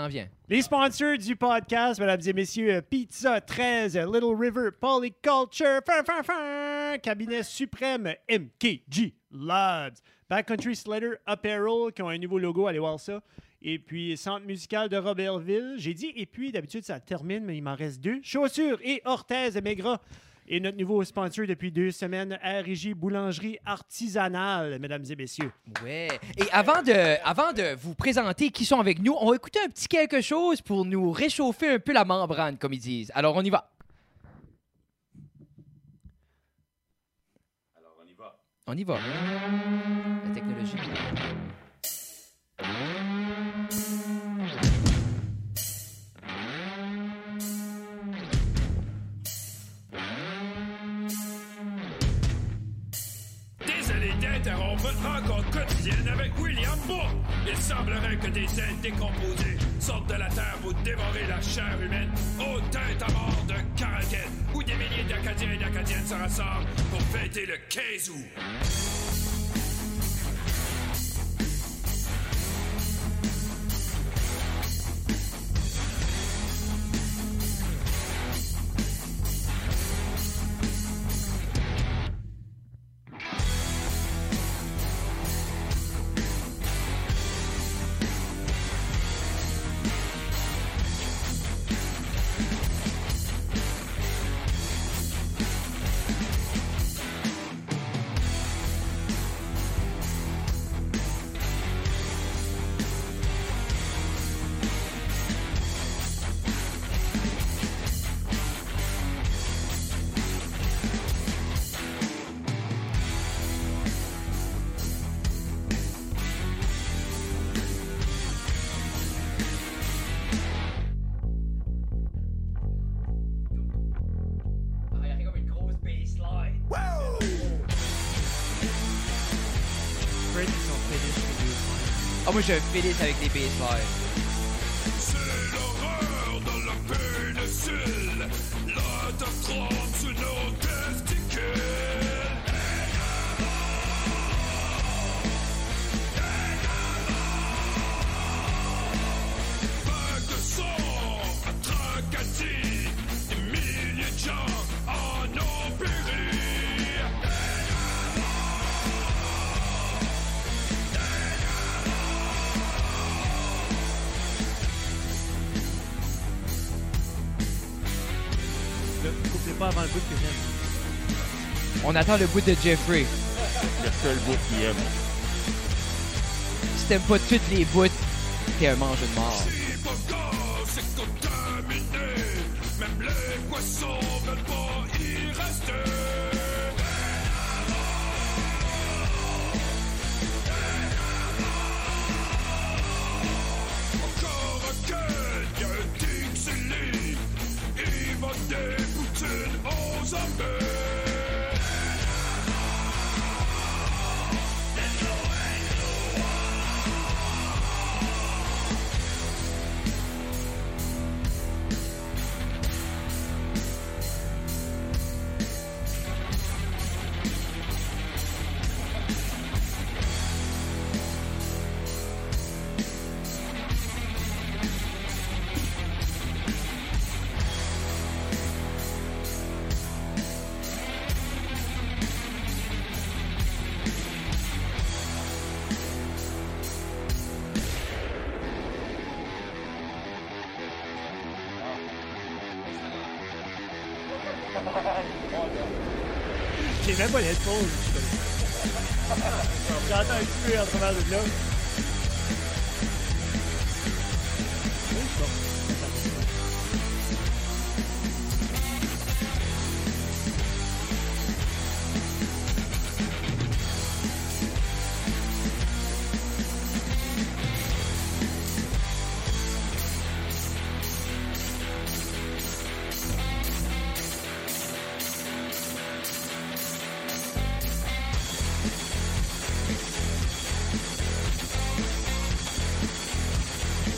s'en vient. Les sponsors du podcast, mesdames et messieurs, Pizza 13, Little River, Polyculture, Cabinet Suprême, MKG Labs, Backcountry Slater Apparel, qui ont un nouveau logo, allez voir ça. Et puis, Centre musical de Robertville. J'ai dit, et puis, d'habitude, ça termine, mais il m'en reste 2. Chaussures et Orthèse Maigrat. Et notre nouveau sponsor depuis 2 semaines, RJ Boulangerie Artisanale, mesdames et messieurs. Ouais. Et avant de vous présenter qui sont avec nous, on va écouter un petit quelque chose pour nous réchauffer un peu la membrane, comme ils disent. Alors, on y va. On y va. La technologie. Désolé d'interrompre votre rencontre quotidienne avec William Moore. Il semblerait que des êtres décomposés sortent de la Terre pour dévorer la chair humaine aux têtes à mort de quarantaine, où des milliers d'Acadiens et d'Acadiennes se rassemblent pour fêter le 15 août. Moi, je finish avec les baselines. C'est l'horreur de la péninsule. La terre tremble sous nos testicules. Vague de sang à Tracadie. Des milliers de gens en ont péri. Coupez pas avant le bout que j'aime. On attend le bout de Jeffrey. Le seul bout qu'il aime. Si t'aimes pas toutes les bouts, t'es un mange de mort. Si ton corps c'est contaminé, même les poissons veulent pas y rester. Encore un quai, y'a un Dixili, ils vendent des poutines aux zombies. J'ai même pas les headphones. J'entends un petit peu à travers de là. Oui, c'est bon.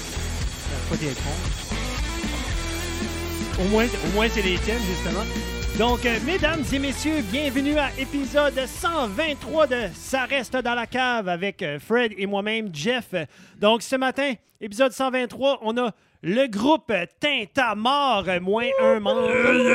Pas des cons. Au moins c'est les tiennes, justement. Donc, mesdames et messieurs, bienvenue à épisode 123 de Ça reste dans la cave avec Fred et moi-même, Jeff. Donc, ce matin, épisode 123, on a le groupe Tintamarre, moins un membre.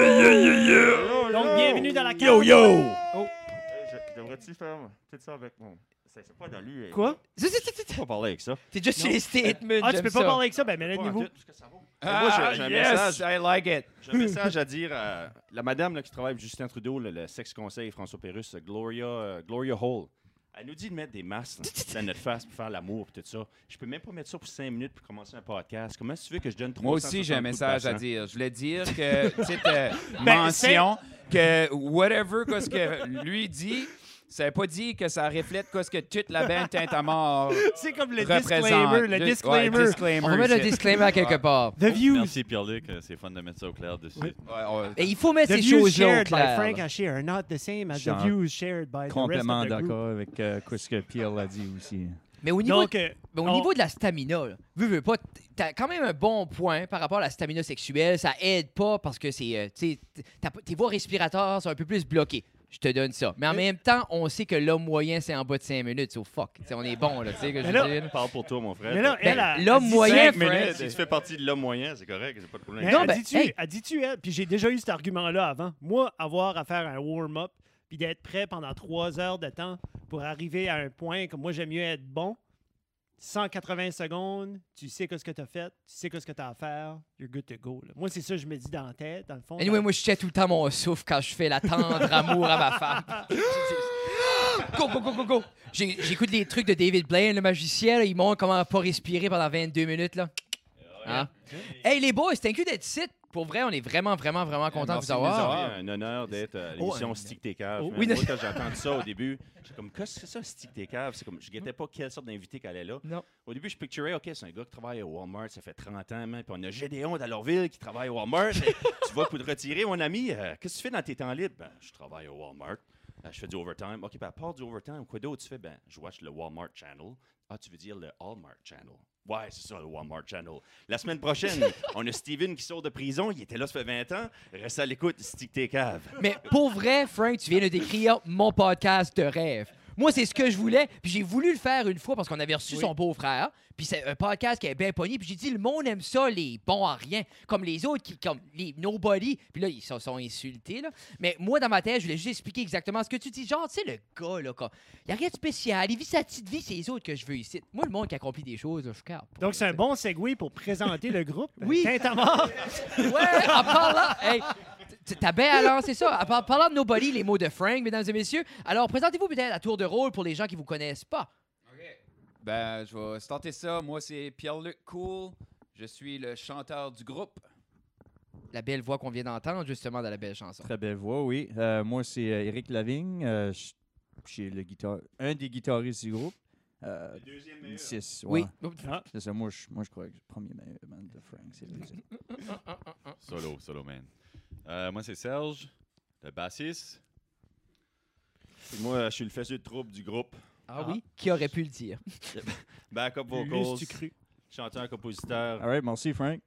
Donc, bienvenue dans la cave. Yo! Oh. Devrais-tu faire peut-être ça avec mon... C'est pas dans lui. Quoi? Je peux pas parler avec ça. T'es juste sur les statements. Ah, tu j'aime peux pas ça. parler avec ça? Ben, mets-le-vous. Moi, j'ai un message. I like it. J'ai un message à dire à la madame là, qui travaille avec Justin Trudeau, le sexe-conseil François Pérusse, Gloria Hall. Elle nous dit de mettre des masques dans notre face pour faire l'amour et tout ça. Je peux même pas mettre ça pour 5 minutes pour commencer un podcast. Comment tu veux que je donne 360 Moi aussi, j'ai un message à coups de dire. Je voulais dire que, petite Ben, mention, que whatever que ce que lui dit, ça veut pas dire que ça reflète ce que toute la bande Tintamarre C'est comme le représente. disclaimer. Le disclaimer. Ouais, disclaimer. On va mettre un c'est- disclaimer à quelque part. The views. Merci Pierre-Luc, c'est fun de mettre ça au clair dessus. Oui. Et il faut mettre The ces views choses-là au shared by clair. Frank Haché are not the same as the Genre, views shared by the rest Complètement of the group. d'accord avec ce que Pierre a dit aussi. Mais au niveau, Donc, mais au niveau de la stamina, là, veux pas, t'as quand même un bon point par rapport à la stamina sexuelle. Ça aide pas parce que c'est, tu sais, tes voies respiratoires sont un peu plus bloquées. Je te donne ça. Mais en même temps, on sait que l'homme moyen, c'est en bas de 5 minutes. So fuck. T'sais, on est bon, là. Tu sais que je Mais là- veux dire. Parle pour toi, mon frère. mais là, Ben, elle l'homme dit moyen, 5 Fred. minutes. Si tu fais partie de l'homme moyen, c'est correct, j'ai pas de problème. Mais Non, elle ben, dit-tu, hey. elle, puis j'ai déjà eu cet argument-là avant, moi, avoir à faire un warm-up, puis d'être prêt pendant 3 heures de temps pour arriver à un point comme moi, j'aime mieux être bon. 180 secondes, tu sais ce que tu as fait, tu sais ce que tu as à faire, you're good to go. Là. Moi, c'est ça que je me dis dans la tête, dans le fond. Anyway, moi, je tiens tout le temps mon souffle quand je fais la tendre amour à ma femme. Go, go, go, go, go. J'écoute les trucs de David Blaine, le magicien. Là, il montre comment pas respirer pendant 22 minutes. Là. Hein? Hey, les boys, thank you d'être ici. Pour vrai, on est vraiment, vraiment, vraiment contents de vous merci de nous avoir. avoir. C'est un honneur d'être à l'émission Stick tes caves. Oh, man. oui, Moi, quand j'ai entendu ça au début, j'étais comme, qu'est-ce que c'est ça, Stick tes caves? C'est comme, je guettais pas quelle sorte d'invité qu'elle est là. Non. Au début, je picturais, OK, c'est un gars qui travaille au Walmart, ça fait 30 ans, man. Puis on a Gédéon d'Alorville qui travaille au Walmart. Tu vas pour te retirer, mon ami. Qu'est-ce que tu fais dans tes temps libres? Ben, je travaille au Walmart. Je fais du overtime. OK, ben, à part du overtime, quoi d'autre tu fais? Ben, je watch le Walmart Channel. Ah, tu veux dire le Hallmark Channel? Ouais, c'est ça, le Walmart Channel. La semaine prochaine, on a Steven qui sort de prison. Il était là, ça fait 20 ans. Reste à l'écoute, stick tes caves. Mais pour vrai, Frank, tu viens de décrire mon podcast de rêve. Moi, c'est ce que je voulais. Puis j'ai voulu le faire une fois parce qu'on avait reçu son beau-frère. Puis c'est un podcast qui est bien pogné. Puis j'ai dit, le monde aime ça, les bons à rien. Comme les autres, comme les nobody. Puis là, ils se sont insultés. Là. Mais moi, dans ma tête, je voulais juste expliquer exactement ce que tu dis. Genre, tu sais, le gars, là, il n'y a rien de spécial. Il vit sa petite vie, c'est les autres que je veux ici. Moi, le monde qui accomplit des choses, là, je suis capable. Donc, c'est un bon segue pour présenter le groupe. Oui. Tintamarre. Ouais, en parlant. Hey, t'as bien lancé ça. En parlant de nobody, les mots de Frank, mesdames et messieurs. Alors, présentez-vous peut-être à tour de rôle pour les gens qui vous connaissent pas. Ben, je vais starter ça. Moi, c'est Pierre-Luc Cool. Je suis le chanteur du groupe. La belle voix qu'on vient d'entendre, justement, dans la belle chanson. Très belle voix, oui. Moi, c'est Éric Lavigne. Je suis un des guitaristes du groupe. Le deuxième meilleur. 6, Oui. ouais. Ah. C'est ça, moi, je crois que le premier man de Frank, c'est le deuxième. Solo, man. Moi, c'est Serge, le bassiste. Puis moi, je suis le faiseux de troupe du groupe. Ah oui? Qui aurait pu le dire? Backup vocals, L'eussent-tu cru? chanteur, compositeur. All right, merci, Frank.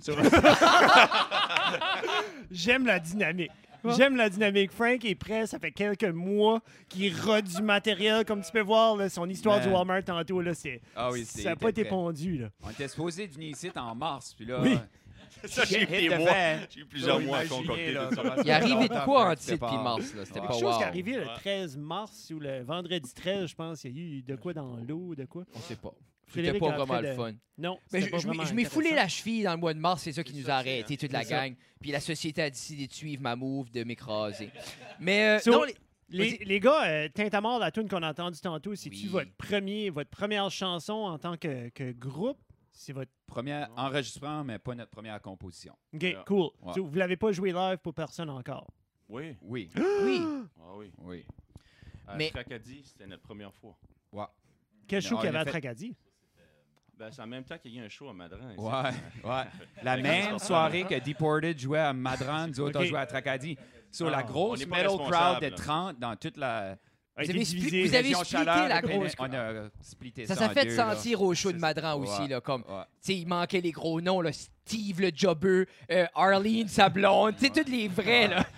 J'aime la dynamique. J'aime la dynamique. Frank est prêt, ça fait quelques mois qu'il rôde du matériel. Comme tu peux voir, là, son histoire Man. du Walmart tantôt, là, Ah oui, ça n'a pas été pondu. Là. On était supposé venir ici en mars. Puis là, Oui. Ça, j'ai eu hit des the mois. fan. J'ai eu plusieurs Faut mois à imaginer, concocter là, tout ça. comment Il est arrivé de longtemps, quoi en Frank, titre c'était puis pas- mars? Là? C'était Ouais. pas Quelque chose wow. qui est arrivé le 13 mars ou le vendredi 13, je pense. Il y a eu de quoi dans l'eau, de quoi? On sait pas. C'était Frédéric pas est en vraiment train le de- fun. Non, Mais c'était pas vraiment je m'ai foulé intéressant. la cheville dans le mois de mars, c'est ça qui nous a arrêté, toute la C'est ça. gang. Puis la société a décidé de suivre ma move, de m'écraser. Mais So, non, Les gars, Tintamarre, la tune qu'on a entendue tantôt, c'est-tu Oui. votre première chanson en tant que groupe? C'est votre... Premier enregistrement, mais pas notre première composition. OK, Yeah. cool. Ouais. So, vous l'avez pas joué live pour personne encore? Oui. Oui, oui. Ah oui. oui. Mais- Tracadie, c'était notre première fois. Ouais. Quel show on qu'il y avait a à fait- Tracadie? Ben, c'est en même temps qu'il y a eu un show à Madran. ici. Ouais. La même soirée que Deported jouait à Madran, nous autres, Ok. on jouait à Tracadie. Sur Ah, la on grosse n'est pas metal crowd responsable, de là. 30 dans toute la A Vous été avez divisé. vous avez région expliqué chaleur. la puis grosse... On a splitté Ça ça s'est en fait deux, là. sentir au show de Madran aussi, Ouais. là, comme... Ouais. Tu sais, il manquait les gros noms, là, Steve le jobber, Arlene sa blonde, tu sais, tous les vrais, là.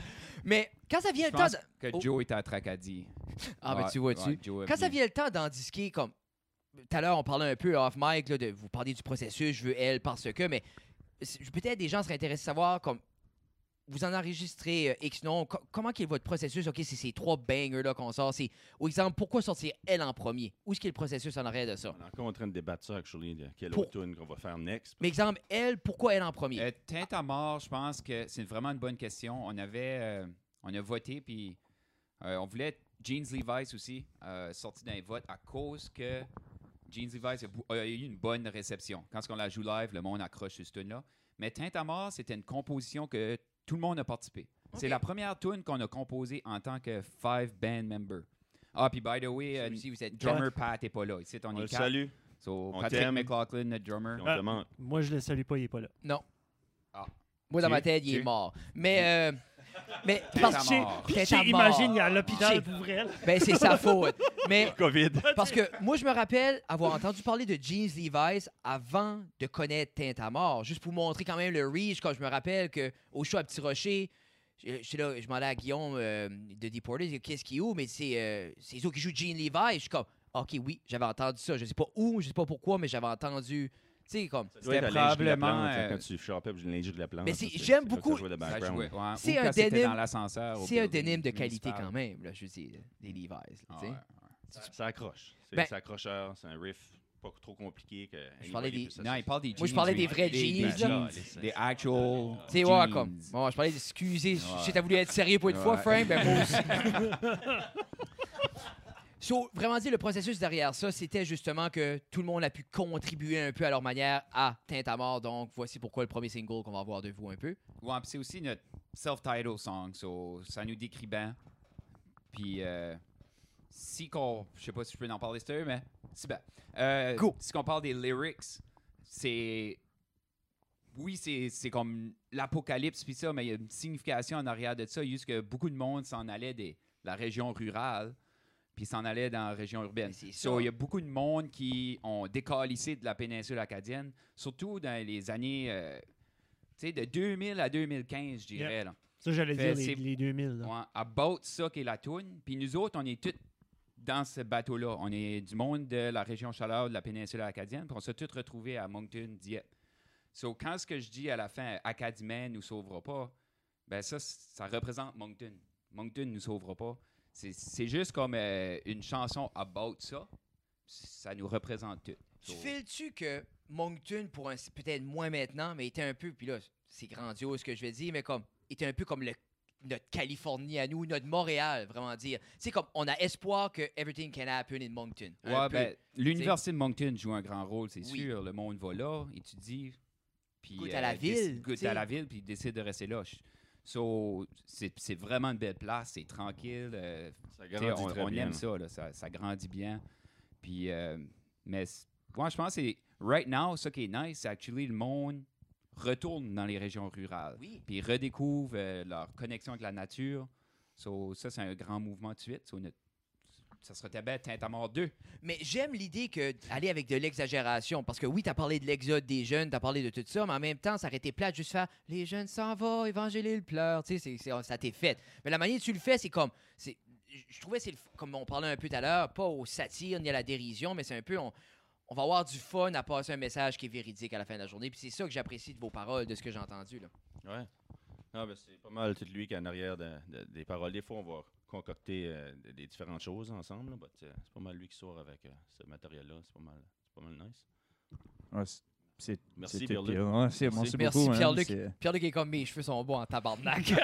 Mais quand ça vient Je le temps... pense de- que Oh. Joe était à Tracadie. Ah, ben Ouais, tu vois-tu. ouais, Joe est Quand ça venu. vient le temps d'en disquer, comme... Tout à l'heure, on parlait un peu off mic, là, de vous parler du processus, je veux elle parce que, mais peut-être des gens seraient intéressés à savoir, comme, vous en enregistrez X non, comment est votre processus? OK, c'est ces 3 bangers-là qu'on sort. C'est, au exemple, pourquoi sortir elle en premier? Où est-ce qu'il y a le processus en arrière de ça? On est encore en train de débattre ça, actually, de quelle Pour- autre tune qu'on va faire next. Mais exemple, elle, pourquoi elle en premier? Teinte à mort, je pense que c'est vraiment une bonne question. On a voté, puis on voulait Jeans Levi's aussi, sorti d'un vote à cause que Jeans Levi's a eu une bonne réception. Quand on la joue live, le monde accroche sur ce tune-là. Mais Teinte à mort, c'était une composition que tout le monde a participé. Ok. C'est la première tune qu'on a composée en tant que 5 band member. Ah, puis by the way, Celui-ci, vous êtes drummer Pat n'est pas là. Ici, on On est le 4. salue, So, On Patrick t'aime. McLaughlin, notre drummer. puis on te demande. Moi, je le salue pas, il est pas là. Non. Ah. Moi, dans Tu- ma tête, il est tu- mort. Mais Tête parce à que mort. Tête à Imagine, mort. il est à l'hôpital J'ai- pour vrai. Ben, c'est sa faute. Mais COVID. parce que moi, je me rappelle avoir entendu parler de Jeans Levi's avant de connaître Teinte à mort. Juste pour montrer quand même le reach, quand je me rappelle qu'au show à Petit Rocher, je m'en allais à Guillaume de Deported, il dit, qu'est-ce qui est où? Mais c'est eux qui jouent Jeans Levi's. Je suis comme, OK, oui, j'avais entendu ça. Je sais pas où, je sais pas pourquoi, mais j'avais entendu. Tu sais, comme. Ça doit être à C'était lingerie de la probablement, plante, quand tu chopais pour lingerie de la plante. Mais c'est- ça, j'aime c'est là que beaucoup- Ça jouait de Ça background. jouait, ouais. C'est Ou un quand c'était denim- dans l'ascenseur. au C'est un building denim de qualité municipal. quand même, là, je veux dire, des Levi's. Là, Ah tu sais. ouais. Ça accroche. Ben- C'est accrocheur, c'est un riff pas trop compliqué. Que Je parlais anybody des- peut Non, il parle des jeans. Moi, je parlais lui. des vrais jeans, Des là. jeans. Des actual Tu sais, ouais, comme. Bon, je parlais d'excuser. Si t'as voulu être sérieux pour une fois, Ouais. Frank, ben moi aussi. So, vraiment dire, le processus derrière ça, c'était justement que tout le monde a pu contribuer un peu à leur manière à Teinte à mort. Donc, voici pourquoi le premier single qu'on va avoir de vous un peu. Ouais, puis c'est aussi notre self-titled song, so ça nous décrit bien. Puis si qu'on, je sais pas si je peux en parler cette heure, mais c'est bien. Go. Si qu'on parle des lyrics, c'est oui, c'est comme l'apocalypse puis ça, mais il y a une signification en arrière de ça, juste que beaucoup de monde s'en allait de la région rurale puis s'en allait dans la région urbaine. Mais c'est So, ça. il y a beaucoup de monde qui ont décalissé de la péninsule acadienne, surtout dans les années tu sais, de 2000 à 2015, je dirais. Là. Ça, j'allais Fait, dire c'est- les 2000. là. Ouais, about ça qui est la toune. Puis nous autres, on est tous dans ce bateau-là. On est du monde de la région chaleur de la péninsule acadienne. Puis on s'est tous retrouvés à Moncton, Dieppe. So, quand ce que je dis à la fin, Acadien nous sauvera pas, ben ça représente Moncton. Moncton nous sauvera pas. C'est juste comme une chanson about ça. Ça nous représente tout. Tu files-tu que Moncton, pour peut-être moins maintenant, mais était un peu, puis là, c'est grandiose ce que je vais dire, mais comme, était un peu comme notre Californie à nous, notre Montréal, vraiment dire. Tu sais, comme, on a espoir que everything can happen in Moncton. Un Ouais, peu. ben, l'Université de Moncton joue un grand rôle, c'est Oui. sûr. Le monde va là, étudie, puis Goûte à la ville, goûte t'sais. à la ville, puis décide de rester là. So, c'est vraiment une belle place, c'est tranquille. Ça T'sais, grandit on très on bien. aime ça, là, ça grandit bien. Puis, mais moi, je pense que c'est right now, ça qui est nice, c'est actually le monde retourne dans les régions rurales. Oui. Puis ils redécouvrent leur connexion avec la nature. So, ça, c'est un grand mouvement de suite. So, ça serait bien Teinte à mort 2. Mais j'aime l'idée que aller avec de l'exagération. Parce que oui, t'as parlé de l'exode des jeunes, t'as parlé de tout ça, mais en même temps, ça aurait été plate juste faire les jeunes s'en vont, Évangélile pleure. Tu sais, ça t'est fait. Mais la manière dont tu le fais, c'est comme. Je trouvais, comme on parlait un peu tout à l'heure, pas au satire ni à la dérision, mais c'est un peu. On va avoir du fun à passer un message qui est véridique à la fin de la journée. Puis c'est ça que j'apprécie de vos paroles, de ce que j'ai entendu. Là. Ouais. Ah, ben, c'est pas mal tout lui qui est en arrière des paroles. Des fois, on va concocter des différentes choses ensemble. Là, but, c'est pas mal lui qui sort avec ce matériel-là. C'est pas mal nice. Ouais, c'est Merci, tout Pierre-Luc. pire. Ouais, merci Merci. beaucoup. Merci, man. Pierre-Luc. C'est- Pierre-Luc est comme mes cheveux sont beaux en tabarnak. c'est,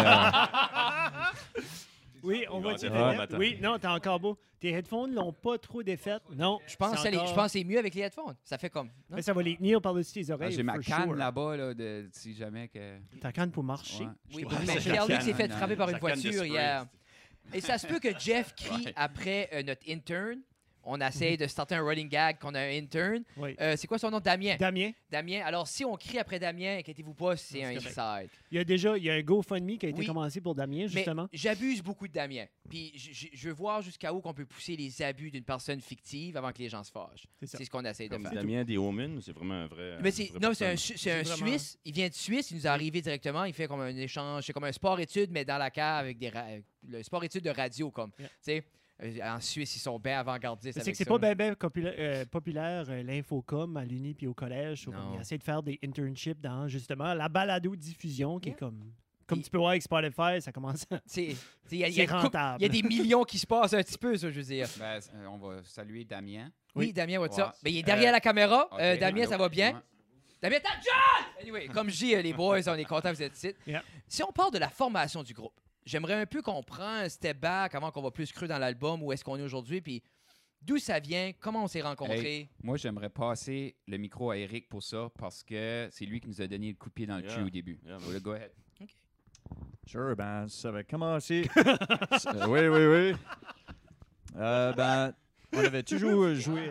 Oui, on va Ouais, dire. ouais, matin. Oui, non, t'es encore beau. Tes headphones n'ont pas trop d'effet. Non, Je pense que c'est mieux avec les headphones. Ça fait comme. non? Mais ça va les tenir par-dessus tes oreilles. J'ai ma for canne sure. là-bas, là, si jamais que. Ta canne pour marcher. Ouais. Oui, Je sais pas. mais Pierre-Luc s'est fait Non, frapper par une Sa canne de voiture spray, hier. Et ça se peut que Jeff crie Ouais. après notre intern, On essaie de starter un running gag qu'on a un intern. Oui. C'est quoi son nom? Damien. Damien, Alors, si on crie après Damien, inquiétez-vous pas, c'est Non, un c'est inside. il y a un GoFundMe qui a été Oui. commencé pour Damien, justement. Mais j'abuse beaucoup de Damien. Puis je veux voir jusqu'à où qu'on peut pousser les abus d'une personne fictive avant que les gens se fâchent. C'est ça. C'est ce qu'on essaie de Comme faire. Damien des Omen, c'est vraiment un vrai. Mais c'est, vrai non, c'est un, personne. c'est un C'est vraiment- Suisse. Il vient de Suisse. Il nous est arrivé directement. Il fait comme un échange. C'est comme un sport-études, mais dans la cave avec le sport-études de radio. Comme, Yeah. tu sais, en Suisse, ils sont bien avant-gardistes. C'est avec que c'est ça. pas bien populaire l'infocom à l'Uni puis au collège. Non. Ils essaient de faire des internships dans justement la balado-diffusion qui est Yeah. comme Et- tu peux voir avec Spotify, ça commence à... Il y a C'est une couple- rentable. il y a des millions qui se passent un petit peu, ça, je veux dire. Ben, on va saluer Damien. Oui, Oui. Damien, what's Ouais. up? Ben, il est derrière la caméra. OK, Damien, allô? ça va bien? Ouais. Damien, ta John! Anyway, comme je dis, les boys, on est contents que vous êtes ici. Yeah. Si on parle de la formation du groupe, j'aimerais un peu qu'on prenne un step back avant qu'on va plus creux dans l'album, où est-ce qu'on est aujourd'hui, puis d'où ça vient, comment on s'est rencontrés. Moi, j'aimerais passer le micro à Eric pour ça parce que c'est lui qui nous a donné le coup de pied dans le Yeah. cul au début. Yeah, man. Voilà, go ahead. Sure, ben, ça va commencer. Oui. Ben, on avait toujours joué.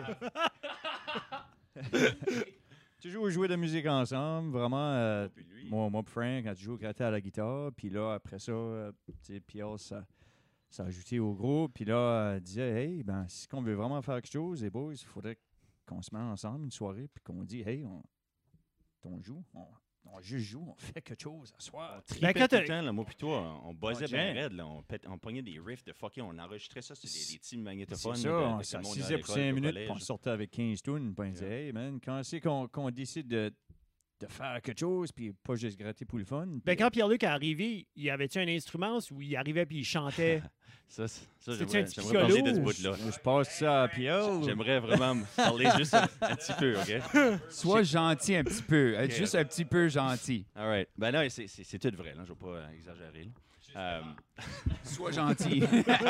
toujours joué de la musique ensemble. Vraiment, Puis lui, moi et Frank, quand tu joues gratté à la guitare. Puis là, après ça, tu sais, Pierre, ça a ajouté au groupe. Puis là, disait, hey, ben, si on veut vraiment faire quelque chose, les boys, il faudrait qu'on se mette ensemble une soirée. Puis qu'on dit, hey, on joue. On juste joue, on fait quelque chose à soir. on Ben, tripait quand tout le t'as- temps, là, moi puis toi, on buzzait On bien jam. raide, là, on pognait des riffs de fucking, on enregistrait ça sur des petits magnétophones. C'est ça, là, on que le monde s'assisait à pour l'école, 5 au minutes, collège. puis on sortait avec 15 tunes, puis on disait, hey man, quand c'est qu'on décide de faire quelque chose, puis pas juste gratter pour le fun. Ben, puis, quand Pierre-Luc est arrivé, il avait-tu un instrument ou il arrivait puis il chantait? Ça, C'est-tu j'aimerais un petit j'aimerais parler de ce piccolo? bout-là. je passe ça à Pierre. J'aimerais vraiment me parler juste un petit peu, OK? Sois gentil un petit peu. Ok. Juste un petit peu gentil. All right. Ben non, c'est tout vrai, là. Je ne vais pas exagérer. Là. Sois gentil.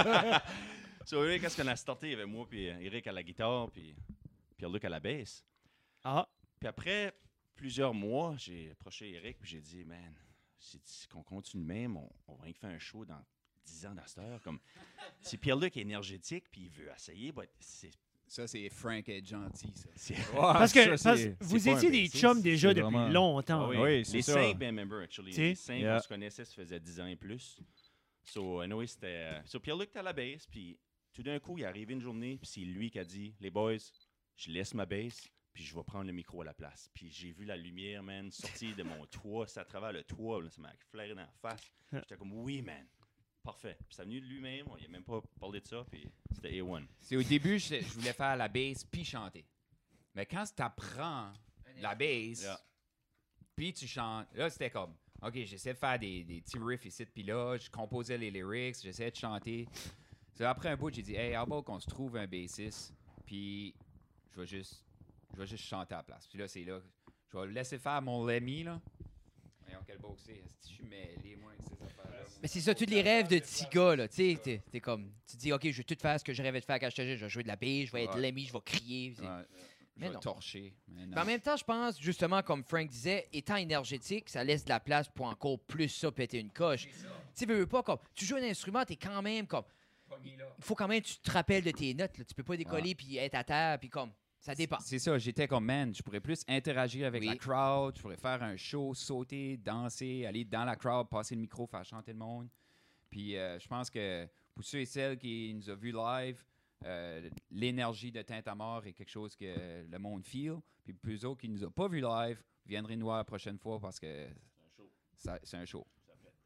So, oui, quand on a starté, il y avait moi puis Eric à la guitare, puis Pierre-Luc à la basse. Ah, Puis après plusieurs mois, j'ai approché Eric puis j'ai dit, man, si qu'on continue de même, on va rien que faire un show dans 10 ans d'Astor. Comme, si Pierre-Luc est énergétique puis il veut essayer, ben, Ça, c'est Frank être gentil, ça. c'est parce que vous c'est pas un étiez des bassiste, chums déjà c'est depuis vraiment- longtemps. Ah oui, Oui, c'est les ça. 5 band members, actually. Tu sais? Les 5, Yeah. on se connaissait, ça faisait 10 ans et plus. So, anyway, c'était... So, Pierre-Luc était à la bass, puis tout d'un coup, il est arrivé une journée, puis c'est lui qui a dit, « Les boys, je laisse ma bass, puis je vais prendre le micro à la place. » Puis j'ai vu la lumière, man, sortir de mon toit. C'est à travers le toit, là, ça m'a flairé dans la face. J'étais comme, « Oui, man. Parfait. » Puis ça venu de lui-même, il n'a même pas parlé de ça, puis c'était A1. C'est au début, je voulais faire la bass puis chanter. Mais quand tu apprends la bass, Yeah. puis tu chantes, là, c'était comme, OK, j'essaie de faire des petits riffs ici, puis là, je composais les lyrics, j'essayais de chanter. So, après un bout, j'ai dit, hey, how about qu'on se trouve un bassiste, puis je vais juste chanter à la place. Puis là, c'est là, je vais laisser faire mon Lemmy, là. Voyons quel beau que c'est. Est-ce que je suis mêlé, moi, avec ces affaires-là? Mais c'est ça, tous les rêves de petits gars, là. Tu sais, t'es comme, tu te dis, OK, je vais tout faire ce que je rêvais de faire quand j'étais jeune. Je vais jouer de la bass, je vais être Ouais. Lemmy, je vais crier. Ouais, je Mais vais non. torcher. Mais non. Mais en même temps, je pense, justement, comme Frank disait, étant énergétique, ça laisse de la place pour encore plus ça péter une coche. Tu sais, veux pas, comme, tu joues un instrument, t'es quand même comme, il faut quand même que tu te rappelles de tes notes, là. Tu peux pas décoller puis être à terre, puis comme, ça dépend. C'est ça, j'étais comme, man, je pourrais plus interagir avec Oui. la crowd, je pourrais faire un show, sauter, danser, aller dans la crowd, passer le micro, faire chanter le monde. Puis je pense que pour ceux et celles qui nous ont vus live, l'énergie de Tintamarre est quelque chose que le monde feel. Puis pour eux autres qui nous ont pas vus live, vous viendrez nous voir la prochaine fois parce que c'est un show.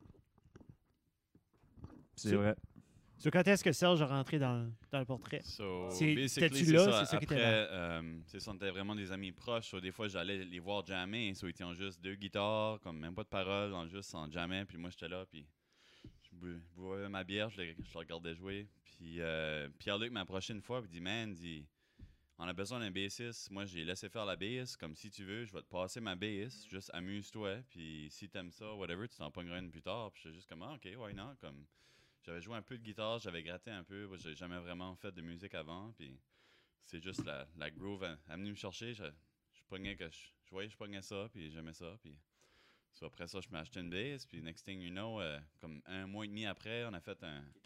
C'est vrai. So, quand est-ce que Serge est rentré dans le portrait? So, C'est- basically, t'étais-tu c'est là? ça. C'est ça qui était Après, c'est ça, on était vraiment des amis proches. So, des fois, j'allais les voir jammer. So, ils étaient en juste 2 guitares, comme même pas de paroles, juste en jammant. Puis moi, j'étais là, puis je buvais ma bière, je les regardais jouer. Puis Pierre-Luc m'a approché une fois, puis dit, man, on a besoin d'un bassiste. Moi, j'ai laissé faire la bass. Comme si tu veux, je vais te passer ma bass. Juste amuse-toi. Puis si t'aimes ça, whatever, tu t'en pogneras une plus tard. Puis j'étais juste comme, OK, why not? Comme, j'avais joué un peu de guitare, j'avais gratté un peu. J'ai jamais vraiment fait de musique avant. Puis c'est juste la groove a venu me chercher. Je pognais que je voyais que je pognais ça, puis j'aimais ça. Puis So, après ça, je m'ai acheté une bass. Puis, next thing you know, comme 1 mois et demi après, on a fait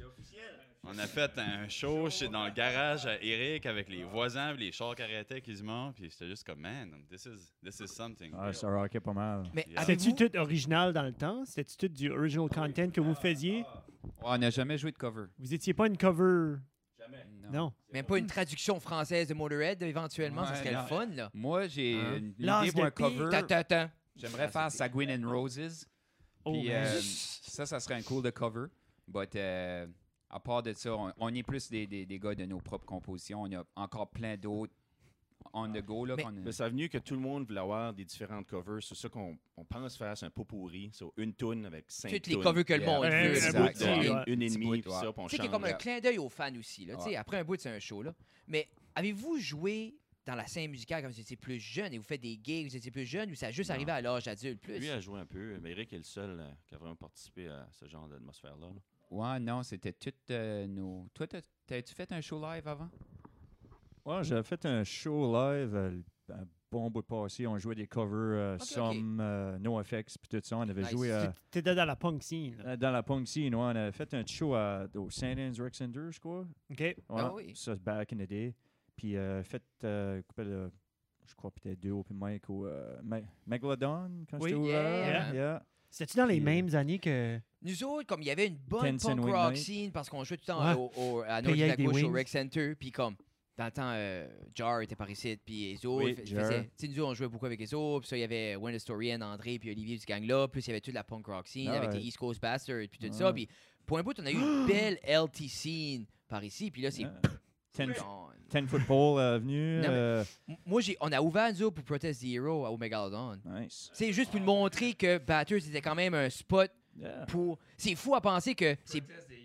un show dans le garage à Eric avec les voisins, puis les chars qui arrêtaient quasiment. Puis, c'était juste comme, man, this is something. Ah, ça rockait pas mal. Mais Yeah. C'était-tu avez-vous... tout original dans le temps? C'était-tu tout du original content que vous faisiez? On n'a jamais joué de cover. Vous étiez pas une cover? Non. Même pas une traduction française de Motorhead, éventuellement, ça Ouais, serait non. le fun, là. Moi, j'ai Hein? une L'as idée pour de un cover. Ta-ta-ta. J'aimerais faire Sanguine and Roses. Oh, Puis man. ça serait un cool de cover. But à part de ça, on est plus des gars de nos propres compositions. On a encore plein d'autres on the go. Là, Mais ça a venu que tout le monde voulait avoir des différentes covers. C'est ça qu'on pense faire, c'est un pot pourri. C'est une toune avec 5 Toutes les tunes. covers que le Yeah. monde Ouais, veut. un là. bout Ouais. de- ouais. Une et Petit demie, bout, puis ouais. ça, puis on Tu sais, qui est change. comme un clin d'œil aux fans aussi. Là. Tu sais, Ouais. après un bout, c'est un show. Là. Mais avez-vous joué dans la scène musicale quand vous étiez plus jeune et vous faites des gigs, vous étiez plus jeune ou ça a juste Non. arrivé à l'âge adulte plus? Lui a joué un peu, mais Eric est le seul qui a vraiment participé à ce genre d'atmosphère-là. là. Ouais, non, c'était tout nos. Toi, t'as-tu fait un show live avant? Ouais, j'avais fait un show live un bon bout de passé. On jouait des covers, Ok, Some, NoFX, puis tout ça. On avait Nice. joué T'étais dans la punk scene. là. dans la punk scene. Ouais, on avait fait un show au St. Anne's Rec Center, je crois. OK? Ouais, Ah oui. ça, c'est back in the day. Puis fait, je crois, peut-être 2 open mic au Megalodon, quand Oui. c'était ouvert. Yeah. Yeah. C'était-tu dans les Puis, mêmes années que... Nous autres, comme il y avait une bonne Tencent punk Wing rock Night. scene parce qu'on jouait tout le temps à Payé avec des North au wings. Rec Center, puis comme dans le temps, Jar était par ici, puis Ezo, Oui, Jar. tu sais, nous autres, on jouait beaucoup avec Ezo, puis ça, il y avait When the Story and André, puis Olivier du gang-là, plus il y avait toute la punk rock scene Ah avec ouais. les East Coast Bastards, puis tout Ouais. ça, puis pour un bout, on a eu une belle LT scene par ici, puis là, c'est... Yeah. Ten- gone. 10 Football venu. Non, mais- Moi, on a ouvert nous autres pour Protest the Hero au Megalodon. Nice. C'est juste pour nous montrer que Batters était quand même un spot Yeah. pour... C'est fou à penser que c'est...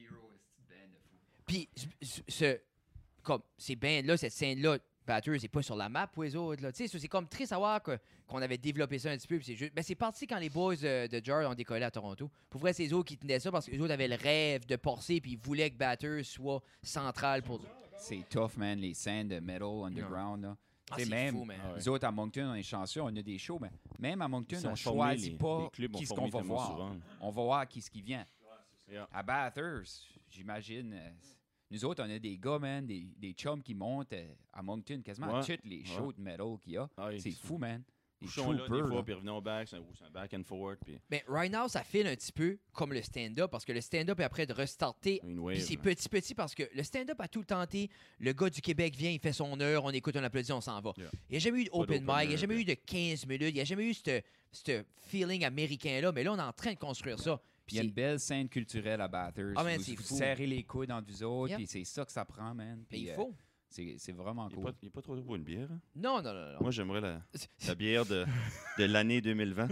Puis, comme, ces bands-là, cette scène-là, Batters, c'est pas sur la map pour les autres. Là. Tu sais, c'est comme triste à voir qu'on avait développé ça un petit peu. Puis c'est juste, ben, c'est parti quand les boys de Jar ont décollé à Toronto. Pour vrai, c'est les autres qui tenaient ça parce que les autres avaient le rêve de porcer puis ils voulaient que Batters soit central pour eux. C'est tough, man, les scènes de metal underground. Là. Ah, Tu sais, c'est même fou, man. nous autres, à Moncton, on est chanceux, on a des shows, mais même à Moncton, Ils on ont formé choisit pas les clubs ont qui ce formé qu'on va tellement voir. souvent. On va voir qui ce qui vient. Yeah. À Bathurst, j'imagine, nous autres, on a des gars, man, des chums qui montent à Moncton, quasiment à Ouais. toutes les shows de metal qu'il y a. Ah, C'est fou, man. Des Bouchons là, des troopers, fois, là. puis revenons au back, c'est un back and forth, puis Mais right now, ça file un petit peu comme le stand-up parce que le stand-up est après de restarter. une wave. Puis c'est là. petit parce que le stand-up a tout le tenté. Le gars du Québec vient, il fait son heure, on écoute, on applaudit, on s'en va. Yeah. Il n'y a jamais eu d'open d'open mic, il n'y a mic, jamais yeah. eu de 15 minutes, il n'y a jamais eu ce feeling américain-là. Mais là, on est en train de construire ça. Puis il y a Puis une belle scène culturelle à Bathurst. Ah, man, vous c'est vous fou. serrez les coudes entre vous autres, Yep. puis c'est ça que ça prend, man. mais Puis, il faut. c'est vraiment Il cool. n'est pas trop tôt pour une bière. Hein? Non, non, non. non. Moi, j'aimerais la bière de l'année 2020.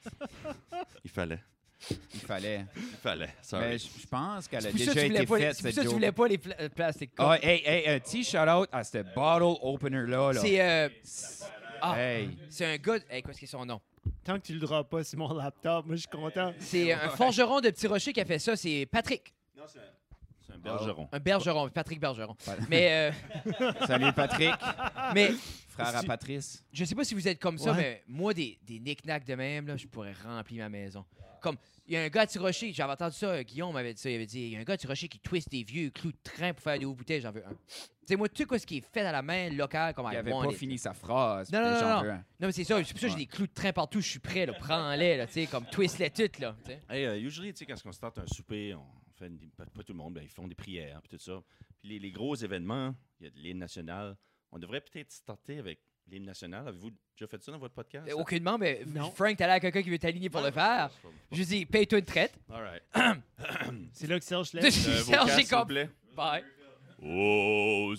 Il fallait. Il fallait. Il fallait. Sorry. Mais je pense qu'elle a C'est pour ça déjà que tu voulais été pas les- faite, c'est pour cette ça que tu joke. voulais pas les plastic cups. Ah, hey, un petit shout-out à ce bottle opener-là. Là. C'est Hey, c'est un gars. Hey, qu'est-ce que c'est son nom? Tant que tu le drops pas sur mon laptop, moi, je suis content. C'est un forgeron de Petit Rocher qui a fait ça. C'est Patrick. Non, c'est un bergeron. Un bergeron, Patrick Bergeron. Voilà. Mais, salut Patrick, mais frère à Patrice. je sais pas si vous êtes comme ça, Ouais. mais moi, des knick-knacks de même, là, je pourrais remplir ma maison. Comme, il y a un gars à Tirocher, j'avais entendu ça, Guillaume m'avait dit ça, il avait dit, il y a un gars à Tirocher qui twist des vieux clous de train pour faire des hauts bouteilles, j'en veux un. Tu sais, moi, tout ce qui est fait à la main, local, comme Il I avait want pas it. fini sa phrase. Non, puis non, j'en non, veux un. Non, mais c'est ça, c'est pour ça que j'ai Ouais. des clous de train partout, je suis prêt, là, prends-les, là, tu sais, comme twist-les toutes, là, tu sais. Hey, usually, tu sais, quand on starte un souper, on fait pas tout le monde, ben, ils font des prières, puis tout ça. Puis les gros événements, il y a l'hymne national. On devrait peut-être starter avec l'hymne national. Avez-vous déjà fait ça dans votre podcast? Aucunement, mais Non. Frank, t'as l'air à quelqu'un qui veut t'aligner pour le faire. Je lui dis, paye-toi une traite. All right. C'est là que Serge De- lève. Serge vocal, s'il vous Jacob. plaît. Bye. Aux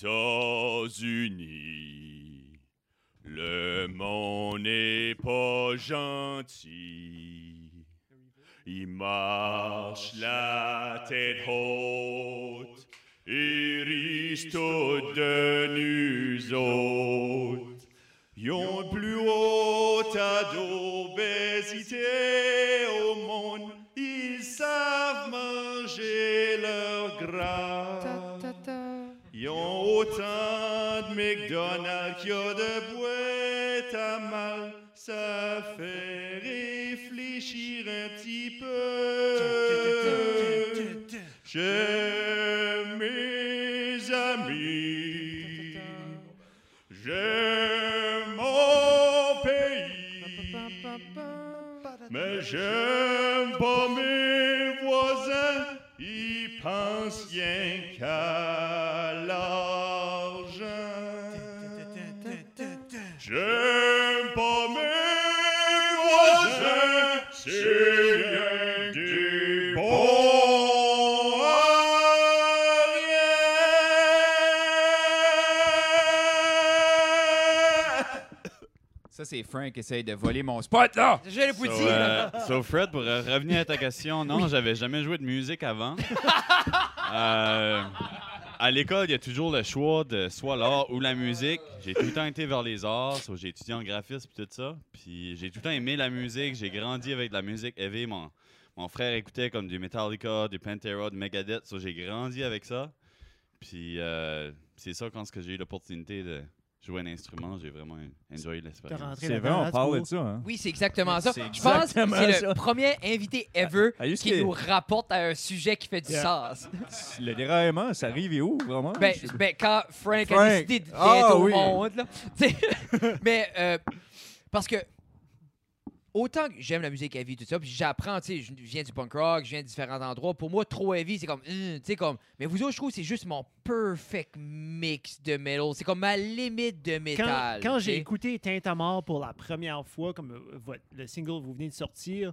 États-Unis, le monde n'est pas gentil. Il marche la tête haute, ils risent tout de nous autres. Ils ont le plus haut tas d'obésité au monde. Ils savent manger leur gras. Ils ont autant de McDonald's qu'il y a de boîtes à mal. Ça fait réfléchir. J'aime mes amis. J'aime mon pays. Mais j'aime pas mes voisins. Ils pensent rien qu'à l'argent. J'aime pas mes voisins, c'est rien des bons à rien. Ça, c'est Frank qui essaye de voler mon spot, là! J'ai le poutine. So, Fred, pour revenir à ta question, non, j'avais jamais joué de musique avant. À l'école, il y a toujours le choix de soit l'art ou la musique. J'ai tout le temps été vers les arts, so j'ai étudié en graphisme et tout ça. Puis j'ai tout le temps aimé la musique. J'ai grandi avec de la musique heavy. Mon frère écoutait comme du Metallica, du Pantera, du Megadeth. So j'ai grandi avec ça. Puis c'est ça quand j'ai eu l'opportunité de jouer un instrument, j'ai vraiment enjoyé l'expérience. C'est vrai, on parle de ça. Hein? Oui, c'est exactement ça. C'est Je pense que exactement c'est ça. le premier invité ever Ah, juste qui que- nous rapporte à un sujet qui fait du Yeah. sens. Le déraillement, ça arrive et où, vraiment? Ben, Je- ben, quand Frank a Frank. décidé d'être Ah, au oui. monde, là. Tu sais, mais parce que autant que j'aime la musique heavy, tout ça, puis j'apprends, tu sais, je viens du punk rock, je viens de différents endroits. Pour moi, trop heavy, c'est comme, tu sais, comme. Mais vous autres, je trouve que c'est juste mon perfect mix de metal. C'est comme ma limite de métal. Quand tu sais. j'ai écouté Tintamar pour la première fois, comme le single que vous venez de sortir,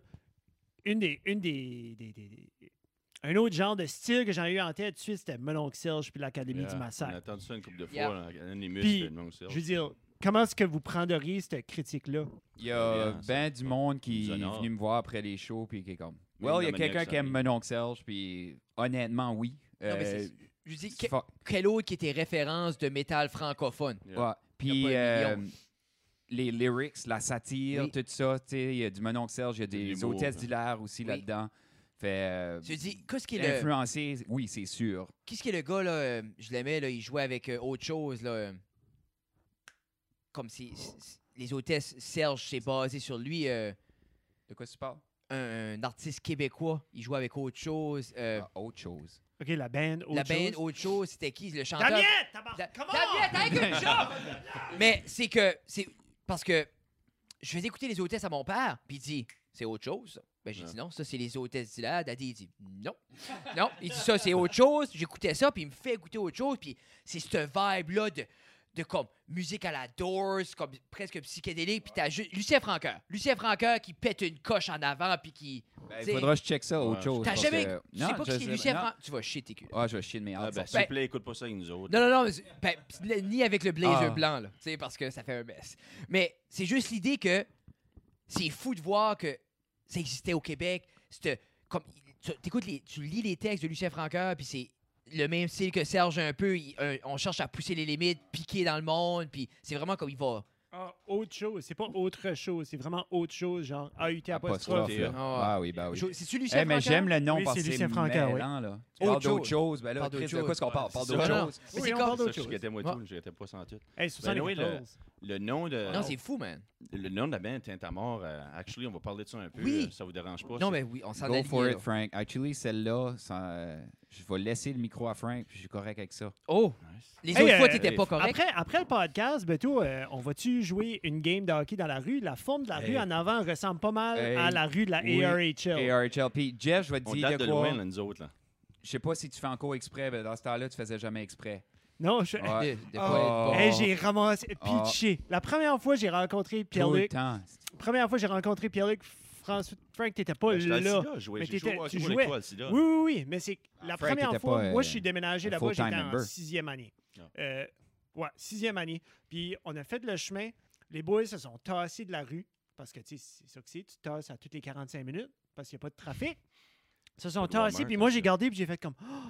un autre genre de style que j'en ai eu en tête tout de suite, c'était Mononcle Serge puis l'Académie du On a Massacre. entendu ça une couple de fois, Yeah. là, un des Puis, muscles de Mononcle Serge. Je veux dire, comment est-ce que vous prendriez cette critique-là? Il y a Bien, ben du monde qui nous est honore. venu me voir après les shows, puis qui est comme. Même Well, il y a Dominique, quelqu'un ça qui aime arrive. mon oncle Serge, puis honnêtement, oui. Non, mais c'est- je dis, c'est fuck. quel autre qui était référence de métal francophone? Yeah. Ouais. Puis pas un les lyrics, la satire, Oui. tout ça, tu sais, il y a du Mononcle Serge, il y a De des l'humour, hôtesses hein. d'hilaire aussi Oui. là-dedans. Fait Je dis, qu'est-ce qui est le. influencé, oui, c'est sûr. Qu'est-ce que le gars, là, je l'aimais, là, il jouait avec autre chose, là. Comme si les hôtesses Serge, c'est basé sur lui, De quoi tu parles? un artiste québécois. Il jouait avec autre chose. Ah, autre chose. OK, la band, autre la band, chose. autre chose, c'était qui, le chanteur? Damien! tabarnak, come on! Damien, t'as qu'une chose! Mais c'est que, c'est parce que je faisais écouter les hôtesses à mon père, puis il dit, c'est autre chose, ça. Ben, j'ai Ouais. dit non, ça, c'est les hôtesses d'Hilaire. Daddy, il dit non. Non, il dit ça, c'est autre chose. J'écoutais ça, puis il me fait écouter autre chose, puis c'est cette vibe-là de comme musique à la Doors, comme presque psychédélique, puis t'as juste Lucien Francoeur. Lucien Francoeur qui pète une coche en avant, puis qui. Ben, il T'sais, faudra que je check ça, autre Ouais. chose. T'as parce jamais. que- Tu sais pas je qui c'est sais- Lucien non. Francoeur? Tu vas chier tes culs. Ah, je vais chier de mes Ah, hanches. ben, s'il vous plaît, écoute pas ça avec nous autres. Non, non, non, ni avec le blazer Ah. blanc, là, tu sais, parce que ça fait un mess. Mais c'est juste l'idée que c'est fou de voir que ça existait au Québec. Comme, tu lis les textes de Lucien Francoeur, puis c'est le même style que Serge un peu. On cherche à pousser les limites, piquer dans le monde, puis c'est vraiment comme il va. Ah, autre chose. C'est pas autre chose. C'est vraiment autre chose, genre AUT Apostrophe, apostrophe. là. Ah. Ah oui, bah oui. C'est-tu Lucien Eh, mais Francoeur? j'aime le nom Oui, parce c'est que c'est Lucien Francoeur, oui. mêlant, là. Tu Autre parles d'autre chose. chose. Ben là, Parle d'autre Chris, de quoi chose. est-ce qu'on parle? Parle c'est d'autre ça. chose. Mais Oui, c'est on comme- parle d'autre Ça, je chose. guettais moi Ouais. tout, je guettais pas sans tout. Hey, Ben oui, 74. Le nom de... Non, c'est fou, man. Le nom de la band Tintamar, actually, on va parler de ça un peu. Oui. Ça vous dérange pas? Non, c'est- mais oui, on s'en Go a for lié, it, Frank. Actually, celle-là, je vais laisser le micro à Frank, puis je suis correct avec ça. Oh! Nice. Les Hey, autres fois, t'étais pas Après, correct. après le podcast, Beto, on va-tu jouer une game de hockey dans la rue? La forme de la Hey. rue en avant ressemble pas mal Hey. à la rue de la Oui. ARHL. ARHL. Puis Jeff, je vais te On dire date de de quoi. loin, là, nous autres. Là. Je sais pas si tu fais encore exprès, mais dans ce temps-là, tu faisais jamais exprès. Non, je... Ouais. De Ah. pas être bon. Hey, j'ai ramassé, Ah. pitché. La première fois j'ai rencontré Tout le Pierre-Luc, temps. Frank, t'étais pas Ben, j'étais là. à Sida, je jouais- Mais j'ai t'étais- joué- tu j'ai joué jouais. avec toi à Sida. Oui, oui, oui, mais c'est la Frank première était fois, pas, moi je suis déménagé un là-bas, j'étais full-time en member. 6e année. Ah. Ouais, 6e année. Puis on a fait le chemin. Les boys se sont tassés de la rue, parce que tu sais, c'est ça que c'est, tu tasses à toutes les 45 minutes, parce qu'il n'y a pas de trafic. Ils se sont Pas de tassés, Walmart, puis moi hein, j'ai ça. gardé, puis j'ai fait comme...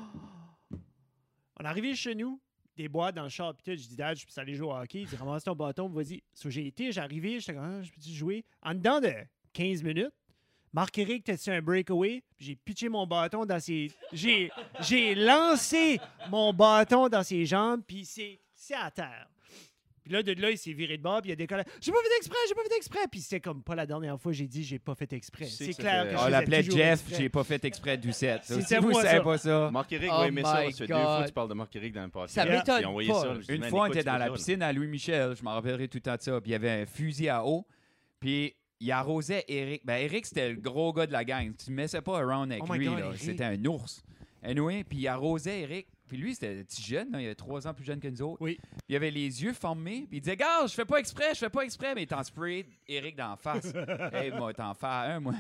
On est arrivé chez nous, des boîtes dans le char, puis tout. Je dis, Dad, je peux aller jouer au hockey. Il dit, ramasse ton bâton, vas-y. So, j'ai été, j'ai arrivé, j'étais comme, ah, je peux-tu jouer? En dedans de 15 minutes, Marc-Éric t'as-tu un breakaway? Puis j'ai pitché mon bâton dans ses... J'ai lancé mon bâton dans ses jambes, puis c'est à terre. Puis là, de là, il s'est viré de bord, puis il a décollé. J'ai pas fait exprès. Puis c'était comme pas la dernière fois, j'ai dit, j'ai pas fait exprès. Tu sais C'est que ça clair fait- que je On faisais l'appelait toujours Jeff, exprès. j'ai pas fait exprès du set. C'était Si vous moi, savez ça. pas ça. Marc-Éric Oh va aimer ça. my Ça fait 2 God. fois que tu parles de Marc-Éric dans le passé. Ça m'étonne Ils ont envoyé pas. ça. Je dis, Une man, fois, on écoute, était tu dans vas la là. piscine à Louis-Michel. Je m'en rappellerai tout le temps de ça. Puis il y avait un fusil à eau. Puis il arrosait Eric. Ben, Eric, c'était le gros gars de la gang. Tu ne messais pas around avec Oh my lui. God, là. Eric. C'était un ours. Anyway, puis il arrosait Eric. Puis lui, c'était un petit jeune. Là. Il avait 3 ans plus jeune que nous autres. Oui. Il avait les yeux formés. Puis il disait, gars, je fais pas exprès. Mais il t'en spray Eric d'en face. Hey, moi, t'en fais un, moi.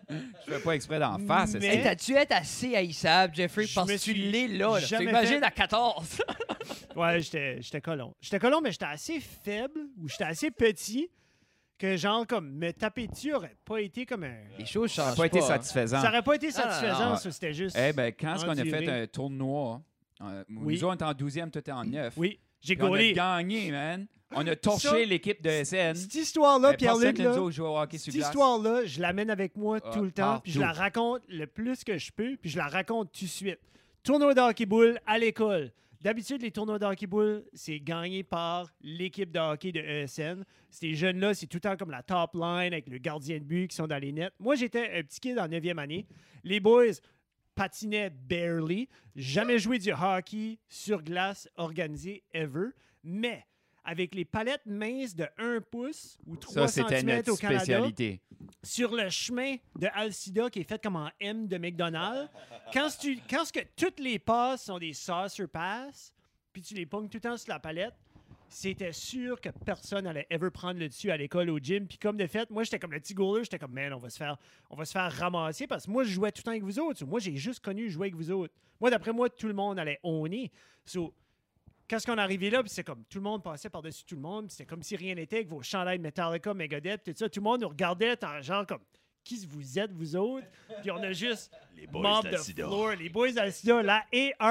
Je fais pas exprès d'en face. Mais- c'est- Hey, t'as-tu être assez haïssable, Jeffrey, Je parce me que tu suis l'es là. jamais T'imagines fait- à 14. Ouais, j'étais colon. J'étais colon, mais j'étais assez faible ou j'étais assez petit que, genre, comme me taper dessus aurait pas été comme un. Les choses Ça n'a changent pas été hein. satisfaisant. Ça aurait pas été satisfaisant, non. ça, c'était juste. Eh ben, quand on a enduré. fait un tournoi, Oui. nous autres, on était en 12e, toi, t'es en 9. Oui, j'ai Puis on a gaulé. gagné, man. On a torché Ça- l'équipe de SN. Cette histoire-là, Mais Pierre-Luc, personne de nous là, autres jouait au hockey sur cette glace. histoire-là, je l'amène avec moi Ah, tout le temps, puis je la partout. raconte le plus que je peux, puis je la raconte tout de suite. Tournoi de hockey-boule à l'école. D'habitude, les tournois de hockey-boule, c'est gagné par l'équipe de hockey de ESN. Ces jeunes-là, c'est tout le temps comme la top line avec le gardien de but qui sont dans les nets. Moi, j'étais un petit kid en 9e année. Les boys patinaient barely. Jamais joué du hockey sur glace organisé ever. Mais avec les palettes minces de 1 pouce ou 3 Ça, c'était cm notre au Canada, spécialité. sur le chemin de Alcida qui est fait comme en M de McDonald's, quand ce que toutes les passes sont des saucer passes, puis tu les pognes tout le temps sur la palette, c'était sûr que personne allait ever prendre le dessus à l'école, au gym. Puis comme de fait, moi, j'étais comme le petit goaler, j'étais comme, man, on va se faire ramasser parce que moi, je jouais tout le temps avec vous autres. Moi, j'ai juste connu jouer avec vous autres. Moi, d'après moi, tout le monde allait owner. So, quand on est arrivé là, puis c'est comme tout le monde passait par-dessus tout le monde, puis c'était comme si rien n'était, avec vos chandails Metallica, Megadeth, tout ça. Tout le monde nous regardait en genre comme qui vous êtes, vous autres? Puis on a juste Les boys mob de d'Alcida. floor, les boys d'Alcida, la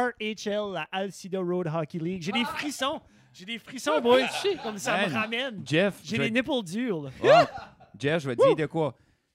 ARHL, la Alcida Road Hockey League. J'ai des frissons. J'ai des frissons, boys. Comme ça me Man. ramène. Jeff, J'ai je les vais- nipples durs. là. Ouais. Jeff, je vais te dire de quoi.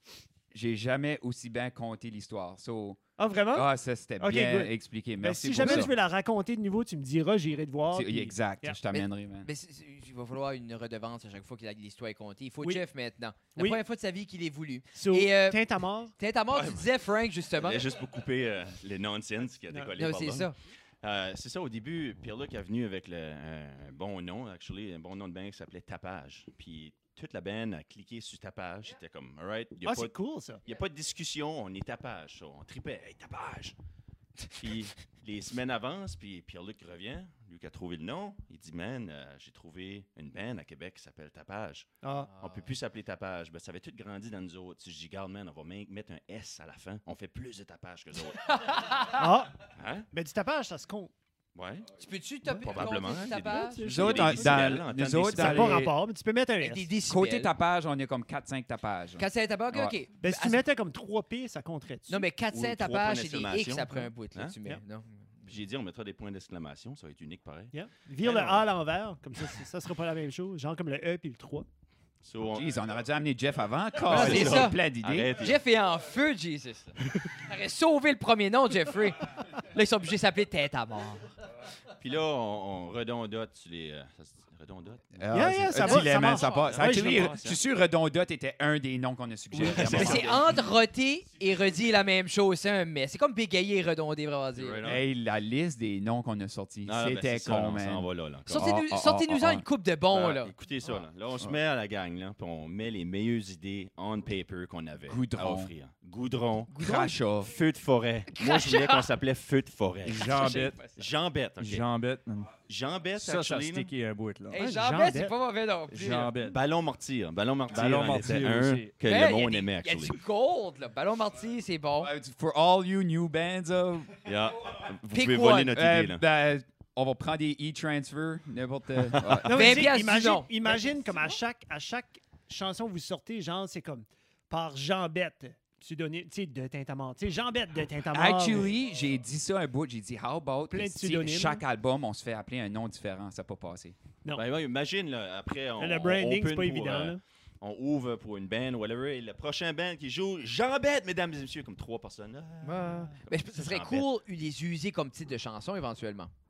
J'ai jamais aussi bien compté l'histoire. So, Ah, vraiment? ça, c'était Ok, bien good. expliqué. Ben, Merci si pour jamais ça. je veux la raconter de nouveau, tu me diras, j'irai te voir. C'est- puis- Exact, Yeah. je t'amènerai, man. Mais il va falloir une redevance à chaque fois que l'histoire est comptée. Il faut Oui. Jeff maintenant. La Oui. première fois de sa vie qu'il est voulu. So, Et, teinte à mort. T'es à mort, tu disais, Frank, justement. Là, juste pour couper les nonsense qui a décollé Non, par c'est là. ça. C'est ça, au début, Pierre-Luc est venu avec un bon nom, actually, un bon nom de band qui s'appelait Tapage. Puis toute la band a cliqué sur Tapage. C'était comme, all right, il n'y a, Ah, pas c'est de- cool, ça. y a pas de discussion, on est Tapage. Ça. On tripait, hey, Tapage! Puis les semaines avancent, puis Pierre-Luc revient, lui qui a trouvé le nom. Il dit, man, j'ai trouvé une band à Québec qui s'appelle Tapage. Ah. On peut plus s'appeler Tapage. Ben, ça avait tout grandi dans nous autres. Si je dis, garde, man, on va mettre un S à la fin. On fait plus de tapage que les autres. Ah, Hein? mais du tapage, ça se compte. Ouais. Tu peux-tu topper Probablement, compter hein, du des tapage? deux. Nous autres, des dans, décibels, dans- en nous temps autres, de Ça n'a dans pas les- rapport, mais tu peux mettre un Avec S. des décibels. côté tapage, on est comme 4-5 tapages. 400 tabac, OK. Ouais. Ben, si tu À- mettais comme 3 P, ça compterait-tu? Non, mais Ou 400 trois tapages, points c'est des X d'exclamation. après un bout. Là, Hein? tu mets, Yeah. non? Puis j'ai dit, on mettra des points d'exclamation, ça va être unique pareil. Yeah. Vire le Alors. A à l'envers, comme ça sera pas la même chose. Genre comme le E puis le 3. So, on- Jeez, on aurait dû amener Jeff avant. Ah, c'est C'est ça. plein d'idées. Arrête. Jeff est en feu, Jesus. Il aurait sauvé le premier nom, Jeffrey. Là, ils sont obligés de s'appeler Tête à mort. Puis là, on redondote sur les... ça se dit redondote? Yeah, ça va, Dis-les, ça man, marche. ça passe. Ouais, Actually, je pense, je suis sûr Redondote était un des noms qu'on a suggéré. à un Mais moment c'est donné. entre roter et redire la même chose. C'est un mais. C'est comme bégayer et redonder, vraiment dire. Right on. Hey, la liste des noms qu'on a sortis, Ah, ben, c'était c'est ça, là, con, on s'en man. va là. Comme- Sortez-nous-en une coupe de bons, là. Écoutez ça, là. Là, on se met à la gang, là, puis on met les meilleures idées on paper qu'on avait Goudron. à offrir. Goudron. Crachat. Feu de forêt. Moi, je voulais qu'on s'appelait Feu de forêt. Jambette. Jean-Bête, OK. Jambette. Jean-Bête, Ça, ça a actually, là. stické un bout, là. Hey, Ouais, Jean Jean Bête, Bête. c'est pas mauvais non plus. là. Jambette. Ballon Mortier. Ballon Mortier, Ballon en était Mortier un aussi. que Ben, le y a monde des- aimait, y a actually. du gold, là. Ballon Marty, c'est bon. For all you new bands, Yeah. Vous Pick pouvez voler one. notre idée, là. on va prendre des e-transfer, n'importe. Non, 20 mais tu sais, piastres, disons. imagine comme à chaque chanson que vous sortez, genre, c'est comme par Jean Bête, pseudonyme, tu sais, de Tintamarre. Tu sais, Jean Bête de Tintamarre. Actually, j'ai dit ça un bout. J'ai dit, how about Plein de si pseudonymes. chaque album, on se fait appeler un nom différent. Ça n'a pas passé. Non. Ben, ouais, imagine, là, après, on, Le branding, on c'est pas open évident. pour, là. on ouvre pour une band, whatever, et le prochain band qui joue, Jean-Bête, mesdames et messieurs, comme 3 personnes. Mais ça serait Jean cool de les user comme titre de chanson éventuellement.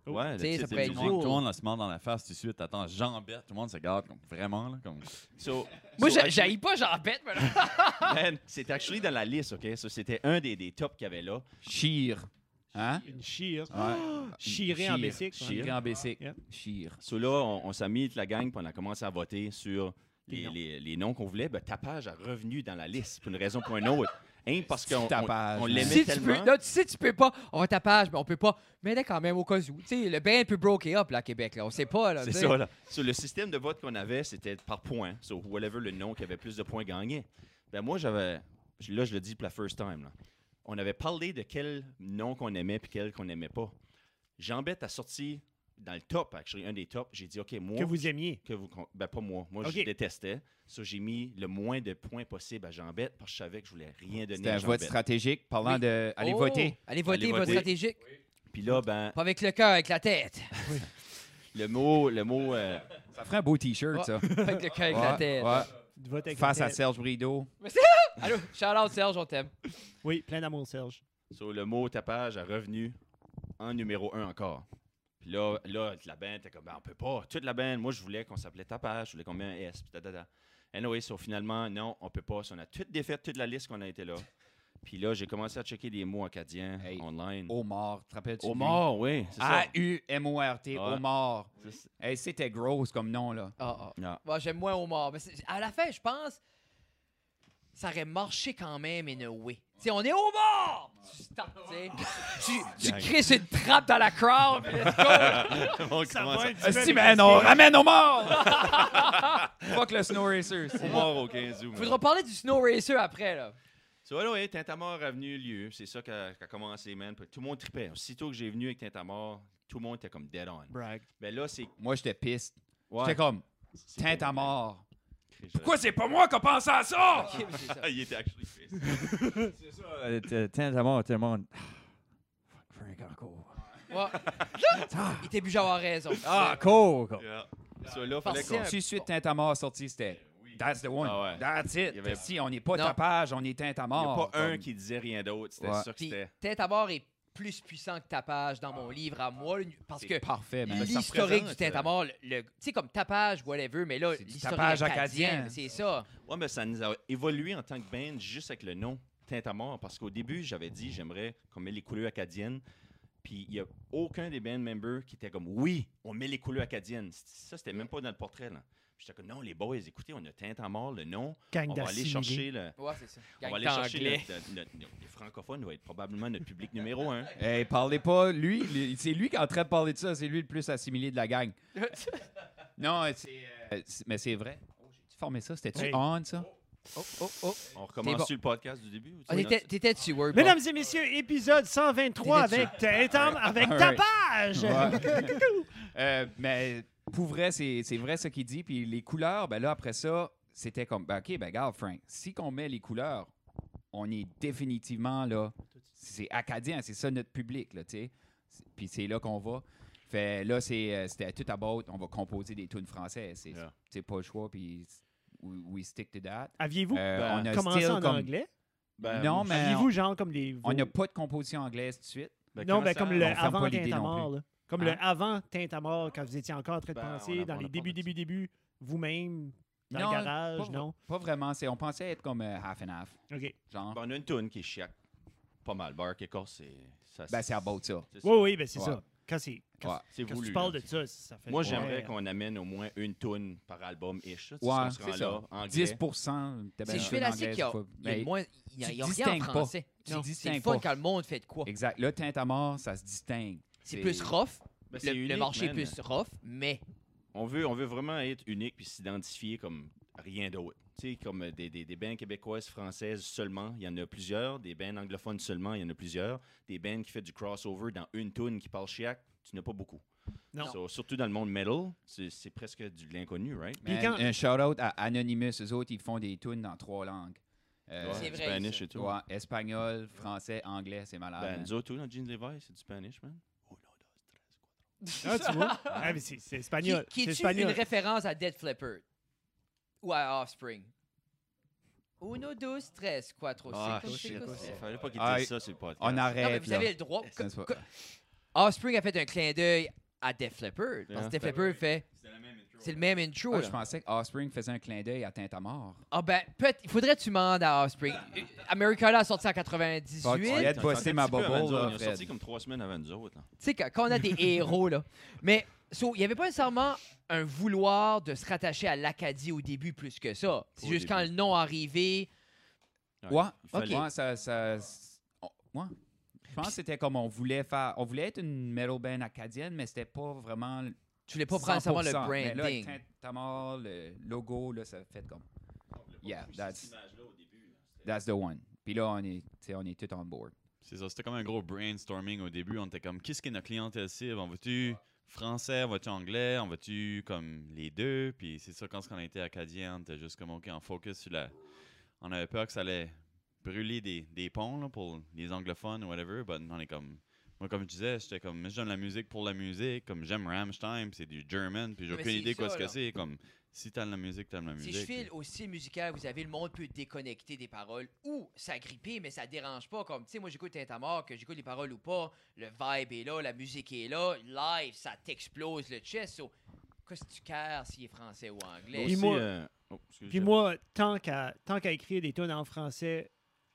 Ouais, Tu sais, le ça titre peut de être musique. cool. Tout le monde se mord dans la face tout de suite. Attends, Jean-Bête, tout le monde se garde comme, vraiment. Là, comme... So, Moi, so, j'haïs pas Jean-Bête, mais là. man, c'était actually dans la liste, OK? So, c'était un des tops qu'il y avait là. Chire. Hein? Une chire. Ouais. Chiré en Chire. Bessic. ouais. Chire en Bessic. Yeah. Chire. So là, on s'est mis toute la gang, puis on a commencé à voter sur les noms qu'on voulait. Ben, Tapage a revenu dans la liste pour une raison ou pour une autre. Hein, parce qu'on Tapage. on l'aimait Si tu tellement. peux, là, tu sais, tu peux pas. On va ta page, mais on peut pas. Mais là, quand même, au cas où. Tu sais, le band peut broker up, là, à Québec, là. On sait pas, là. C'est tu sais. ça, là. So, le système de vote qu'on avait, c'était par points. So, whatever le nom qui avait plus de points gagnait. Ben, moi, là, je le dis pour la first time, là. On avait parlé de quel nom qu'on aimait puis quel qu'on n'aimait pas. Jean-Bête a sorti dans le top, actually, un des tops. J'ai dit, OK, moi... Que vous aimiez. Ben, pas moi. Moi, OK. je détestais. So, j'ai mis le moins de points possible à Jean-Bête parce que je savais que je voulais rien donner C'était à un vote Jean-Bête. stratégique parlant Oui. de aller Oh! voter. Allez voter, Allez vote voter. stratégique. Puis là, ben, Pas avec le cœur, avec la tête. le mot Ça ferait un beau T-shirt, Ouais. ça. Pas avec le cœur, avec la Ouais, tête. ouais. Du vote avec Face la à tête. Serge Brideau. Allô, shout-out Serge, on t'aime. Oui, plein d'amour, Serge. So, le mot tapage est revenu en numéro 1 encore. Puis là, la band était comme, ben, on peut pas. Toute la band, moi, je voulais qu'on s'appelait tapage, je voulais qu'on mette un S. Puis anyway, so, finalement, non, on peut pas. So, on a tout défait, toute la liste qu'on a été là. Puis là, j'ai commencé à checker des mots acadiens Hey, online. Omar, te rappelles-tu? de lui? Omar, oui, c'est ça. A-U-M-O-R-T, Ouais. Omar. C'est- Hey, c'était gross comme nom, là. Non. Bon, j'aime moins Omar. Mais à la fin, je pense ça aurait marché quand même, in a way. Tu sais, on est Omar! Tu startes, tu sais. Tu crisses une trappe dans la crowd, puis let's go! On Ça commence va à- être super Si, man, on ramène Omar! Fuck le Snow Racer. c'est- Omar au 15 août. Faudra parler du Snow Racer après, là. So, anyway, Tintamarre a venu lieu. C'est ça qui a commencé, man. Puis tout le monde tripait. Aussitôt que j'ai venu avec Tintamarre, tout le monde était comme dead on. Brag. Ben là, c'est... Moi, j'étais piste. Ouais. J'étais comme, C'est teinte pas à vrai. mort. Je- Pourquoi c'est pas moi qui a pensé à ça? Ok, mais c'est ça. Il était actually pissed. C'est ça. Tant à mort, tout le monde. Fuck Frank encore. Ouais. Il était obligé d'avoir raison. Ah, cool. Yeah. So, là, fallait Forcé qu'on... un- Tout de suite, teinte à mort sorti, c'était That's the one. Ah ouais. That's it. Il y avait- Si on n'est pas Non. tapage, on est teinte à Il n'y a mort. pas un Comme- qui disait rien d'autre. C'était Ouais. ça que Puis, c'était... Tête à mort est plus puissant que tapage dans mon livre à moi, parce C'est que parfait, man. ça l'historique représente, du tête à mort, tu sais, comme tapage, whatever, mais là, C'est du l'historique tapage acadien, acadien. c'est ça. Ouais, mais ça nous a évolué en tant que band juste avec le nom Tintamarre. Parce qu'au début, j'avais dit, j'aimerais qu'on mette les couleurs acadiennes. Puis il n'y a aucun des band members qui était comme, oui, on met les couleurs acadiennes. Ça, c'était même pas dans le portrait, là. Puis j'étais comme, non, les boys, écoutez, on a Tintamarre, le nom. Gang On va aller d'assimilés. chercher le... Ouais, c'est ça. On va aller chercher les francophones, va être probablement notre public numéro 1. Hey, parlez pas. C'est lui qui est en train de parler de ça. C'est lui le plus assimilé de la gang. Non, mais c'est vrai. Oh, j'ai-tu formé ça? C'était-tu Hey. on, ça? On recommence bon. sur le podcast du début? Ou Ah, tu- t'étais dessus, Word. Mesdames et messieurs, épisode 123 T'étais avec Tintam, avec All tapage. Mais pour vrai, c'est vrai ce qu'il dit. Puis les couleurs, ben là, après ça, c'était comme, ben, OK, ben, regarde, Frank, si qu'on met les couleurs, on est définitivement là. C'est acadien, c'est ça notre public, là, tu sais. Puis c'est là qu'on va. Fait là, c'était tout à bord. On va composer des tunes françaises. Yeah. C'est pas le choix, puis we stick to that. Aviez-vous On a commencé still en comme- anglais? Ben, Non, mais Aviez-vous genre comme les... on n'a pas de composition anglaise tout de suite. ben, Non, comment ben ça- comme on le ferme avant pas l'idée non Tintamarre, plus. là. Comme Hein? le avant Tintamarre, quand vous étiez encore en train de Ben, penser, on dans a les pas débuts, vous-même, dans Non, le garage, pas, non? Pas vraiment. On pensait être comme half and half. OK. Genre, Ben, on a une toune qui est chiac. Pas mal. Bark Écorce, c'est... ben, c'est about ça. c'est ça. Oui, oui, ben c'est Ouais. ça. Quand Ouais. C'est quand voulu. tu parles là. de ça, ça fait... Moi, Ouais. j'aimerais qu'on amène au moins une toune par album-ish. là, tu sais, Ouais, si on se c'est rend ça. là, anglais. 10%. C'est je fais la qu'il y a, il y a moins, il y a tu rien en distingues pas. français. Tu Non, c'est distingues le fun pas. quand le monde fait de quoi. Exact. Là, Tintamarre, ça se distingue. C'est plus rough. Ben, c'est Le unique, marché est man. plus rough, mais On veut vraiment être unique puis s'identifier comme rien d'autre. Tu sais, comme des bands québécoises, françaises seulement, il y en a plusieurs. Des bands anglophones seulement, il y en a plusieurs. Des bands qui font du crossover dans une tune qui parle chiac, tu n'as pas beaucoup. Non. So, surtout dans le monde metal, c'est presque de l'inconnu, right? Puis Man, quand- un shout-out à Anonymous. Eux autres, ils font des tunes dans 3 langues. C'est vrai, Spanish ça. et tout. Ouais, espagnol, français, anglais, c'est malade. Ben, man. nous autres, tout, dans Jeans Levi, c'est du Spanish, man. Ah, tu vois? Ah, mais c'est espagnol. Qui C'est est-tu espagnol. une référence à Dead Flipper ou à Offspring? Uno, dos, tres, cuatro, Ah, cinco, shit. cinco, Il six. fallait pas qu'il Ah, dise ça sur le podcast. on Non, mais arrête, vous là. avez le droit. C'est pas- Offspring a fait un clin d'œil à Def Leppard. Parce que Def Leppard fait... C'est le même intro. Ah, là. je pensais que Offspring faisait un clin d'œil à Tintamar. Ah ben, il faudrait que tu demandes à Offspring. Americana a sorti en 98. Fuck, Tu tu viens de bosser ma bubble, Ils là, ont sorti Fred. comme 3 semaines avant nous autres. là. sais, quand on a des héros, là. Mais, il n'y avait pas nécessairement un vouloir de se rattacher à l'Acadie au début plus que ça. C'est Au juste début. quand le nom est arrivé. Ouais, Il fallait- ouais, ouais. Je pense que c'était comme on voulait être une metal band acadienne, mais c'était pas vraiment Tu voulais pas prendre nécessairement le 100%. Mais là, branding. Tintamar, le logo, là, ça fait comme... Yeah, that's the one. Puis là, on est tout on board. C'est ça, c'était comme un gros brainstorming au début. On était comme, qu'est-ce que notre clientèle cible? On va-tu français, on va-tu anglais, on va-tu comme les deux? Puis c'est ça, quand on était acadien, on était juste comme, OK, on focus sur la... On avait peur que ça allait brûler des ponts là, pour les anglophones ou whatever, but on est comme... Moi, comme je disais, j'étais comme, j'aime la musique pour la musique, comme j'aime Rammstein, puis c'est du German, puis j'ai Mais aucune c'est idée quoi ça, ce que là. c'est. Comme, si t'aimes la musique, t'aimes la Si musique. je file au style musical, vous avez le monde peut déconnecter des paroles ou s'agripper, mais ça dérange pas. Comme, tu sais, moi, j'écoute Tintamar, que j'écoute les paroles ou pas, le vibe est là, la musique est là, live, ça t'explose le chest. So, qu'est-ce que tu cares s'il est français ou anglais? Puis Aussi, moi- excuse, Puis Jeff. moi, tant qu'à écrire des tunes en français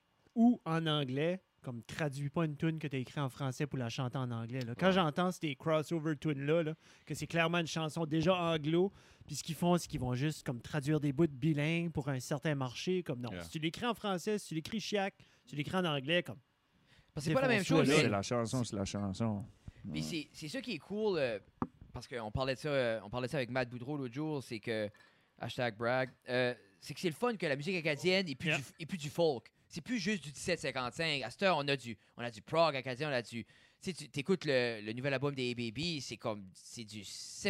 ou en anglais, comme traduis pas une tune que tu as écrite en français pour la chanter en anglais. Là. Quand j'entends ces crossover tunes-là, là, que c'est clairement une chanson déjà anglo, puis ce qu'ils font, c'est qu'ils vont juste comme traduire des bouts de bilingues pour un certain marché. Comme non, Yeah. si tu l'écris en français, si tu l'écris chiac, si tu l'écris en anglais, comme Parce que c'est pas la même défonce-toi, chose. là. mais- C'est la chanson, c'est la chanson. Puis c'est ça qui est cool, parce qu'on parlait de ça, avec Matt Boudreau l'autre jour, c'est que, #brag, c'est que c'est le fun que la musique acadienne est plus du folk. C'est plus juste du 1755. À cette heure, on a du prog acadien, on a du... Tu sais, tu écoutes le nouvel album des A-Baby, c'est du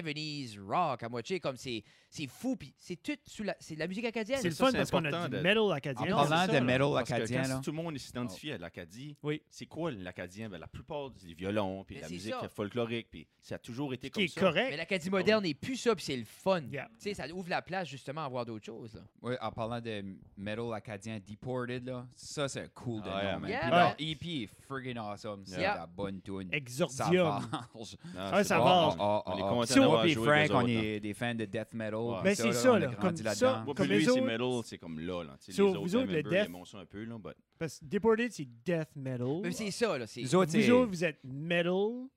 70s rock à moitié, comme c'est fou, puis c'est tout c'est de la musique acadienne. c'est le ça, fun c'est parce qu'on a important du de- metal acadien. En parlant C'est ça, de là, metal parce que acadien, quand là. tout le monde s'identifie à l'Acadie, Oui. c'est quoi l'Acadien? Ben, la plupart, c'est des violons, puis Mais la c'est musique ça. folklorique, puis ça a toujours été Qui comme est ça. correct. Mais l'Acadie moderne n'est plus ça, puis c'est le fun. Yeah. Tu sais, ça ouvre la place justement à voir d'autres choses. Là. Oui, en parlant de metal acadien Deported, là, ça, c'est un cool de Ah, yeah, nom, man. man. Puis Yeah. leur EP est friggin' awesome. C'est Yeah. la bonne tune. Exordium. Ça varge. Ah, ça bon. varge. On est content So- Moi d'avoir puis joué Frank, avec eux on autres, est des fans de death metal. Ouais. puis Ben, c'est ça, on a là, grandi comme ça. là-dedans. Moi, Comme puis lui, les c'est autres- metal, c'est comme là. là. Tu sais, So, les vous autres, autres, le Member, death- ils montent ça un peu, là, but- Parce que Deported, c'est death metal. Mais c'est ça, là. C'est... Nous autres, Vous c'est... autres, vous êtes metal.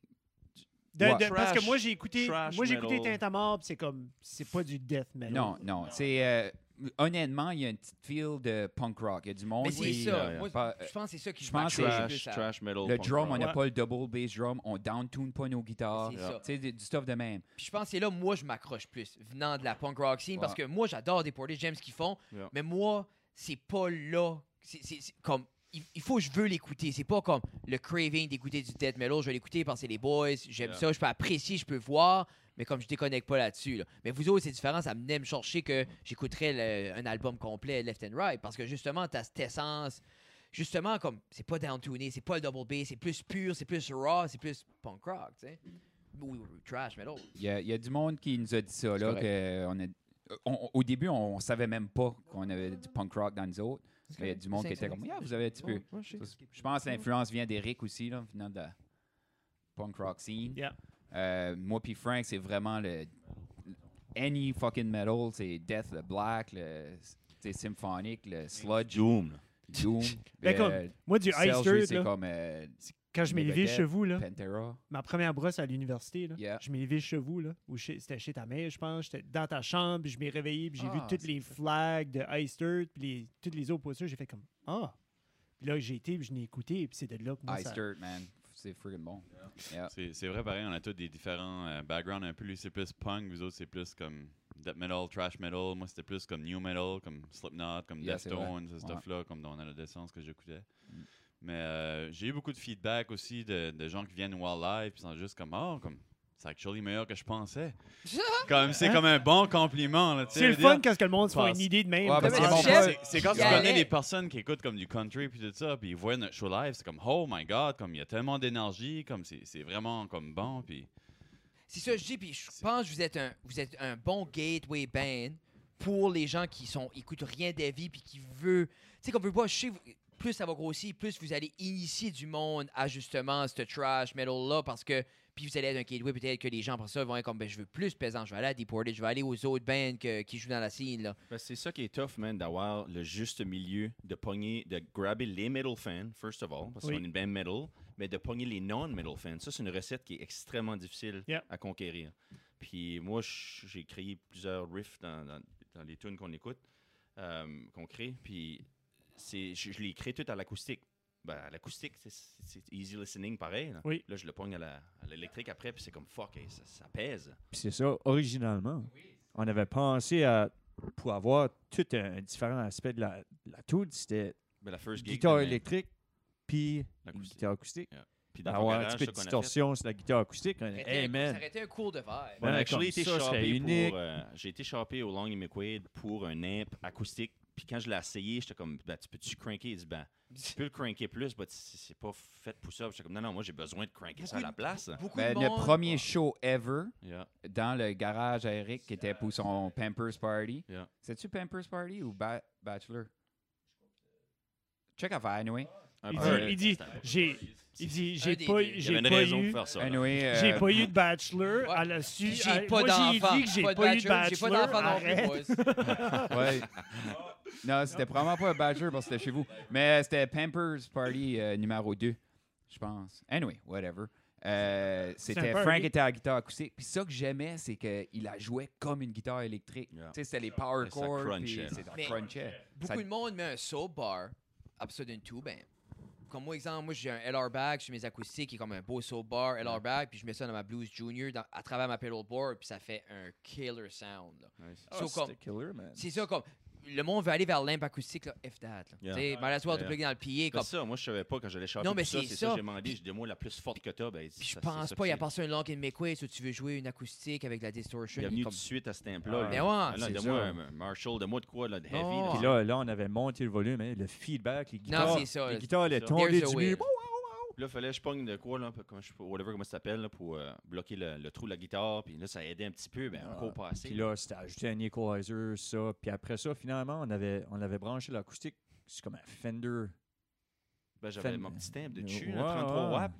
Ouais. Parce que Trash- moi, j'ai écouté trash écouté metal. Tintamar, puis c'est comme, c'est pas du death metal. Non. C'est... honnêtement, il y a une petite feel de punk rock. Il y a du monde Mais c'est qui... ça. yeah. Moi, pas- je pense que c'est ça qui je se pense que m'accroche c'est plus à- Trash metal. le punk drum, rock. on n'a Ouais. pas le double bass drum. On downtune pas nos guitares. C'est Tu ça. sais, du stuff de même. Puis je pense que c'est là, moi, je m'accroche plus, venant de la punk rock scene, parce que moi, j'adore Deported, j'aime ce qu'ils font, Yeah. mais moi, c'est pas là. C'est comme. Il faut que je veux l'écouter. C'est pas comme le craving d'écouter du death metal. Je vais l'écouter parce que c'est les boys. J'aime Yeah. ça. Je peux apprécier, je peux voir. Mais comme je déconnecte pas là-dessus. Là. Mais vous autres, c'est différent. Ça venait me chercher que j'écouterais un album complet left and right. Parce que justement, t'as cette essence. Justement, comme c'est pas downtuné, c'est pas le double bass, c'est plus pur, c'est plus raw, c'est plus punk rock, tu sais. Ou trash metal. Il y a du monde qui nous a dit ça, là, correct. que au début, on savait même pas qu'on avait du punk rock dans nous autres. Il y a du monde qui était comme, yeah, vous avez un petit peu. Je pense que l'influence vient d'Eric aussi, là, venant de la punk rock scene. Yeah. Moi puis Frank, c'est vraiment le any fucking metal, c'est Death, le Black, le c'est symphonique, le sludge, Doom. là. Doom. Ben, comme, moi, du Serge, Ice lui, Dirt, c'est là, comme quand je m'ai levé Megadeth, chez vous, là, Pantera. ma première brosse à l'université, là, Yeah. je m'ai levé chez vous, là, ou c'était chez ta mère, je pense. J'étais dans ta chambre, puis je m'ai réveillé, puis j'ai vu Ah, toutes c'est les flags de Ice Dirt, puis toutes les autres posters. J'ai fait comme, ah! Puis là, j'ai été, puis je l'ai écouté, puis c'est de là que moi, Ice ça... Dirt, man. C'est friggin' bon. Yeah. C'est vrai, pareil, on a tous des différents backgrounds. Un peu, lui, c'est plus punk, vous autres, c'est plus comme death metal, trash metal. Moi, c'était plus comme new metal, comme Slipknot, comme Yeah, c'est Deftones, vrai. ce stuff-là, comme dans l'adolescence que j'écoutais. Mais j'ai eu beaucoup de feedback aussi de gens qui viennent voir live, puis ils sont juste comme, oh, comme, c'est actually meilleur que je pensais. Comme, c'est Hein? comme un bon compliment. Là, tu sais, C'est le je veux dire. fun quand que le monde se fait Passe. une idée de même. Ouais, comme parce ça. que mon chef, frère, C'est quand tu y allait. connais des personnes qui écoutent comme du country puis tout ça, puis ils voient notre show live, c'est comme oh my god, comme il y a tellement d'énergie, comme c'est vraiment comme bon, puis C'est ça que je dis, puis je pense que vous êtes un bon gateway band pour les gens qui écoutent rien d'heavy puis qui veulent. Tu sais, qu'on veut pas. Je sais, plus ça va grossir, plus vous allez initier du monde à justement ce trash metal-là, parce que puis vous allez être un gateway, peut-être que les gens après ça vont être comme, ben je veux plus pesant, je vais aller à Deported, je vais aller aux autres bands qui jouent dans la scène, là. Ben, c'est ça qui est tough, man, d'avoir le juste milieu, de pogner, de grabber les metal fans, first of all, parce qu'on est une band metal, mais de pogner les non-metal fans. Ça, c'est une recette qui est extrêmement difficile à conquérir. Puis moi, j'ai créé plusieurs riffs dans les tunes qu'on écoute, qu'on crée, puis je les crée toutes à l'acoustique. Ben, à l'acoustique, c'est easy listening pareil. Là, là je le pogne à l'électrique après, puis c'est comme fuck, ça pèse. Puis c'est ça, originalement, on avait pensé pour avoir tout un différent aspect de la tune, c'était la first gig, guitare électrique, puis guitare acoustique. Yeah. Puis dans avoir un petit peu de distorsion sur la guitare acoustique. Ça aurait été un cours de verre. On a actually été chopé j'ai été chopé au Long & McQuaid pour un amp acoustique. Puis quand je l'ai essayé, j'étais comme, ben, tu peux-tu cranker? Il dit, ben, tu peux le cranker plus, mais c'est pas fait pour ça. J'étais comme, non, moi, j'ai besoin de cranker ça à la place. Le premier show ever dans le garage à Eric, qui était pour son Pampers Party. C'est-tu Pampers Party ou Bachelor? Check out anyway. Il dit, j'ai pas eu de bachelor à la suite. J'ai pas d'enfant. Moi, j'ai dit que j'ai pas eu de bachelor. J'ai pas d'enfant non plus, boys. Ouais. Non, c'était probablement pas un bachelor parce que c'était chez vous. Mais c'était Pampers Party numéro 2, je pense. Anyway, whatever. C'était Frank était à la guitare acoustique. Puis ça que j'aimais, c'est qu'il la jouait comme une guitare électrique. Tu sais, c'était les power chords. C'était crunchait. Beaucoup de monde met un soap bar après d'une tube, ben. Comme moi, exemple, moi, j'ai un LR bag sur mes acoustiques qui est comme un beau soap bar LR bag, puis je mets ça dans ma Blues Junior à travers ma pedalboard, puis ça fait un killer sound. Nice. C'est killer, man. C'est ça, comme le monde veut aller vers l'imp acoustique, là, if that. Tu sais, might as well to plugger dans le pied. Comme... C'est ça, moi, je savais pas quand j'allais chanter. Non, mais c'est ça que j'ai demandé. J'ai dit, moi, la plus forte que t'as, ben, puis je pense pas, il y a passé un Long & McQuaid où tu veux jouer une acoustique avec la distortion. Il est venu tout de suite à cet amp-là. Mais ouais, c'est de moi un Marshall, de moi de quoi, là, de heavy. Puis là, on avait monté le volume, hein, le feedback, les guitares. Non, c'est ça. Les guitares, elles tombaient du mur. Là, il fallait que je pogne de quoi, là, comment ça s'appelle, là, pour bloquer le trou de la guitare. Puis là, ça aidait un petit peu, mais encore pas assez. Puis là, c'était ajouté un equalizer, ça. Puis après ça, finalement, on avait branché l'acoustique. C'est comme un Fender. Ben, j'avais mon petit amp de dessus, 33 watts.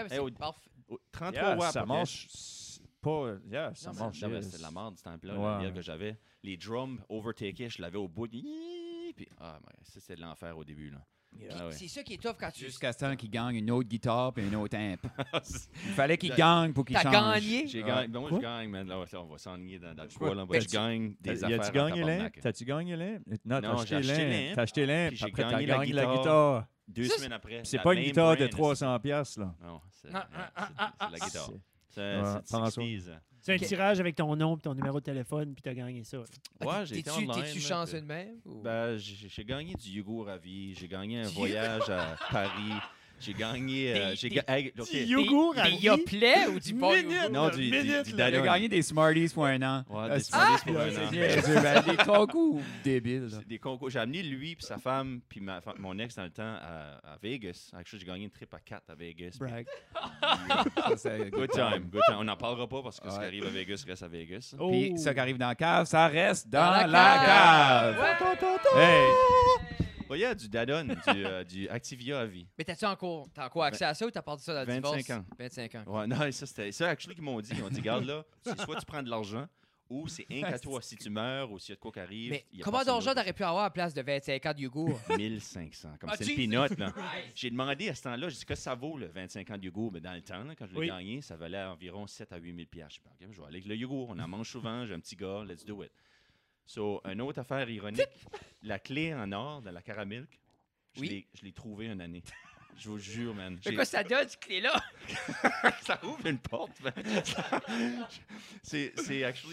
33 watts. Ça marche pas. Ça marche. C'était de la merde, ce temple-là, que j'avais. Les drums overtakeaient, je l'avais au bout. Puis, ça, c'était de l'enfer au début, là. C'est ça qui est tough quand tu... Jusqu'à ce temps qu'il gagne une autre guitare et une autre amp. Il fallait qu'il gagne pour qu'il change. T'as gagné? J'ai gagné. Ben moi, je gagne, man. Là, on va s'ennuyer dans le choix. Là. Je gagne des affaires. As-tu gagné l'amp? T'as-tu gagné l'amp? Non, j'ai acheté l'amp. T'as acheté l'amp, puis après t'as gagné la guitare. 2 semaines après. C'est pas une guitare de 300$, là. Non, c'est la guitare. C'est un tirage avec ton nom et ton numéro de téléphone, puis t'as gagné ça. Ouais, j'ai été online. T'es-tu chanceux de même? Ben, j'ai gagné du yogourt à vie. J'ai gagné un voyage à Paris. J'ai gagné... du yogourt à vie? Des Yoplait ou du bon yogourt? Non, du Il a gagné des Smarties pour un an. Ouais, des Smarties pour un an. Des concours débiles. Des concours. J'ai amené lui puis sa femme puis mon ex dans le temps à Vegas. Actually, j'ai gagné une trip à 4 à Vegas. Brag. Good time. On n'en parlera pas parce que ce qui arrive à Vegas reste à Vegas. Puis ce qui arrive dans la cave, ça reste dans la cave. Hey! Il y a du Dadon, du Activia à vie. Mais t'as encore accès à ça ou t'as perdu ça dans le 25 divorce? ans. 25 ans. Ouais, non, ça, c'était ça, actually, qu'ils m'ont dit. Ils m'ont dit, regarde là, c'est soit tu prends de l'argent ou c'est un qu'à toi. Si tu meurs ou s'il y a de quoi qui arrive. Mais comment d'argent t'aurais pu avoir à la place de 25 ans de yogourt? 1500. Comme c'est une peanut, là. J'ai demandé à ce temps-là, j'ai dit que ça vaut le 25 ans de yogourt. Mais dans le temps, là, quand je l'ai gagné, ça valait environ 7 à 8 000 $. Je dis, OK, je vais aller avec le yogourt. On en mange souvent. J'ai un petit gars. Let's do it. So, une autre affaire ironique, la clé en or de la Caramilk. Je l'ai trouvé une année. Je vous jure, man. Mais quoi ça donne, cette clé-là? Ça ouvre une porte, man. C'est actually...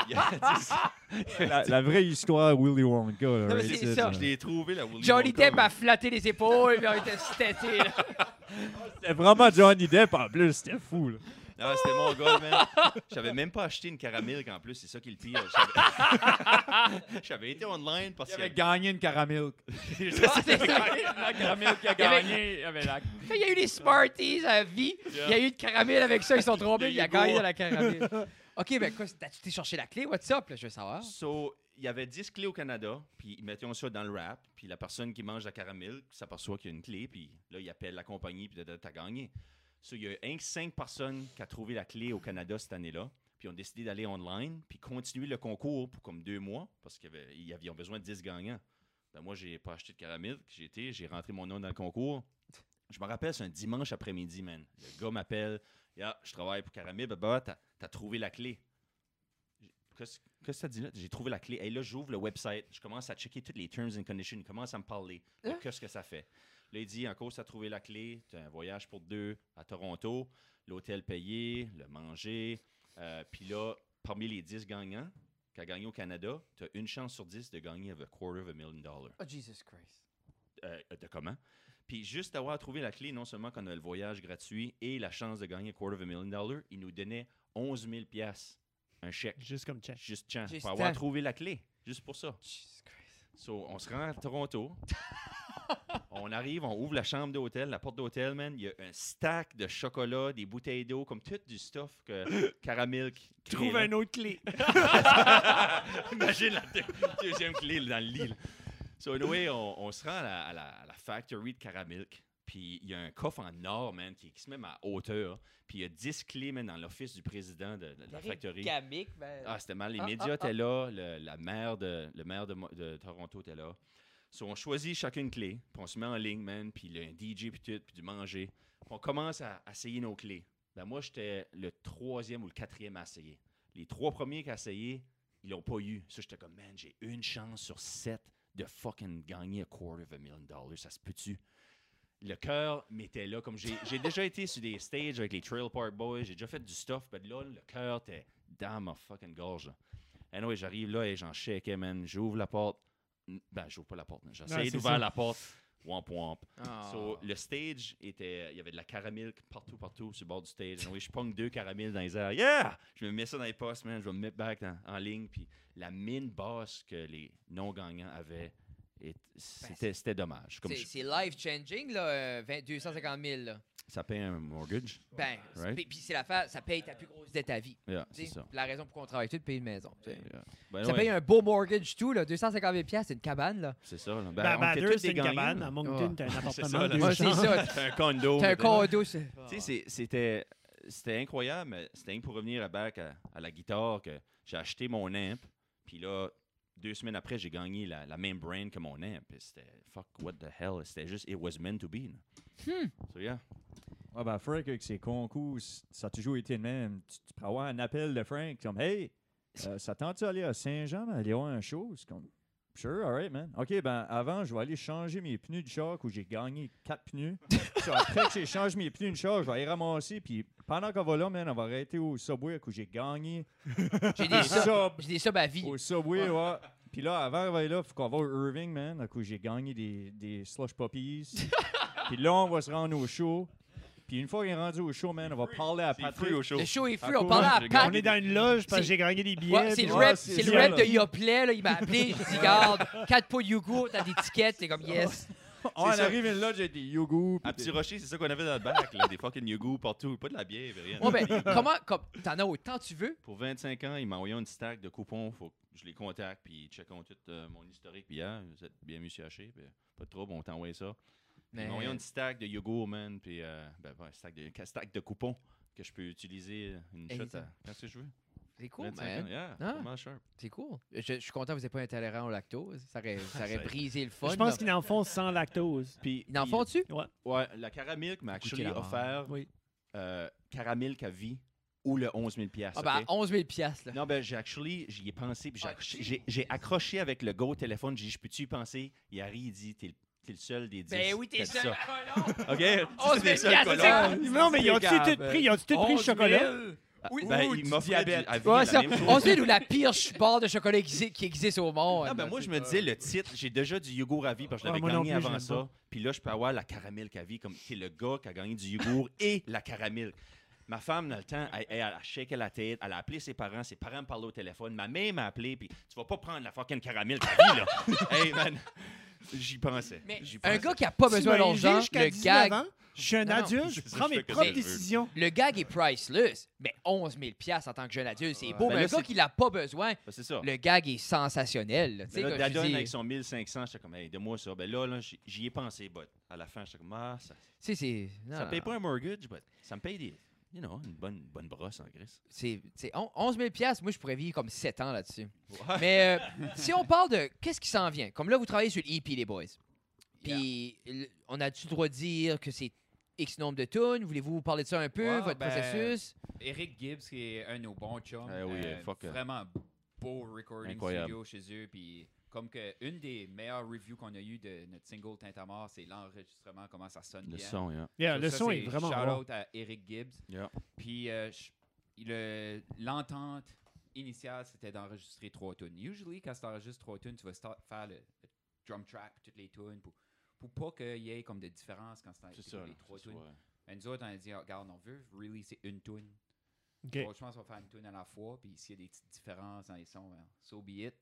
La vraie histoire Willy Wonka. Là, non, mais c'est ça. Je l'ai trouvé, la Willy Wonka. Johnny Depp a flatté les épaules, puis on était stétés, là. C'était vraiment Johnny Depp, en plus. C'était fou, là. Non, c'était mon gars, man. J'avais même pas acheté une caramilk en plus, c'est ça qui est le pire. J'avais été online parce que... Il avait gagné une caramilk. C'est ça. La caramilk qui a gagné. Il y a eu les Smarties à vie. Il y a eu de caramel avec ça, ils sont trompés, il a gagné dans la caramel. OK, ben quoi, t'as-tu été chercher la clé? What's up, là, je veux savoir. So, il y avait 10 clés au Canada, puis ils mettaient ça dans le wrap, puis la personne qui mange la caramel s'aperçoit qu'il y a une clé, puis là, il appelle la compagnie, puis t'as gagné. So, il y a 5 personnes qui ont trouvé la clé au Canada cette année-là, puis ont décidé d'aller online, puis continuer le concours pour comme 2 mois, parce qu'ils ont besoin de 10 gagnants. Ben, moi, j'ai pas acheté de caramel, j'ai rentré mon nom dans le concours. Je me rappelle, c'est un dimanche après-midi, man. Le gars m'appelle, je travaille pour Caramel, t'as trouvé la clé. Qu'est-ce que ça dit là? J'ai trouvé la clé. Et là, j'ouvre le website, je commence à checker toutes les terms and conditions, il commence à me parler de qu'est-ce que ça fait. Là, il dit, en cause, tu as trouvé la clé, tu as un voyage pour 2 à Toronto, l'hôtel payé, le manger. Puis là, parmi les 10 gagnants qui ont gagné au Canada, tu as une chance sur 10 de gagner avec $250,000. Oh, Jesus Christ. De comment? Puis juste d'avoir trouvé la clé, non seulement qu'on a le voyage gratuit et la chance de gagner $250,000, il nous donnait 11 000 $, un chèque. Juste comme check. Juste chance. Juste Pour avoir temps. trouvé la clé. Juste pour ça. Jesus Christ. So, on se rend à Toronto. On arrive, on ouvre la chambre d'hôtel, la porte d'hôtel, man. Il y a un stack de chocolat, des bouteilles d'eau, comme tout du stuff que Caramel Trouve une autre clé. Imagine la deuxième clé dans le lit. Là. So, anyway, on se rend à la factory de Caramilk. Puis il y a un coffre en or, man, qui se met à hauteur. Puis il y a 10 clés, man, dans l'office du président de la factory. Gamique, ben... Ah, c'était mal. Les médias étaient là. Le maire de Toronto était là. So, on choisit chacune clé. Puis on se met en ligne, man. Puis il y a un DJ, puis tout, puis du manger. Puis on commence à essayer nos clés. Ben moi, j'étais le 3e ou le 4e à essayer. Les 3 premiers qui ont essayé, ils l'ont pas eu. Ça, j'étais comme, man, j'ai une chance sur 7 de fucking gagner $250,000. Ça se peut-tu? Le cœur m'était là. Comme j'ai déjà été sur des stages avec les Trail Park Boys. J'ai déjà fait du stuff. Mais là, le cœur était dans ma fucking gorge. Anyway, j'arrive là et j'en shakais, man. J'ouvre la porte. Ben, j'ouvre pas la porte. J'essaie d'ouvrir la porte. Womp womp. So, le stage était. Il y avait de la caramel partout sur le bord du stage. Anyway, je pogne 2 caramels dans les airs. Yeah! Je me mets ça dans les postes, man. Je vais me mettre back en ligne. Puis la mine basse que les non-gagnants avaient, c'était dommage. C'est life-changing, là, 250 000. Là. Ça paye un mortgage. Ben, Right? puis c'est l'affaire, ça paye ta plus grosse dette à vie. Yeah, T'sais. c'est ça. La raison pour qu'on travaille tout, c'est de payer une maison. Yeah. Ben Ça ouais, paye un beau mortgage tout, là, 250 000 $, c'est une cabane. Là. c'est ça. Là. Ben, Ben, on était Bathurst, tous c'est des une gagnants. cabane. À Moncton, t'as un appartement, ça, là. 2 Ouais, c'est chambres. ça. C'est un condo. T'as un mais- condo, c'est... Tu sais, c'était incroyable, mais c'était rien pour revenir à la guitare que j'ai acheté mon amp, puis là, 2 semaines après, j'ai gagné la même brand que mon amp. Et c'était fuck, what the hell? C'était juste, it was meant to be. So, yeah. Ah ben Frank, avec ses concours, ça a toujours été le même. Tu peux avoir un appel de Frank comme « Hey, ça tente d'aller à Saint-Jean, aller voir un show? » C'est comme « Sure, alright, man. OK, ben avant, je vais aller changer mes pneus de char où j'ai gagné 4 pneus. So, après que j'ai changé mes pneus de char, je vais aller ramasser. Puis pendant qu'on va là, man, on va arrêter au Subway où j'ai gagné. J'ai des subs à vie. Au Subway, ouais. Puis là, avant d'aller là, il faut qu'on va au Irving, man, où j'ai gagné des slush puppies. Puis là, on va se rendre au show. Puis une fois qu'il est rendu au show, man, on va parler à Patrick. Free au show. Le show est free, À on cause- parlait à j'ai Pat. On est dans une loge parce que j'ai gagné des billets. Ouais, c'est le Ouais, rep, c'est c'est le ça, rep là. de Yoplait, là, il m'a appelé, j'ai dit, garde, 4 pots de yogourt, t'as des tickets, c'est comme yes. On ça. arrive là, j'ai des yogourts. À Petit Rocher, c'est ça qu'on avait dans le bac, là, des fucking yogourts partout. Pas de la bière, rien. Ouais, ben, t'en as autant tu veux? Pour 25 ans, il m'a envoyé une stack de coupons. Faut que je les contacte, puis ils checkeront tout mon historique. Puis vous êtes bien monsieur Haché, puis pas de trouble, on t'a envoyé ça. Puis ils m'ont envoyé une stack de yogourt, man, puis un stack de coupons que je peux utiliser une shot Exact. quand que je veux. C'est cool, 25 man. ans, yeah, Ah. vraiment sharp. C'est cool. Je suis content que vous n'êtes pas intolérant au lactose. Ça aurait brisé le fun. Je pense là. qu'ils en font sans lactose. Puis, Ils en font-tu? Ouais, la Caramilk m'a actually la mort. offert Oui. Caramilk à vie ou le 11 000 Ah ben, ok? 11 000 $. Là. Non, ben, j'y ai pensé, puis j'ai accroché avec le gars au téléphone, j'ai dit, je peux-tu y penser? Il arrive, il dit, t'es le seul des 10. Ben oui, t'es qui a dit seul. ça. colon. OK? 11 000 T'es le seul $, colon. c'est Non, mais ils ont-tu tout pris? Ils ont-tu tout pris le chocolat? Oui, Ben, ou il du m'offrait diabète. à vie Ouais, la ça, même chose. 11 000 ou la pire barre de chocolat qui existe au monde. Ah, ben moi, je me disais, le titre, j'ai déjà du yogourt à vie parce que je l'avais moi non gagné plus, je avant l'aime ça. pas. Puis là, je peux avoir la Caramilk à vie, comme c'est le gars qui a gagné du yogourt et la Caramilk. Ma femme, dans le temps, elle a shaké la tête, elle a appelé ses parents me parlaient au téléphone, ma mère m'a appelé, puis tu vas pas prendre la fucking Caramilk à vie, là. Hey, man. J'y pensais. Mais J'y un pensais. gars qui a pas Tu besoin m'as élevé d'argent, jusqu'à le 19 gag, ans, je suis un Non, non. adulte, C'est je ça, prends je mes fais que propres je veux. décisions. le gag est priceless. Mais 11 000 $ en tant que jeune adulte, c'est beau. Ben mais là, un gars c'est- qui l'a pas besoin, Ben, c'est ça. le gag est sensationnel. là. Tu sais, Mais là, comme je Dadon dis, avec son 1500, j'étais comme, hey, donne-moi ça. Ben là, j'y ai pensé, but à la fin, j'étais comme, ça c'est... non, ça non, paye non. pas un mortgage, but ça me paye des, une bonne brosse en gris. C'est 11 000 $, moi, je pourrais vivre comme 7 ans là-dessus. Mais si on parle de qu'est-ce qui s'en vient, comme là, vous travaillez sur l'EP, les boys. Puis, on a-tu le droit de dire que c'est X nombre de tunes? Voulez-vous parler de ça un peu, Ouais, votre ben, processus? Eric Gibbs, qui est un de nos bons chums. Oui, fuck. Vraiment beau recording Incroyable. studio chez eux. Puis comme que une des meilleures reviews qu'on a eues de notre single Tintamarre, c'est l'enregistrement, comment ça sonne Le bien. son, yeah. Yeah, So le ça, son c'est est vraiment shout bon. out à Eric Gibbs. Yeah. Puis l'entente initiale, c'était d'enregistrer 3 tunes. Usually, quand tu enregistres 3 tunes, tu vas faire le drum track, toutes les tunes, pour pas qu'il y ait comme de différence quand tu C'est ça. les là, 3 c'est tunes. ça, ouais. Mais nous autres, on a dit, regarde, on veut releaser une tune. OK. Bon, je pense qu'on va faire une tune à la fois, puis s'il y a des petites différences dans les sons, so be it.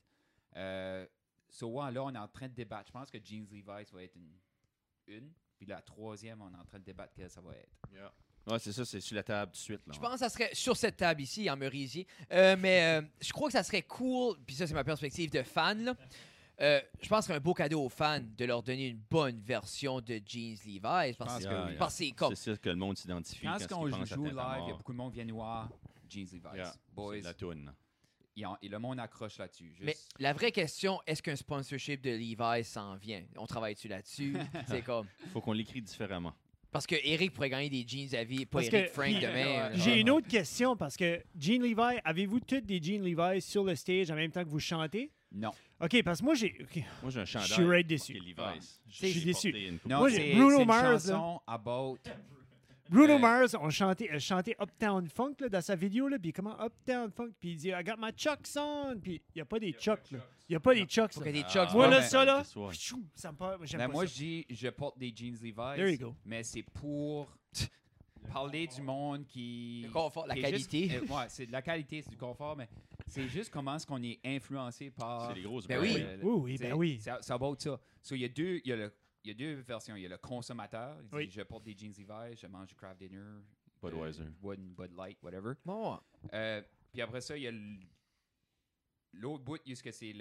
So, ouais, là, on est en train de débattre. Je pense que Jeans Levi's va être une, puis la troisième, on est en train de débattre quelle ça va être. Yeah. Ouais, c'est ça, c'est sur la table tout de suite. Là, Je pense que ça serait sur cette table ici, en Merisier. Mais je crois que ça serait cool, puis ça, c'est ma perspective de fan, là. Je pense que c'est un beau cadeau aux fans de leur donner une bonne version de Jeans Levi's. Parce Yeah, que yeah. parce que c'est comme. C'est ça que le monde s'identifie Quand quand on ils pensent à joue live, Tintamarre. il y a beaucoup de monde qui vient nous voir Jeans Levi's. Yeah, Boys, c'est de la toune. là. et le monde accroche là-dessus. Juste- Mais la vraie question, est-ce qu'un sponsorship de Levi's s'en vient? On travaille-tu là-dessus? C'est comme. Faut qu'on l'écrit différemment. Parce que Eric pourrait gagner des jeans à vie, pas Parce Eric que- Frank puis, demain. J'ai une autre question parce que Jean Levi, avez-vous toutes des Jean Levi sur le stage en même temps que vous chantez? Non. OK, parce que moi, j'ai... OK. Moi, j'ai un chandail. Je suis right déçu. qui est Levi's. Ah. Je suis déçu. porté une couple Non, Moi, de- j'ai c'est Bruno c'est une Mars, là. chanson about... Bruno Euh, Mars a chanté Uptown Funk là, dans sa vidéo, là, puis comment Uptown Funk, puis il dit « I got my Chucks on », puis il n'y a pas des Chucks, là. Il n'y a pas des Chucks, Faut là. qu'il y ait des chucks. Moi, Ouais, là, mais- ça, là, Ouais. pfiou, ça me parle, j'aime Ben pas moi, ça. je dis, je porte des jeans Levi's, There you go. mais c'est pour parler du monde qui... Le confort, la qui est juste- qualité. ouais, c'est de la qualité, c'est du confort, mais c'est juste comment est-ce qu'on est influencé par... C'est les grosses Ben brands. oui. Oui, t'sais, ben oui. C'est about ça. So, il y a deux versions. Il y a le consommateur, il dit, Oui. je porte des jeans Levi's, je mange du craft dinner, Budweiser. Bud Light, whatever. Bon, Puis après ça, il y a l'autre bout, est-ce que c'est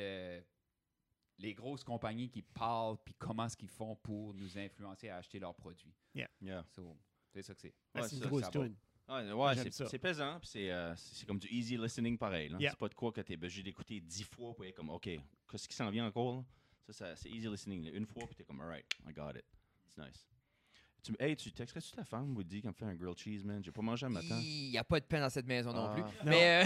les grosses compagnies qui parlent puis comment est-ce qu'ils font pour nous influencer à acheter leurs produits. Yeah. So, c'est ça que c'est. Ah, Ouais, c'est une ça, grosse ça va. tune. Ouais, J'aime ça. c'est pesant, puis c'est comme du easy listening pareil. là. Yeah. C'est pas de quoi que t'es obligé d'écouter 10 fois pour être comme, OK, qu'est-ce qui s'en vient encore? là? C'est easy listening. là. Une fois, puis t'es comme, alright, I got it. It's nice. Tu texterais-tu ta femme, vous dit, qu'elle me fait un grilled cheese, man? J'ai pas mangé le matin. il n'y a pas de pain dans cette maison non Ah. plus. Non. Mais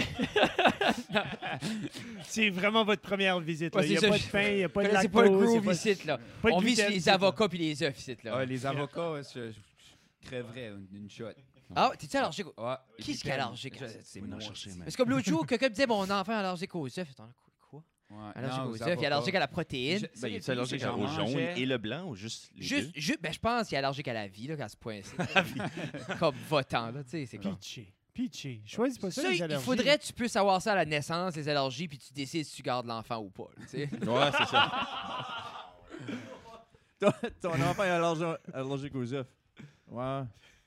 C'est vraiment votre première visite. là. Ouais, Il n'y a c'est pas ça. de pain, il n'y a pas de lactose. c'est pas le il y a groove pas- ici, là. pas de On vit gluten, sur les c'est ça. avocats puis les œufs ici, là. Les avocats, je crèverais une shot. Ah, t'es-tu allergique? Ouais, et Qui puis est allergique? C'est On va moi. en chercher, man. Parce que comme l'autre jour, quelqu'un me disait mon enfant est allergique aux œufs. Attends, quoi? Ouais, Allergique non, aux aux œufs, il est avocats. allergique à la protéine. Je- Ben, il est allergique j'en au jaune mangeais. et le blanc ou juste les deux? Ben, je pense qu'il est allergique à la vie, là, à ce point-ci. Comme votant, là, tu sais, c'est comme... Pitché. Choisis pas ça, Ça, les il allergies. faudrait que tu puisses savoir ça à la naissance, les allergies, puis tu décides si tu gardes l'enfant ou pas, là, tu sais. Ouais, c'est ça. Ton enfant est allergique aux œufs. Ouais.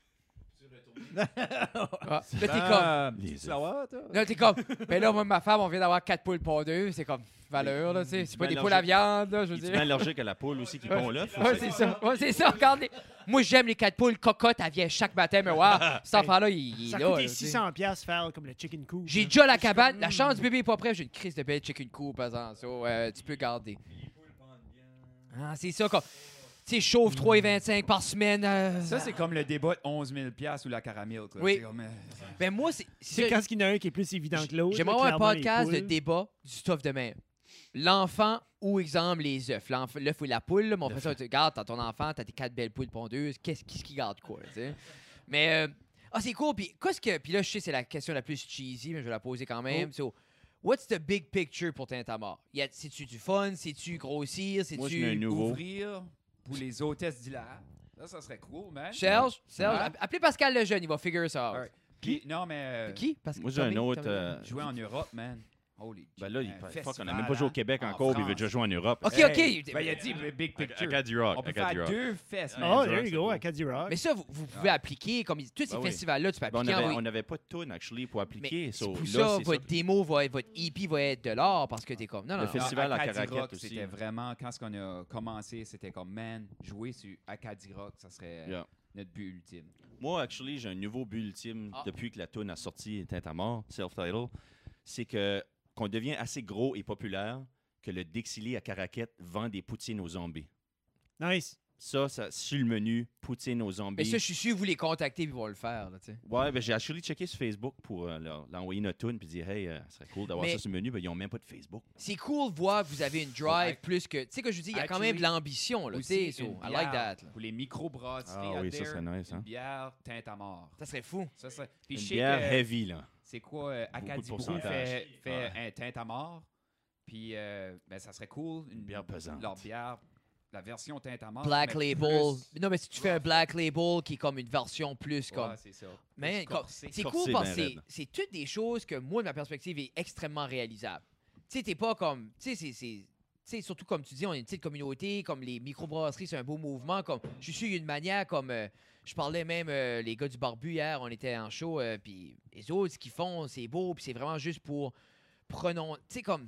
Ah, là, t'es comme... Les Tu œufs. savoir, toi? Là, t'es comme... Ben là, moi, ma femme, on vient d'avoir 4 poules pondeuses. C'est comme valeur, là, tu sais. C'est pas des poules à viande, là, je veux Il est dire. allergique à la poule aussi qui pond l'œuf? Ouais, c'est ça. Ouais, c'est ça. Regardez. Moi, j'aime les 4 poules cocottes. Elle vient chaque matin, mais wow, cet enfant-là, il Ça est là. coûte là, tu sais. 600$ faire comme le chicken coop. J'ai là. déjà la Je suis cabane. comme, La chance du bébé est pas prête. J'ai une crise de belle chicken coop, par exemple. So, tu peux garder. Ah, c'est ça. Comme, tu sais, chauffe 3,25 par semaine. Ça, c'est comme le débat de 11 000 $ ou la caramel. Quoi. Oui. C'est comme, Ben, moi, C'est quand il y en a un qui est plus évident que l'autre. J'aimerais là, avoir un clairement, les podcast de poules. débat du stuff de même. L'enfant ou, exemple, les œufs. L'œuf ou la poule. Là, mais on fait ça, tu regardes, t'as ton enfant, t'as tes 4 belles poules pondeuses. Qu'est-ce qui garde quoi, tu sais? Mais, c'est cool. Puis, puis là, je sais, c'est la question la plus cheesy, mais je vais la poser quand même. So, what's the big picture pour Tintamarre? C'est-tu du fun? C'est-tu grossir? Moi, je mets un C'est-tu... nouveau. Ouvrir pour les hôtesses d'hilaire. Ça serait cool, man. Serge, Ouais. appelez Pascal Lejeune, il va figure ça out. Alright. Puis, non, mais Qui? Pascal Moi, j'ai un Tommy? autre. Tommy? jouer en Europe, man. Holy Ben là, festival, fuck, on n'a même pas joué au Québec en encore, puis il veut France. déjà jouer en Europe. OK, Hey, OK. ben, il a dit big picture. Acadie Rock. On peut Acadie faire Rock. 2 fesses. man. Oh, Ça, there you c'est go, cool. Acadie Rock. Mais ça, vous pouvez appliquer, comme tous ces Ben oui. festivals-là, tu peux Ben, appliquer. on n'avait pas de tune, actually, pour appliquer. Mais So, pour là, ça, c'est votre démo, votre EP va être de l'or parce que t'es comme... Non, non, Le non. festival à Acadie Caracat Rock, aussi. C'était vraiment, quand on a commencé, c'était comme, man, jouer sur Acadie Rock, ça serait Yeah. notre but ultime. Moi, actually, j'ai un nouveau but ultime Ah. depuis que la tune a sorti Teinte à mort, self-title. C'est qu'on devient assez gros et populaire que le Dixili à Caraquette vend des poutines aux zombies. Nice. Ça, sur le menu, poutine aux zombies. Mais ça, je suis sûr que vous les contactez et ils vont le faire, là, tu sais. Ouais, ben j'ai actually checké sur Facebook pour leur envoyer notre tune puis dire hey, ça serait cool d'avoir Mais- ça sur le menu. Ben, ils n'ont même pas de Facebook. C'est cool de voir que vous avez une drive Ouais. plus que... Tu sais que je veux dire, il y a quand même de Actually, l'ambition, là, tu Aussi, sais. So, une I like bière that. là. Pour les micro-brasseries Ah oui, out ça there, serait nice, hein. Une bière teinte à mort. Ça serait fou. Ça serait... Puis Une je sais bière que- heavy, là. C'est quoi, Acadie Brew pourcentage. fait un teinte à mort. Puis, ben, ça serait cool. Une bière pesante. Leur bière, la version teinte à mort. Black mais Label. plus- Non, mais si tu fais un Black Label qui est comme une version plus comme... Ouais, c'est ça. Mais Plus comme- corsé. c'est Corsé, cool parce que ben c'est- raide. c'est toutes des choses que moi, de ma perspective, est extrêmement réalisable. Tu sais, t'es pas comme... Tu sais, tu sais, surtout comme tu dis, on est une petite communauté, comme les microbrasseries, c'est un beau mouvement. Comme, je suis sûr, il y a une manière comme... je parlais même, les gars du Barbu hier, on était en show, puis les autres, ce qu'ils font, c'est beau, puis c'est vraiment juste pour prononcer... Tu sais, comme...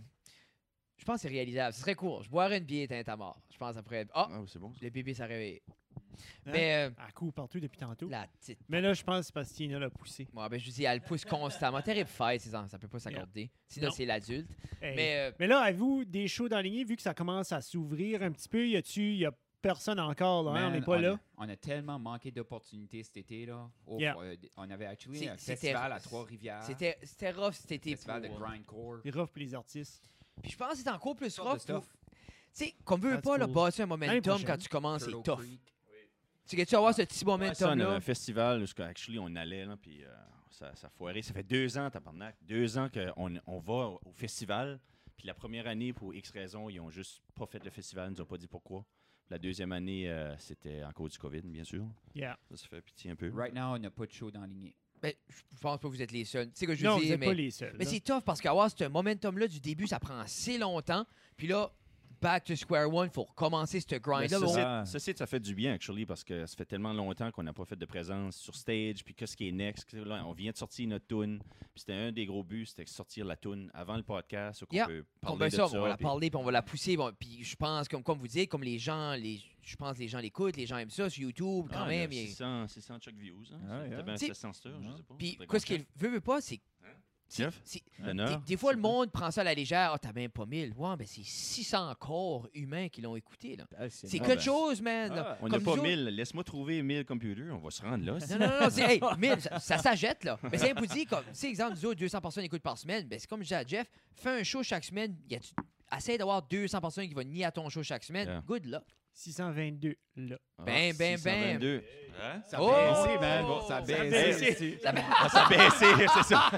Je pense que c'est réalisable. Ce serait cool. Je boirais une bière teinte à mort. Je pense que ça pourrait... Ah, Ah, c'est bon. le bébé s'est réveillé. Hein? Mais Elle court partout depuis tantôt. la petite... Mais là, je pense que c'est parce que Tina l'a poussé. Ouais, ben, je dis, elle pousse constamment. Terrible fête, ces enfants. Ça peut pas s'accorder. Sinon, Non. c'est l'adulte. Hey. Mais Mais là, avez-vous des shows dans la lignée, vu que ça commence à s'ouvrir un petit peu? Il y a personne encore, là, hein? On Man, n'est pas là. On a tellement manqué d'opportunités cet été. Là. Yeah. On avait actually C'est- un c'était- festival à Trois-Rivières. c'était rough cet été. Festival de pour- grindcore. C'est rough pour les artistes. Puis je pense que c'est encore plus Sorte de rough. stuff. Tu sais, qu'on veut That's pas le cool. bâtir un L'année momentum prochaine. quand tu commences, c'est Turtle tough. Creek. Tu sais, tu vas avoir ce petit Ouais, ça, on momentum-là. avait un festival où actually, on allait, là, puis ça foirait. Ça fait 2 ans, tabarnak. 2 ans qu'on va au festival. Puis la première année, pour X raisons, ils ont juste pas fait le festival. Ils nous ont pas dit pourquoi. La deuxième année, c'était en cause du COVID, bien sûr. Yeah. Ça fait pitié un peu. Right now, on n'a pas de show dans la lignée. Ben, je pense pas que vous êtes les seuls. Tu sais que je Non, veux vous dire, n'êtes pas les seuls. mais là. c'est tough parce qu'avoir ce momentum-là du début, ça prend assez longtemps. Puis là, back to square one, il faut recommencer ce Mais grind-là. ceci, Ah. ça fait du bien, actually, parce que ça fait tellement longtemps qu'on n'a pas fait de présence sur stage. Puis qu'est-ce qui est next? Là, on vient de sortir notre tune. Puis c'était un des gros buts, c'était de sortir la tune avant le podcast. Qu'on Yeah. peut On parler va de ça, ça. on va la puis- parler, puis on va la pousser. Bon, puis je pense, comme vous dites, comme les gens, je pense que les gens l'écoutent, les gens aiment ça sur YouTube quand Ah, même. il y a il- 600 check views. Hein? Ah, C'était yeah. bien T'sais- 700 stars, je sais pas. Puis, Faudrait qu'est-ce qu'on qu'il veut pas, c'est. Jeff? c'est- Honneur. Des fois, le monde prend ça à la légère. Ah, t'as même pas 1000. Ouais, ben c'est 600 corps humains qui l'ont écouté. Là. Ah, C'est bon, quelque ben. chose, man. là. On Comme n'a nous pas autres- 1000. Laisse-moi trouver 1000 computers. On va se rendre là. Non, non, non, c'est, hey, 1000, ça s'achète, là. Mais c'est un peu dit, comme, tu sais, exemple, nous autres, 200 personnes écoutent par semaine. Ben, c'est comme je dis à Jeff, fais un show chaque semaine. Essaye d'avoir 200 personnes qui vont nier à ton show chaque semaine. Yeah. Good luck. 622, là. Ben, ben, ben. 622. Hein? Ça a Oh! baissé, man. Oh! Ça a Ça a baissé. baissé. Ah, ça a baissé, c'est ça.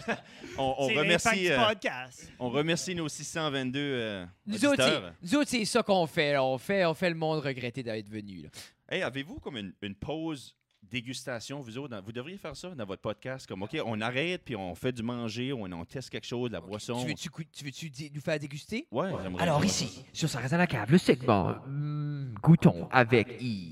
on C'est remercie, l'impact du podcast. on remercie nos 622 Nous autres, auditeurs. c'est ça qu'on fait, là. On fait le monde regretter d'être venu. Là. Hey, avez-vous comme une pause dégustation, vous autres? Vous devriez faire ça dans votre podcast. Comme, OK, on arrête, puis on fait du manger, on teste quelque chose, de la boisson. Tu veux-tu nous faire déguster? Ouais, j'aimerais. Alors ici, sur Ça reste à la cave, le segment goûtons avec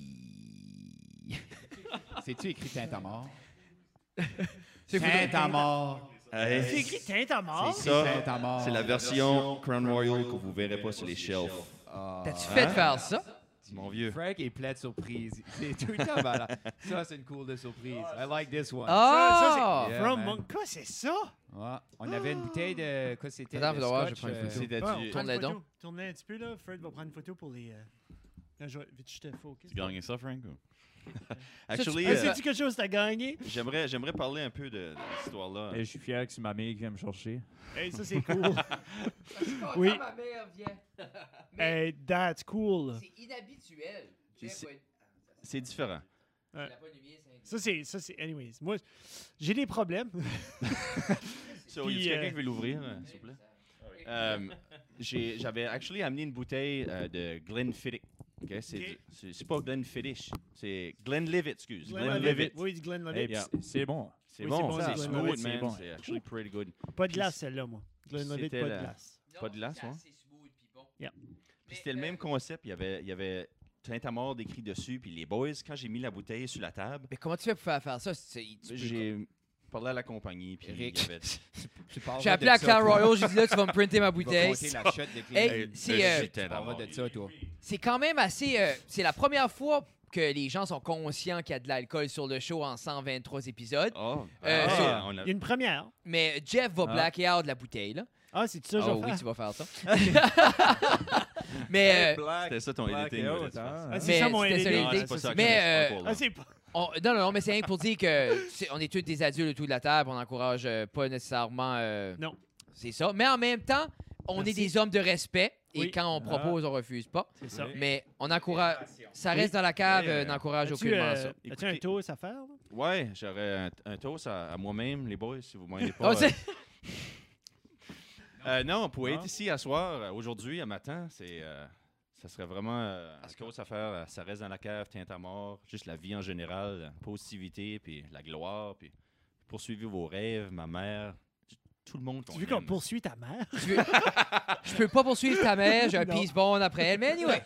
C'est-tu écrit teinte à mort? C'est Teinte à mort. Hey, C'est écrit teinte à mort. c'est ça. Teinte à mort. C'est la version Crown Royal que vous verrez pas sur les shelves. T'as-tu fait de faire ça? Mon vieux. Frank est plein de surprises. C'est tout le temps malade. Ça, c'est une cool de surprise. I like this one. Ah! Ça, c'est Yeah, From man. Monk. Quoi, c'est ça? Ouais. On avait une bouteille de... Quoi, c'était? Attends, de faut voir, je scotch, prends une photo. C'était Ouais, du- on prend Tourne-les une photo. donc. Tourne-les un petit peu, là. Fred va prendre une photo pour les... Vite, je te focus. Tu gagnes ça, Frank? Ou? Actually, Ah, c'est-tu quelque chose que t'as gagné? j'aimerais parler un peu de cette histoire-là. Et je suis fier que c'est ma mère qui vient me chercher. Hey, ça, c'est cool. Oui. Ma mère vient. Hey, that's cool. C'est inhabituel. C'est- C'est différent. Ça, c'est... Anyways, moi, j'ai des problèmes. So, Puis, y a quelqu'un qui veut l'ouvrir, s'il vous plaît? J'avais actually amené une bouteille de Glenfiddich. Okay? C'est pas Glenfiddich, c'est Glenlivet, excuse. Glenlivet. Oui, du Glenlivet. Hey, puis Yeah. c'est bon. C'est Oui, bon, c'est bon, c'est c'est smooth, c'est man. bon. C'est actually pretty good. Pas de glace, celle-là, moi. Glenlivet, C'était pas de la- glace. Pas de glace, c'est ouais. assez smooth, puis bon. Yeah. Puis c'était le même concept. Il y avait Tintamar décrit dessus. Puis les boys, quand j'ai mis la bouteille sur la table, Mais comment tu fais pour faire ça? j'ai parlé à la compagnie. Puis il Eric. y avait... J'ai appelé à Clan Royal, j'ai dit là, tu vas me printer ma bouteille. bouteille. La shot de Hey, c'est Parle de ça, toi. c'est quand même assez. C'est la première fois que les gens sont conscients qu'il y a de l'alcool sur le show en 123 épisodes. Oh, Euh, on a... Il y a une première. Mais Jeff va Ah. blacker out la bouteille, là. Ah, c'est ça, je Ah vais oui, faire. tu vas faire ça. Mais, C'était ça ton editing. Blackout, voilà, tu hein. fais Ah, ça. c'est ça mon c'était ça, idée. l'idée. c'est pas ça que Mais, je fais, c'est pas Ah, cool, c'est pas... non, mais c'est rien pour dire que on est tous des adultes autour de la table, on n'encourage pas nécessairement. Non. C'est ça. Mais en même temps, on Merci. est des hommes de respect et Oui. quand on propose, on refuse pas. C'est ça. Oui. Mais on encourage. Ça Oui. reste dans la cave, Oui, n'encourage As-tu aucunement ça. as-tu un toast à faire? là? Ouais, j'aurais un toast à moi-même, les boys, si vous ne m'aidez pas. Oh, c'est- Non, pour Non. être ici à soir, aujourd'hui, à matin, ça serait vraiment un toast à faire. Ça reste dans la cave, Tintamar, juste la vie en général, la positivité, puis la gloire, puis poursuivez vos rêves, ma mère, tout le monde qu'on Tu veux qu'on aime. poursuit ta mère? Je peux pas poursuivre ta mère, j'ai un Non. peace bond après elle. Mais anyway.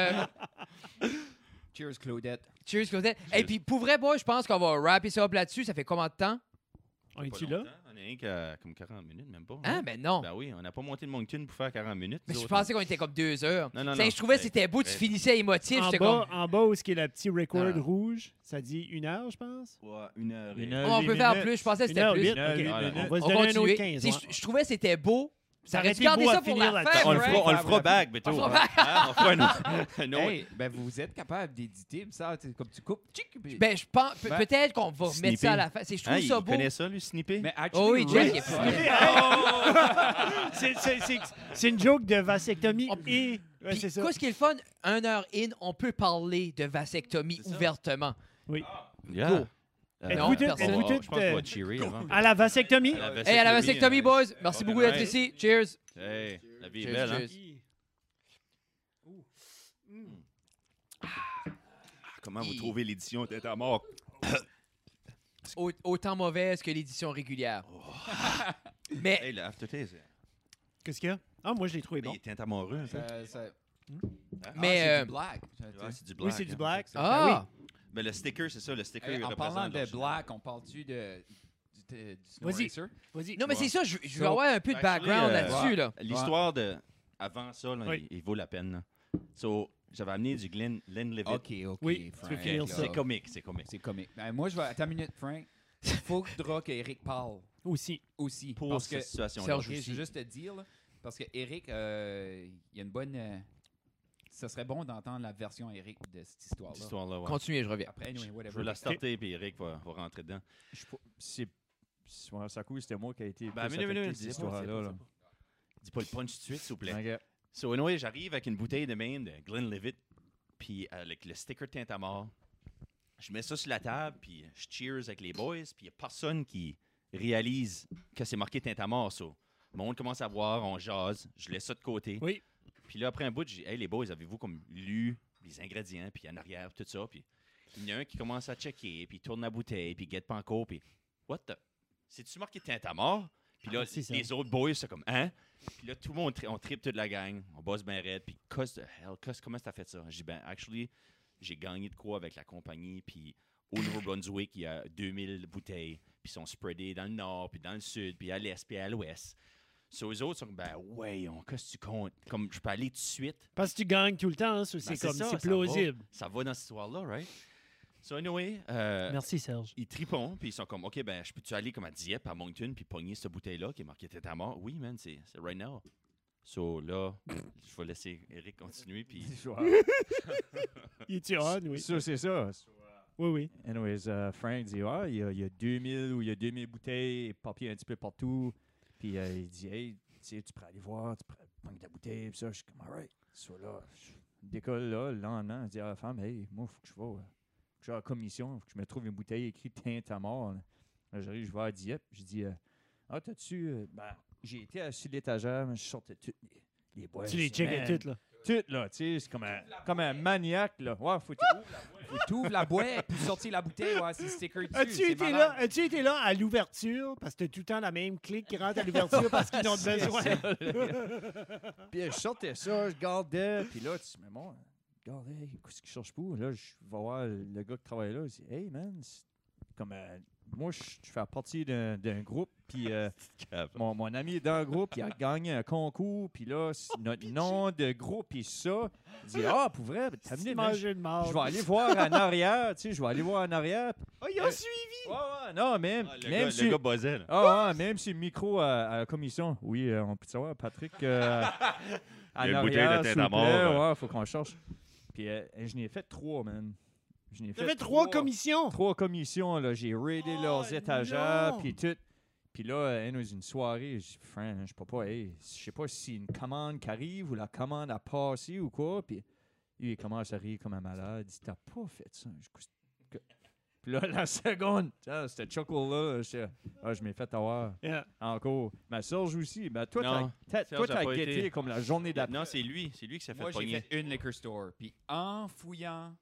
Cheers, Claudette. Cheers, Claudette. Et puis, pour vrai, boy, je pense qu'on va wrapper ça up là-dessus. Ça fait combien de temps? On Pas est-tu là? longtemps, on est rien qu'à comme 40 minutes, même pas. Hein? Ben non. Ben oui, on n'a pas monté le Moncton pour faire 40 minutes. Mais nous je autres, pensais qu'on était comme 2 heures. Non, non, T'sais, non. je trouvais que Hey, c'était beau, tu hey. finissais émotif. En J'étais bas, comme. en bas, où est-ce qu'il y a le petit record Ah. rouge, ça dit 1 heure, je pense? Ouais, 1 heure. Une et- heure. Oh, on huit peut faire minutes. plus. Je pensais que 1 c'était heure plus. 8? Une heure, OK. huit On minutes. va se On donner un continue. autre 15. T'sais, je trouvais que c'était beau. Ça aurait aurait dû été garder beau ça à pour finir la là-dessus. fin, On le right? fera, on le fera back, bientôt. On le fera Hein, on fera un autre. Hey, ben vous êtes capable d'éditer ça, comme tu coupes. Tchic, puis- Ben, je pense. Ben, Peut-être qu'on va snipper. mettre ça à la fin. Je trouve Hein, ça il beau. connaît ça, lui, snipper? Mais Oh oui, Jeff, il est actually, pas. C'est une joke de vasectomie Oh, et... Ouais, Puis, c'est ça. quoi, ce qui est le fun, 1 heure in, on peut parler de vasectomie C'est ça. ouvertement. Yeah. Go. Êtes-vous non, toutes- personne. êtes-vous Je pense toutes, qu'on va cheerer avant. à la vasectomie? Hey, à la vasectomie, boys. Merci beaucoup d'être Ouais. ici. Cheers. Hey, la vie est Cheers, belle, hein? cheers. Comment vous trouvez l'édition Tête à mort? Autant mauvaise que l'édition régulière. Mais Hey, le aftertaste, Qu'est-ce qu'il y a? Ah, moi, je l'ai trouvé il bon. est teint à mort, un peu. Mais, c'est du black. Ouais, c'est du Oui, black. c'est du hein. black. ah, Ben, le sticker, c'est ça. Le sticker, Hey, il en représente parlant de leur- black, on parle-tu du Snow Vas-y. Racer? Vas-y. non mais Ouais. c'est ça, je veux So, avoir un peu de actually, background euh, là-dessus là. L'histoire de avant ça, là, Oui. il vaut la peine. Là. So, j'avais amené du Glenlivet. OK. Oui, Frank, tu peux finir là. ça. C'est comique, c'est comique. C'est comique. Ben, moi, je vais... Attends une minute, Frank. Il faudra qu'Éric parle Aussi. aussi. Pour parce que, cette situation-là. Serge OK, je aussi. veux juste te dire, là, parce que Eric, il y a une bonne... ça serait bon d'entendre la version Eric de cette histoire-là. Cette histoire-là, ouais. Continuez, je reviens. Après, anyway, Je whatever. veux la starter, puis Eric va rentrer dedans. Ça coûte, c'était moi qui a été Ben, plus minute, affecté minute, de cette dis pas, histoire-là. là. Dis pas le punch tout de suite, s'il vous plaît. Ok. So, anyway, j'arrive avec une bouteille de même de Glenlivet, puis avec le sticker teint à mort. Je mets ça sur la table, puis je cheers avec les boys, puis il n'y a personne qui réalise que c'est marqué teint à mort, ça. Le monde commence à boire, on jase, je laisse ça de côté. Oui. Puis là, après un bout, je dis, hey, les boys, avez-vous comme lu les ingrédients, puis en arrière, tout ça, puis il y en a un qui commence à checker, puis il tourne la bouteille, puis il guette pas encore, puis what the... C'est-tu marqué teint à mort? Puis là, c'est ça. les autres boys, c'est comme, hein? Puis là, tout le monde, on tripe toute la gang, on bosse bien raide, puis cause de hell, comment t'as fait ça? Je dis, ben, actually, j'ai gagné de quoi avec la compagnie, puis au Nouveau-Brunswick, il y a 2000 bouteilles, puis ils sont spreadés dans le nord, puis dans le sud, puis à l'est, puis à l'ouest. So, eux autres sont comme, ben, ouais, qu'est-ce que tu comptes? Comme, je peux aller tout de suite. Parce que tu gagnes tout le temps, hein, ça, c'est Ben, comme, ça, c'est ça plausible. Ça va dans cette histoire-là, right? So, anyway, Merci, Serge. ils tripont, puis ils sont comme, OK, ben, je peux-tu aller comme à Dieppe, à Moncton, puis pogner cette bouteille-là qui est marquée tête à mort? Oui, man, c'est right now. So, là, je vais laisser Eric continuer, puis... Il est-tu on, oui? Ça, c'est ça. Oui, oui. Anyways, Frank dit, ah, il y a 2000 ou il y a 2000 bouteilles, papier un petit peu partout. Puis il dit, hey, tu pourrais aller voir, tu pourrais prendre ta bouteille. Puis ça, je suis comme, alright. So là, je décolle là, le lendemain, je dis à la femme, hey, moi, il faut que je vais, que j'ai la commission, il faut que je me trouve une bouteille écrite teinte à mort. Là, j'arrive, je vais à Dieppe, je dis, ah, t'as-tu. Ben, j'ai été assis sur l'étagère, mais je sortais toutes les boîtes. Tu les checkais toutes, là. Toutes, là, tu sais, c'est comme un maniaque, là. Ouais, faut Tu ouvres la boîte, puis sortir la bouteille, ouais, c'est sticker dessus. As-tu c'est été, malade. là, as-tu été là à l'ouverture? Parce que t'as tout le temps la même clique qui rentre à l'ouverture parce qu'ils en ont besoin. Puis je sortais ça, je gardais. Puis là, tu dis, mais moi, regarde, hey, qu'est-ce qu'il cherche pour? Là, je vais voir le gars qui travaille là. Je dis, hey, man, comme moi, je fais partie d'un groupe. Puis mon ami est dans le groupe, il a gagné un concours. Puis là, notre nom de groupe est ça. Il dit, ah, pour vrai, t'as amené, man, Manger de marde. je vais aller voir en arrière. Tu sais, je vais aller voir en arrière. Oh, ils ont suivi! Ouais, non, même. Ah, le même gars, si- le gars buzzait, là. Ah, ouais, même si le micro à la commission. Oui, on peut savoir, Patrick. En Il y a une arrière, bouteille de tête s'il à vous mort, plaît. là. Ouais, faut qu'on cherche. Puis je n'ai fait 3, man. Je n'ai T'as fait 3 commissions. 3 commissions, là. J'ai raidé Oh, leurs étagères, non! puis tout. Puis là, nous, une soirée, je dis, Fran, je peux pas, hey, je sais pas si c'est une commande qui arrive ou la commande a passé ou quoi. Puis lui, il commence à rire comme un malade. Il dit, t'as pas fait ça. Puis là, la seconde, c'était chuckle-là. Je m'ai fait avoir Yeah. encore. Ma Serge aussi. Ben, toi, Non, t'as Serge a pas guetté été. comme la journée d'après. Non, c'est lui qui s'est fait Moi, j'ai pogner. fait une liquor store. Puis en fouillant,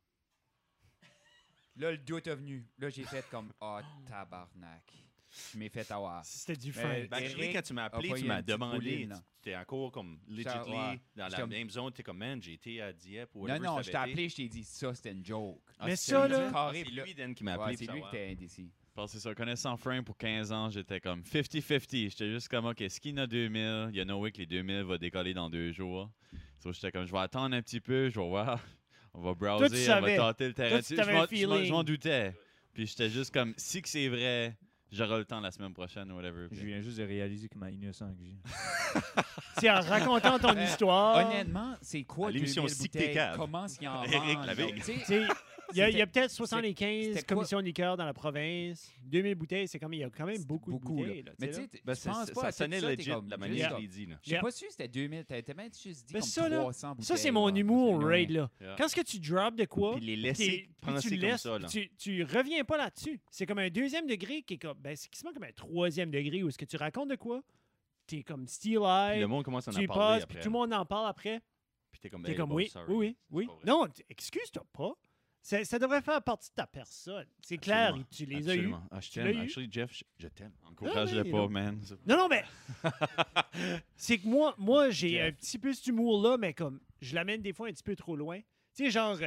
là, le doute est venu. Là, j'ai fait comme, tabarnak. Je m'ai fait avoir. C'était du Mais- fun. Ben, je Eric quand tu m'as appelé, a pas tu eu m'as une petite demandé. bouline, là. Tu étais encore comme legitly ouais. dans J'étais la comme- même zone. Tu es comme, man, j'ai été à Dieppe ou Non, whatever non, ça je t'ai avait été. appelé, je t'ai dit, ça, c'était une joke. Mais c'est ça, lui, là- Carré, C'est puis là- lui, Dan, qui m'a Ouais, appelé. c'est pour lui qui savoir. était indécis. Parce que c'est ça, connaissant Frank pour 15 ans, j'étais comme 50-50. J'étais juste comme, OK, Skin a 2000. Il y a no way que les 2000 va décoller dans 2 jours. So, j'étais comme, je vais attendre un petit peu, je vais voir. On va browser, tu on va savais. tâter le terrain. Toi, tu t'avais un feeling. Je m'en doutais. Puis j'étais juste comme, si que c'est vrai, j'aurai le temps la semaine prochaine ou whatever. Je viens juste de réaliser comment innocent que j'ai. C'est en racontant ton histoire. Honnêtement, c'est quoi À l'émission 2000 Stick tes bouteilles? câbles. Comment s'ils en Eric vendent? Lavigne. Tu sais, Tu sais, il y a C'était- peut-être 75 c'était quoi? commissions de liqueur dans la province. 2000 bouteilles, c'est comme il y a quand même beaucoup de bouteilles. Là, Mais tu sais, tu là. sais, Ben, tu penses pas ça à sonnait tout ça, t'es legit, comme, la juste manière comme- qu'il dit. Là. J'ai pas su que c'était 2000. T'avais même juste dit Mais comme ça, là, 300 bouteilles. Ça, c'est mon ouais, humour, parce que raid. Là. Yeah. Quand est-ce que tu drops de quoi, Puis les puis laisser tu penser comme laisses, ça. Là. tu reviens pas là-dessus. C'est comme un deuxième degré qui est comme. Ben, c'est quasiment comme un troisième degré où est-ce que tu racontes de quoi, t'es comme Puis Steel le Eye, monde commence à en tu y parler passes, après. puis tout le monde en parle après. Puis t'es comme, T'es hey, comme boss, oui, sorry. oui, oui. pas vrai. Non, excuse-toi pas. Ça devrait faire partie de ta personne. C'est clair, Absolument. tu les as eus. Absolument. Ah, je Tu l'as t'aime. eu? Actually, Jeff, je t'aime. Encourage-le mais pas, non. man. Non, mais c'est que moi j'ai Jeff. un petit peu cet humour-là, mais comme je l'amène des fois un petit peu trop loin. Tu sais, genre,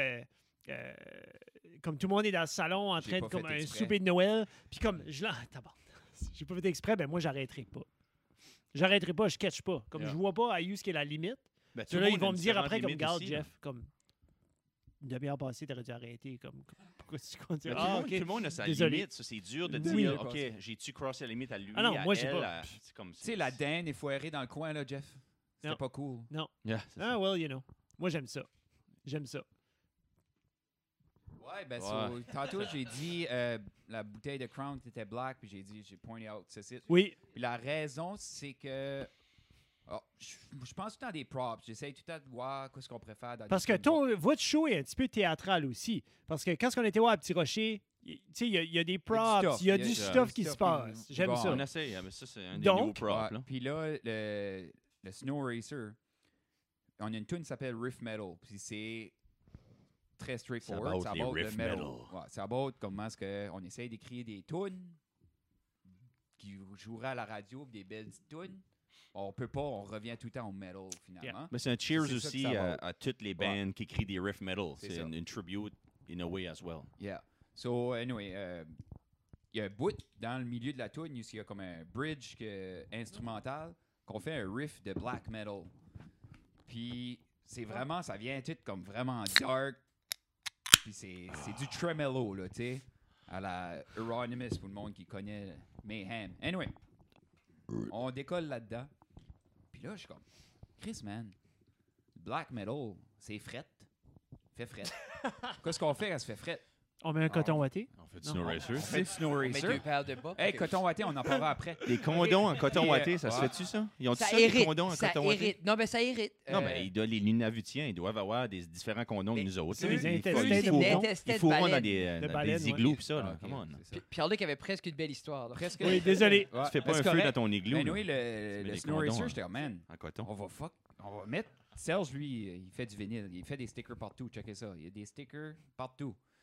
comme tout le monde est dans le salon en J'ai train de pas comme fait un exprès. souper de Noël, puis comme je l'en j'ai pas fait exprès, ben moi j'arrêterai pas. J'arrêterai pas, je catch pas. Comme Yeah. je vois pas à où ce qui est la limite. Ben, tout Ceux le là, ils monde a vont une me dire différente après comme limite garde aussi, là. Jeff, comme une demi-heure passée, t'aurais dû arrêter. Comme pourquoi tu continues? Mais Ah, tout le monde a sa Désolé. limite. Ça, c'est dur de Oui. dire, OK, j'ai-tu crossé la limite à lui, Ah non, à moi, j'ai elle, pas. c'est comme Tu sais, la dinde est foirée dans le coin, là, Jeff. C'était Non. pas cool. Yeah, c'est ça. Ah, well, you know. Moi, j'aime ça. J'aime ça. Ouais, ben, Ouais. tantôt, j'ai dit la bouteille de Crown était black, puis j'ai pointé out ce site. Oui, Puis la raison, c'est que. Je pense tout le temps des props. J'essaye tout le temps de voir ce qu'on préfère dans parce des que films. votre show est un petit peu théâtral aussi. Parce que quand on était voir à Petit Rocher, tu sais, il y a des props, il y a du stuff qui se passe. J'aime Bon, ça. On essaye, mais ça, c'est un des Donc, nouveaux props. Ouais, là. puis là, le Snow Racer, on a une tune qui s'appelle Riff Metal. Puis c'est très straightforward. C'est about C'est les about le riff metal. metal. Ouais, c'est about comment est-ce qu'on essaye d'écrire des tunes qui joueraient à la radio, des belles petites tunes. On peut pas, on revient tout le temps au metal finalement. Mais c'est un cheers C'est ça que aussi ça va. à toutes les bands qui écrivent des riff metal. C'est C'est ça. une tribute in a way as well. Yeah. So, anyway, il y a un bout dans le milieu de la tune, il y a comme un bridge instrumental qu'on fait un riff de black metal. Puis c'est vraiment, ça vient tout comme vraiment dark. Puis c'est du tremolo, là, tu sais, à la Euronymous pour le monde qui connaît Mayhem. Anyway, on décolle là-dedans. Puis là, je suis comme, Chris, man, black metal, c'est fret. Fait fret. Qu'est-ce qu'on fait quand ça fait fret? On met un coton watté. On fait du Non. Snow Racer. On fait du Snow On met Racer. 2 paires de bas. Hey, Ok. coton watté, on en parlera après. Des condoms en coton Puis, watté, ça se ouais. fait-tu, ça? Ils ont Ça ça, des hérite. condoms en Ça coton watté? hérite. Non, mais ça hérite. Non, mais les Lunavutiens, ils doivent avoir des différents condoms que Mais nous autres. c'est là. les Ils intestins font- de ils font- bouton. Intestins Ils de font baleine. dans De des baleine, igloos ouais. pis ça, là. Ah, ok, Come on. c'est ça. Pierre-Luc avait presque une belle histoire. là. Presque. Oui, désolé. Ouais, Tu fais pas mais un c'est feu correct. dans ton igloo. Mais là, oui, mets le des Snow condoms, Racer, hein. j'étais comme, man, en coton. on va mettre. Serge, lui, il fait du vinyle. Il fait des stickers partout. Checkez ça. Il y a des stickers partout.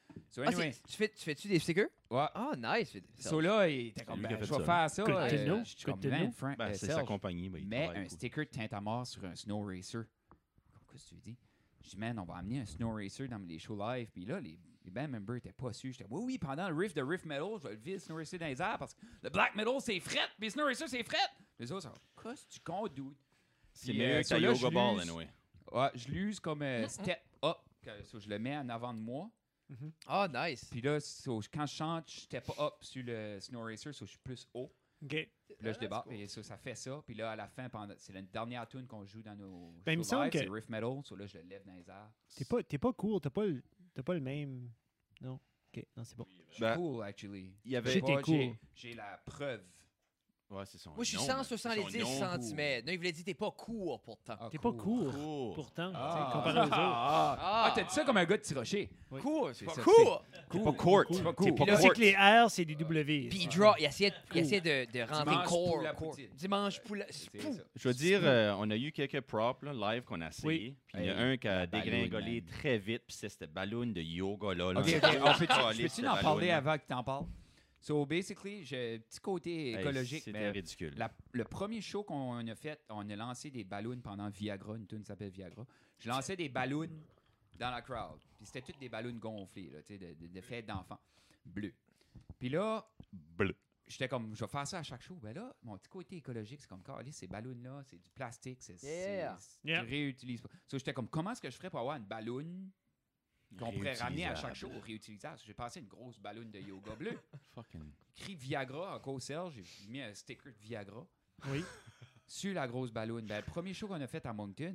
So, Ah, anyway, tu fais-tu des stickers? ouais. Ah, nice. So là, il était comme, lui qui a ben, fait je vais ça. faire ça. Coutinho? Je suis comme, Coutinho? man, Frank, Ben, c'est Serge, sa compagnie. Ben, il mais travaille un beaucoup. sticker de teinte à mort sur un snow racer. Qu'est-ce que tu dis? Je dis, man, on va amener un snow racer dans les shows live. Puis là, les band members étaient pas sûrs. J'étais, oui, pendant le riff de Riff Metal, je vais lever le snow racer dans les airs parce que le black metal, c'est fret, puis le snow racer, c'est fret. Les autres, c'est qu'est-ce que tu comptes, dude? C'est Puis, mieux que so ta là, yoga je ball, l'use. anyway. Ouais, je l'use comme step up. So, je le mets en avant de moi. Ah, nice. Puis là, quand je chante, je step up sur le snow racer, so je suis plus haut. OK. Puis là, je débarque, et ça fait ça. Puis là, à la fin, c'est la dernière tune qu'on joue dans nos Ben, il me shows semble live, que- c'est Riff Metal. So là, je le lève dans les airs. T'es pas cool. T'as pas le même... Non. OK. Non, c'est bon. Ben, Cool, actually. il y avait- J'étais Pas, cool. J'ai la preuve. Ouais, c'est son Moi, je suis nom, 170 c'est son nom. cm. Non, il voulait dire t'es pas court pourtant. Ah, T'es pas court. Cool. Pourtant, Ah. tu sais, comparé aux autres. Ah, t'as dit ça comme un gars de Tirocher. Oui. Court, c'est pas ça, court. T'es pas court. Cool. T'es Cool. pas Puis là, C'est court. que les R, c'est des W. Puis il essayait de rentrer Dimanche core. pour la core. poutine. Dimanche pour la... C'est Pou. ça. Je veux dire, on a eu quelques props là, live qu'on a essayé. Oui. Puis il y en a Hey, un qui a la dégringolé balloune, man. très vite. Puis c'est cette ballon de yoga là. OK, là. OK. Oh, Peux-tu en parler avant que tu en parles? So, basically, j'ai un petit côté écologique. C'était mais ridicule. le premier show qu'on a fait, on a lancé des ballons pendant Viagra. Une tune s'appelle Viagra. Je lançais des ballons dans la crowd. Puis c'était toutes des ballons gonflés, là, tu sais, de fêtes d'enfants. Bleus. Puis là, Bleu. j'étais comme, je vais faire ça à chaque show. Ben là, mon petit côté écologique, c'est comme, calé, ces ballons-là, c'est du plastique, Yeah. Yeah. tu réutilises pas. So, j'étais comme, comment est-ce que je ferais pour avoir une ballon qu'on pourrait ramener à chaque show réutilisable? J'ai passé une grosse ballon de yoga bleu. Fucking. Écrit Viagra en co-serge, j'ai mis un sticker de Viagra Oui. sur la grosse ballon. Ben, le premier show qu'on a fait à Moncton,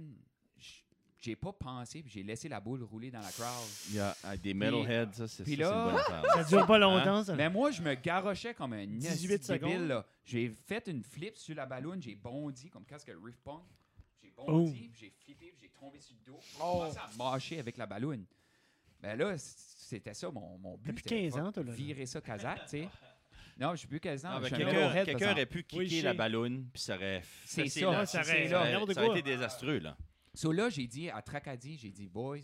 j'ai pas pensé, puis j'ai laissé la boule rouler dans la crowd. Il y a des metalheads, ça, c'est puis ça, c'est là- une bonne affaire. Ça dure pas longtemps, ça. Mais moi, je me garochais comme un 18 esti débile, secondes. là. J'ai fait une flip sur la ballon, j'ai bondi, comme quand le riff punk. J'ai Oh. bondi, puis j'ai flippé, puis j'ai tombé sur le dos. J'ai commencé à mâcher avec la ballon. Ben là, c'était ça mon but. Depuis c'était 15 ans, toi, là. virer ça kazakh, tu sais. Non, je suis plus 15 ans. Ah, ben, je suis un quelqu'un metalhead, quelqu'un par aurait pu Oui, kicker je la sais. ballonne, puis ça aurait C'est fessé ça, là. ça c'est aurait- là. n'importe Ça aurait quoi. été désastreux, là. So là, j'ai dit à Tracadie, j'ai dit, boys,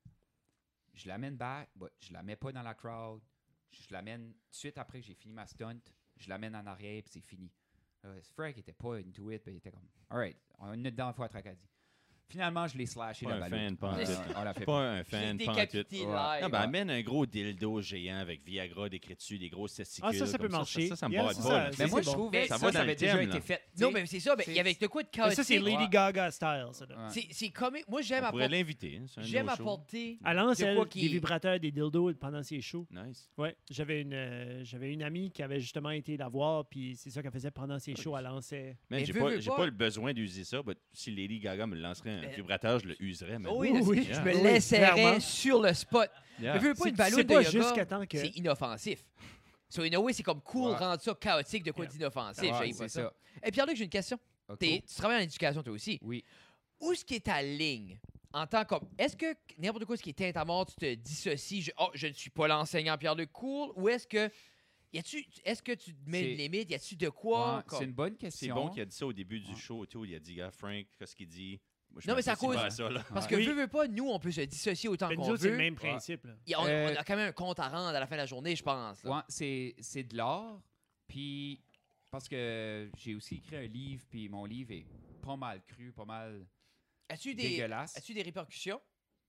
je l'amène back, but je la mets pas dans la crowd. Je l'amène tout de suite après que j'ai fini ma stunt. Je l'amène en arrière, puis c'est fini. Frank était pas into it, puis il était comme, alright, on est dedans une fois à Tracadie. Finalement, je l'ai slashé Pas la un ballon. fan, pas en tout. On l'a fait. Pas un Je l'ai fan, pas en tout. décapité live. Non, ben, amène un gros dildo géant avec Viagra décrit dessus, des grosses testicules. Ah, ça peut comme marcher. Ça me Yeah, bat c'est pas. ça. là. Mais moi, c'est je bon. trouvais Ça ça, va ça dans avait le déjà thème, été là. fait. Non, mais c'est ça. Ben, il y avait de quoi de Mais chaotique. ça, c'est Lady Ouais. Gaga style, ça. là. Ouais. C'est comique. Moi, j'aime On pourrait apporter... l'inviter. Hein, c'est un J'aime no show. apporter... Elle lance, De elle, quoi des qui- vibrateurs, des dildos pendant ses shows. Nice. Ouais, j'avais une amie qui avait justement été la voir, puis c'est ça qu'elle faisait pendant ses shows. Elle lançait. Man, Mais j'ai veux pas pas- le besoin d'user ça, mais si Lady Gaga me lancerait un Mais- vibrateur, je le userais. man. Oui, Oui, je oui. me Oui, laisserais clairement. sur le spot. Yeah. Mais veux pas C'est- une ballon c'est de pas yoga, jusqu'à temps que- c'est inoffensif. So, in a way, c'est comme cool Ouais. rendre ça chaotique de quoi Yeah. d'inoffensif. Ouais, J'haïs c'est pas ça. ça. Et Pierre-Luc, j'ai une question. Ok. Tu travailles en éducation, toi aussi. Oui. Où est-ce qui est ta ligne en tant que... Est-ce que n'importe quoi ce qui est teinte à mort, tu te dissocies, je ne suis pas l'enseignant Pierre-Luc cool, ou est-ce que... Est-ce que tu te mets C'est- une limite? Y a-tu de quoi? Ouais, comme- c'est une bonne C'est question. bon qu'il a dit ça au début du Ouais. show. Et tout. Il a dit, gars, Frank, qu'est-ce qu'il dit? Moi, je Non, mais c'est à m'associe cause- pas à ça, là. Parce que Oui. veux pas, nous, on peut se dissocier autant Ben, nous qu'on autres, c'est le veut. même principe. là. On a quand même un compte à rendre à la fin de la journée, je pense. là. Ouais, c'est de l'art. Puis, parce que j'ai aussi écrit un livre, puis mon livre est pas mal cru, pas mal As-tu des, dégueulasse. as-tu des répercussions?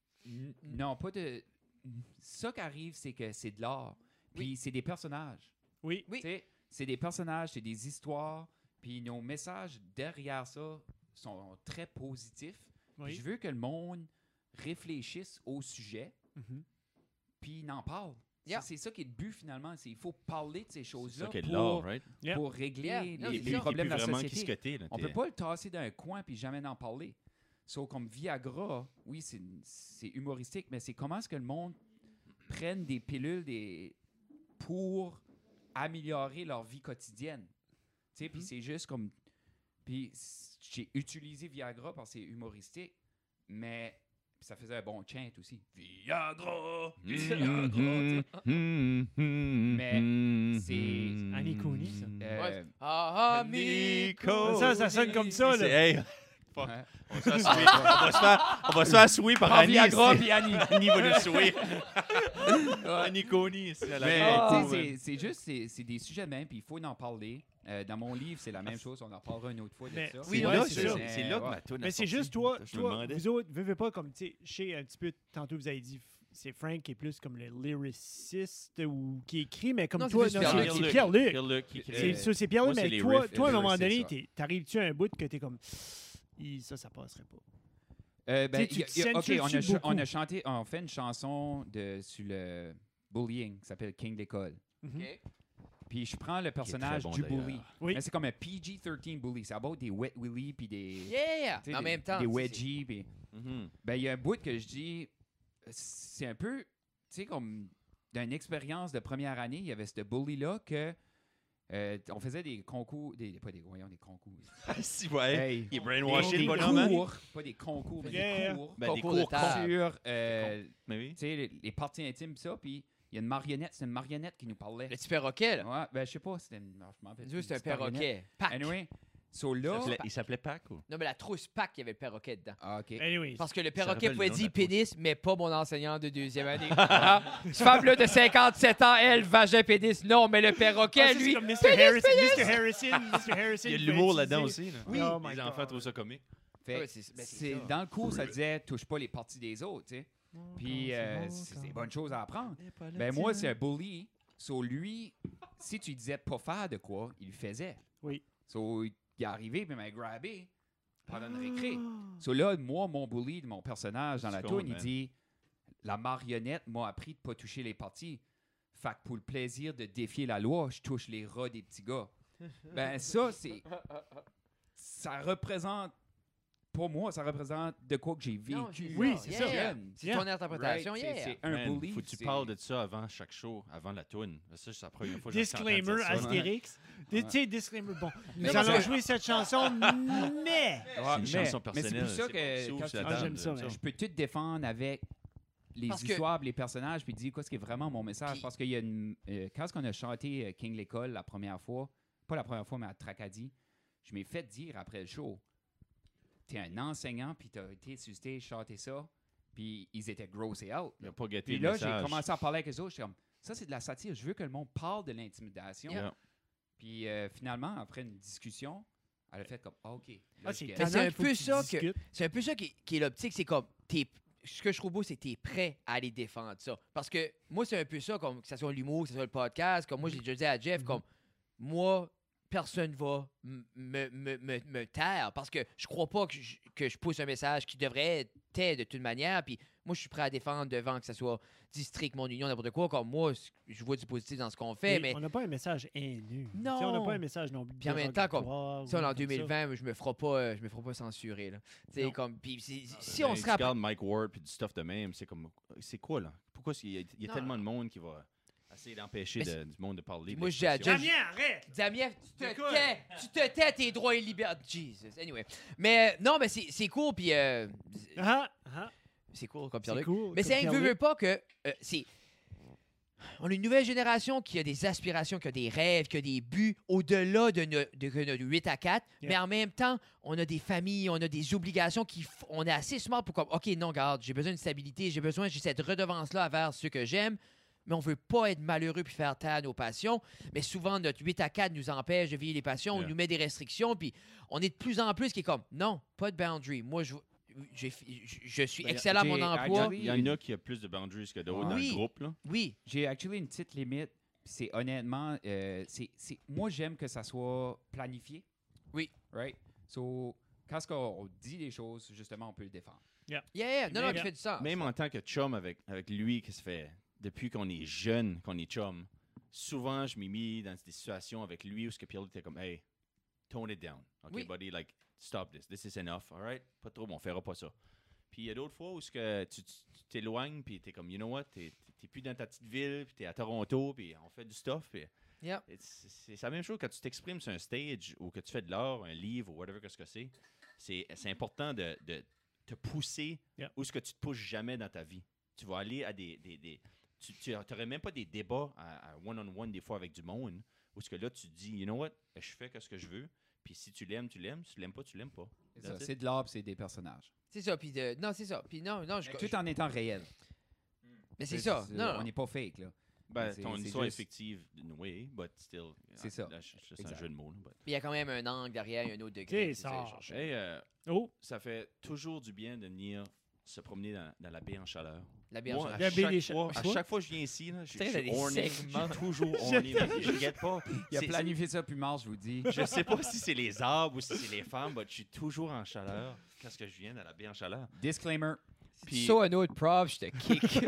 Non, pas de. Ça qui arrive, c'est que c'est de l'art. Puis c'est des personnages. Oui. Oui. Tu sais, c'est des personnages, c'est des histoires. Puis nos messages derrière ça sont très positifs. Puis Oui. je veux que le monde réfléchisse au sujet, Mhm. puis n'en parle. Yeah. C'est ça qui est le but finalement. Il faut parler de ces C'est choses-là ça qu'est pour, l'art, right? Yeah. pour régler Yeah. les, Non, les c'est ça. problèmes de la vraiment société. qui ce que t'es, là. On peut pas le tasser dans un coin puis jamais en parler. So, comme Viagra, oui, c'est humoristique, mais c'est comment est-ce que le monde prenne des pilules pour améliorer leur vie quotidienne. Tu sais, puis c'est juste comme... Puis j'ai utilisé Viagra parce que c'est humoristique, mais ça faisait un bon chant aussi. Viagra! Viagra! tu sais. Mais c'est... Annie Cooney, ça. Euh, Ah, amico! Ça sonne comme ça, C'est- là. Hey, fuck. Ouais. On va se faire souiller. On va se faire souiller par Prends Annie. Viagra, c'est- puis Annie. Annie va nous souiller. Annie Coney, c'est à la Mais grande tu sais, cour, c'est juste, c'est des sujets de même, puis il faut en parler. Dans mon livre, c'est la même chose. On en parlera une autre fois de Mais ça. oui, C'est ouais, là, c'est c'est ça. c'est là que Ouais. ma toune a Mais c'est sorti. juste toi, Je me demandais. vous autres, vivez pas comme, tu sais, chez un petit peu, tantôt vous avez dit, c'est Frank qui est plus comme le lyriciste ou qui écrit, mais comme Non, c'est toi, juste non, Pierre-Luc. c'est Pierre-Luc. Pierre-Luc qui C'est crée. ça, c'est Pierre-Luc, moi, c'est mais les toi, riffs, toi, à un les moment riffs, donné, c'est ça. t'arrives-tu à un bout que t'es comme, ça passerait pas. Ben, Tu sais, tu te OK, censures-tu beaucoup? on a chanté, on fait une chanson sur le bullying qui s'appelle King d'école. Mhm. OK. Puis je prends le personnage bon, du d'ailleurs. bully. Oui. Mais c'est comme un PG-13 bully. C'est about des wet willy puis des, Yeah! tu sais, Mais en des- même temps. des c'est- wedgies. Puis Mhm. ben il y a un bout que je dis, c'est un peu, tu sais, comme d'une expérience de première année, il y avait ce bully-là que on faisait des concours, pas des concours. Si, ouais. Hey, Il est brainwashé, des le bonhomme. hein? cours, pas des concours, mais Yeah. des cours. Ben, des Concours de cours table. Sur, Mais oui. tu sais, les parties intimes, pis ça, puis il y a une marionnette, c'est une marionnette qui nous parlait. Le petit perroquet, là. Ouais, ben je sais pas, c'était une. Je m'en rappelle Nous, plus, c'est un une petite marionnette. perroquet. Pac. Anyway, so là. Il s'appelait Pac ou? Non, mais la trousse Pac, il y avait le perroquet dedans. Ah, ok. Anyways. Parce que le Ça perroquet rappelle pouvait le nom de dire la trousse. pénis, mais pas mon enseignant de deuxième année. Ah, cette femme-là de 57 ans, elle, vagin pénis. Non, mais le Ah, perroquet, ça, lui. c'est comme Mr. Harrison. Mr. Harrison. Il y a de peut l'humour utiliser- là-dedans aussi. Là. Oui. Oh my Les enfants God. trouvent ça comique. Fait, Ouais, c'est c'est, ça. dans le cours, ça disait touche pas les parties des autres, tu sais. Puis c'est des bonnes choses à apprendre. Ben moi, c'est un bully. So lui, si tu disais pas faire de quoi, il le faisait. Oui. So il est arrivé, puis il m'a grabé pendant une récré. So là, moi, mon bully de mon personnage dans la C'est cool, toune, il man. dit la marionnette m'a appris de pas toucher les parties. Fait que pour le plaisir de défier la loi, je touche les rats des petits gars. Ben ça, c'est. Ça représente. Pour moi, ça représente de quoi que j'ai vécu. Non, c'est Oui, ça. c'est ça. Yeah. Yeah. C'est ton interprétation, Right? yeah. C'est un Man, bully. faut que tu c'est- parles de ça avant chaque show, avant la toune. Ça, c'est la première fois que j'entends Disclaimer, dire ça. Astérix. Tu sais, disclaimer. Bon, nous parce allons que- jouer cette chanson, mais. Ouais, C'est une chanson mais c'est personnelle. pour ça c'est que ouf, quand c'est tu la Ah, table, j'aime ça, man. je peux tout défendre avec les Parce que- histoires, les personnages, puis dire quoi ce qui est vraiment mon message. Puis- Parce qu'il y a une. Quand on a chanté King l'école la première fois, pas la première fois, mais à Tracadie, je m'ai fait dire après le show, t'es un enseignant, puis t'as été sur stage chanter ça, puis ils étaient grossés out. Il n'a pas gâté Puis le là, j'ai message. commencé à parler avec eux autres, j'étais comme, ça c'est de la satire, je veux que le monde parle de l'intimidation. Yeah. Puis finalement, après une discussion, elle a fait comme, ah, OK. Là, Ah, je c'est get. Mais c'est un faut peu que tu ça discutes. C'est un peu ça qui est l'optique, c'est comme ce que je trouve beau, c'est que tu es prêt à aller défendre ça. Parce que moi, c'est un peu ça, comme que ce soit l'humour, que ce soit le podcast, comme moi, j'ai déjà dit à Jeff, comme moi, personne va me taire parce que je crois pas que je pousse un message qui devrait être tel de toute manière. Puis moi, je suis prêt à défendre devant que ce soit district, mon union, n'importe quoi. Comme moi, je vois du positif dans ce qu'on fait, mais On n'a pas un message haineux. Non. Tu sais, on n'a pas un message non plus. Puis en même temps, comme- dérogatoire si on est ou en comme ça. 2020, je me ferai pas censurer. Là. Tu sais, Non. comme, puis si Ben, on tu se rappelle. regardes Mike Ward puis du stuff de même, c'est comme, c'est quoi là? Pourquoi il y a Non. tellement de monde qui va essayer d'empêcher Mais du monde de parler? de moi, je dis à l'expression? Jeff- Damien, arrête! Damien, Écoute. tu te tais tes droits et libertés. Jesus. Anyway. Mais non, mais c'est cool, puis Ah, ah, c'est cool comme c'est Pierre-Luc. cool. Mais comme c'est un Pierre-Luc. veut pas que c'est. On a une nouvelle génération qui a des aspirations, qui a des rêves, qui a des buts au-delà de notre 8 à 4. Yeah. Mais en même temps, on a des familles, on a des obligations on est assez smart pour comme, OK, non, regarde, j'ai besoin de stabilité, j'ai cette redevance-là envers ceux que j'aime, mais on veut pas être malheureux puis faire taire nos passions. Mais souvent, notre 8 à 4 nous empêche de vivre les passions, on Yeah. nous met des restrictions, puis on est de plus en plus qui est comme, non, pas de boundary. Moi, je suis Ben, excellent à mon j'ai emploi. actually- Il y en a qui a plus de boundaries que d'autres dans Oui. le groupe. Là. Oui, J'ai actually une petite limite. Puis c'est honnêtement, moi j'aime que ça soit planifié. Oui. Right? So, quand on dit des choses, justement, on peut le défendre. yeah. Non, Mais- tu fais du sens. Même en tant que chum avec lui, qui se fait depuis qu'on est jeune, qu'on est chum, souvent je m'ai mis dans des situations avec lui où ce que Pierre était comme, hey, tone it down. OK, Oui. buddy, like, stop this. This is enough. All right? Pas trop, on fera pas ça. Puis il y a d'autres fois où ce que tu t'éloignes, puis t'es comme, you know what, t'es plus dans ta petite ville, puis t'es à Toronto, puis on fait du stuff. Puis Yeah. c'est la même chose quand tu t'exprimes sur un stage ou que tu fais de l'art, un livre ou whatever que ce que c'est. C'est important de te pousser Yeah. où ce que tu te pousses jamais dans ta vie. Tu vas aller à tu n'aurais même pas des débats à one-on-one des fois avec du monde où ce que là tu te dis, you know what, je fais ce que je veux. Puis si tu l'aimes, tu l'aimes. Si tu l'aimes pas, tu l'aimes pas. C'est ça, That's it. c'est de l'art, puis c'est des personnages. C'est ça, puis non, c'est ça. Puis non, Mais tout en étant réel. mais c'est ça. Non, On n'est pas fake, là. Ben, C'est- ton c'est histoire est juste- fictive, oui, but still. C'est ça. Là, c'est un Exact. jeu de mots. Là, but- il y a quand même un angle derrière, un autre degré. C'est ça. Hey, Oh, ça fait toujours du bien de venir se promener dans la baie en chaleur. La bière Moi, en à La baie des chaque, fois, Cha- à quoi? chaque fois que je viens ici, là, je C'est vrai, suis il y a des horny. segments. Je suis toujours horny. mais je guette pas. Il a C'est- planifié ça, puis Mars, je vous dis. Je sais pas si c'est les arbres ou si c'est les femmes, mais je suis toujours en chaleur quand je viens dans la baie en chaleur. Disclaimer. Si tu Puis- sautes un autre prof, je te kick.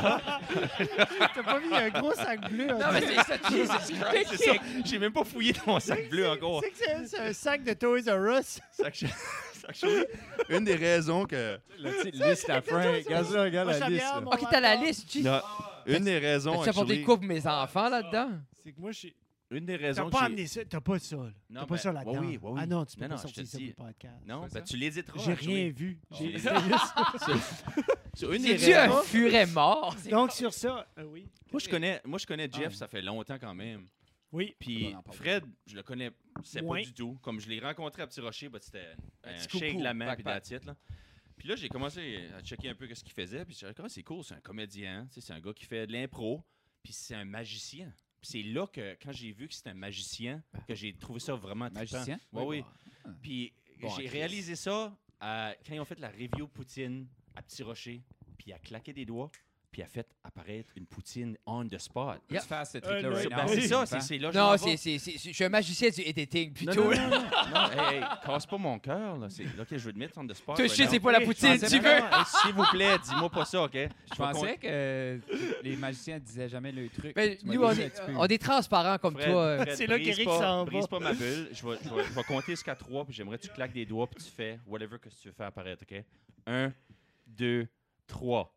t'as pas vu un gros sac bleu? non, mais c'est ça, Jesus Ouais, Christ. c'est ça. J'ai même pas fouillé dans mon sac bleu encore. C'est que c'est un sac de Toys R Us. Actually, une des raisons que. La petite liste à Frank. Regarde ça, regarde Moi, la j'aime liste. bien là. mon Ok, t'as la laptop. liste, G. Non, une des raisons. As-tu apporté de actually, quoi pour mes enfants là-dedans? C'est que moi, je Une des T'as raisons pas que amené ça. T'as pas ça, là. Non, T'as pas ben, ça là-dedans. oui, oui, oui. Ah non, tu peux Non, pas non, je sortir te ça dis. pour le podcast. Non, C'est ben ça? tu l'éditeras. J'ai actually. rien vu. J'ai- C'était juste- Sur une des C'est-tu un raisons. furet mort? Donc, sur ça, oui. Moi, je connais Jeff, Ah. ça fait longtemps quand même. Oui. Puis On en parle. Fred, je le connais, c'est Moins. pas du tout. Comme je l'ai rencontré à Petit Rocher, ben, c'était un petit shake coucou, de la main puis backpack. that's it, là. Puis là, j'ai commencé à checker un peu ce qu'il faisait. Puis je disais, c'est cool, c'est un comédien. Tu sais, c'est un gars qui fait de l'impro. Puis c'est un magicien. Puis c'est là que, quand j'ai vu que c'était un magicien, que j'ai trouvé ça vraiment trippant. Magicien? Oui, oui. Ah. Puis Bon, j'ai Chris. réalisé ça quand ils ont fait la review Poutine à Petit Rocher. Puis il a claqué des doigts. Puis il a fait apparaître une Poutine on the spot. Tu fais ce truc-là non, right ben, now. C'est ça, Enfin. c'est là que je Non, m'en vais. je suis un magicien du editing Non, plutôt. non, non, non, non. Hey, casse pas mon cœur, là. C'est là que je veux te mettre on the spot. Toi, right je sais, now. c'est pas la Oui, poutine, Non, tu non, veux? non, hey, s'il vous plaît, dis-moi pas ça, OK? Je pensais que les magiciens disaient jamais le truc. Ben, Tu m'as nous, dit un petit peu. on est transparents comme toi. C'est là qu'Éric s'en va. Brise pas ma bulle. Je vais compter jusqu'à 3, puis j'aimerais que tu claques des doigts, puis tu fais whatever que tu veux faire apparaître, OK? 1, 2, 3.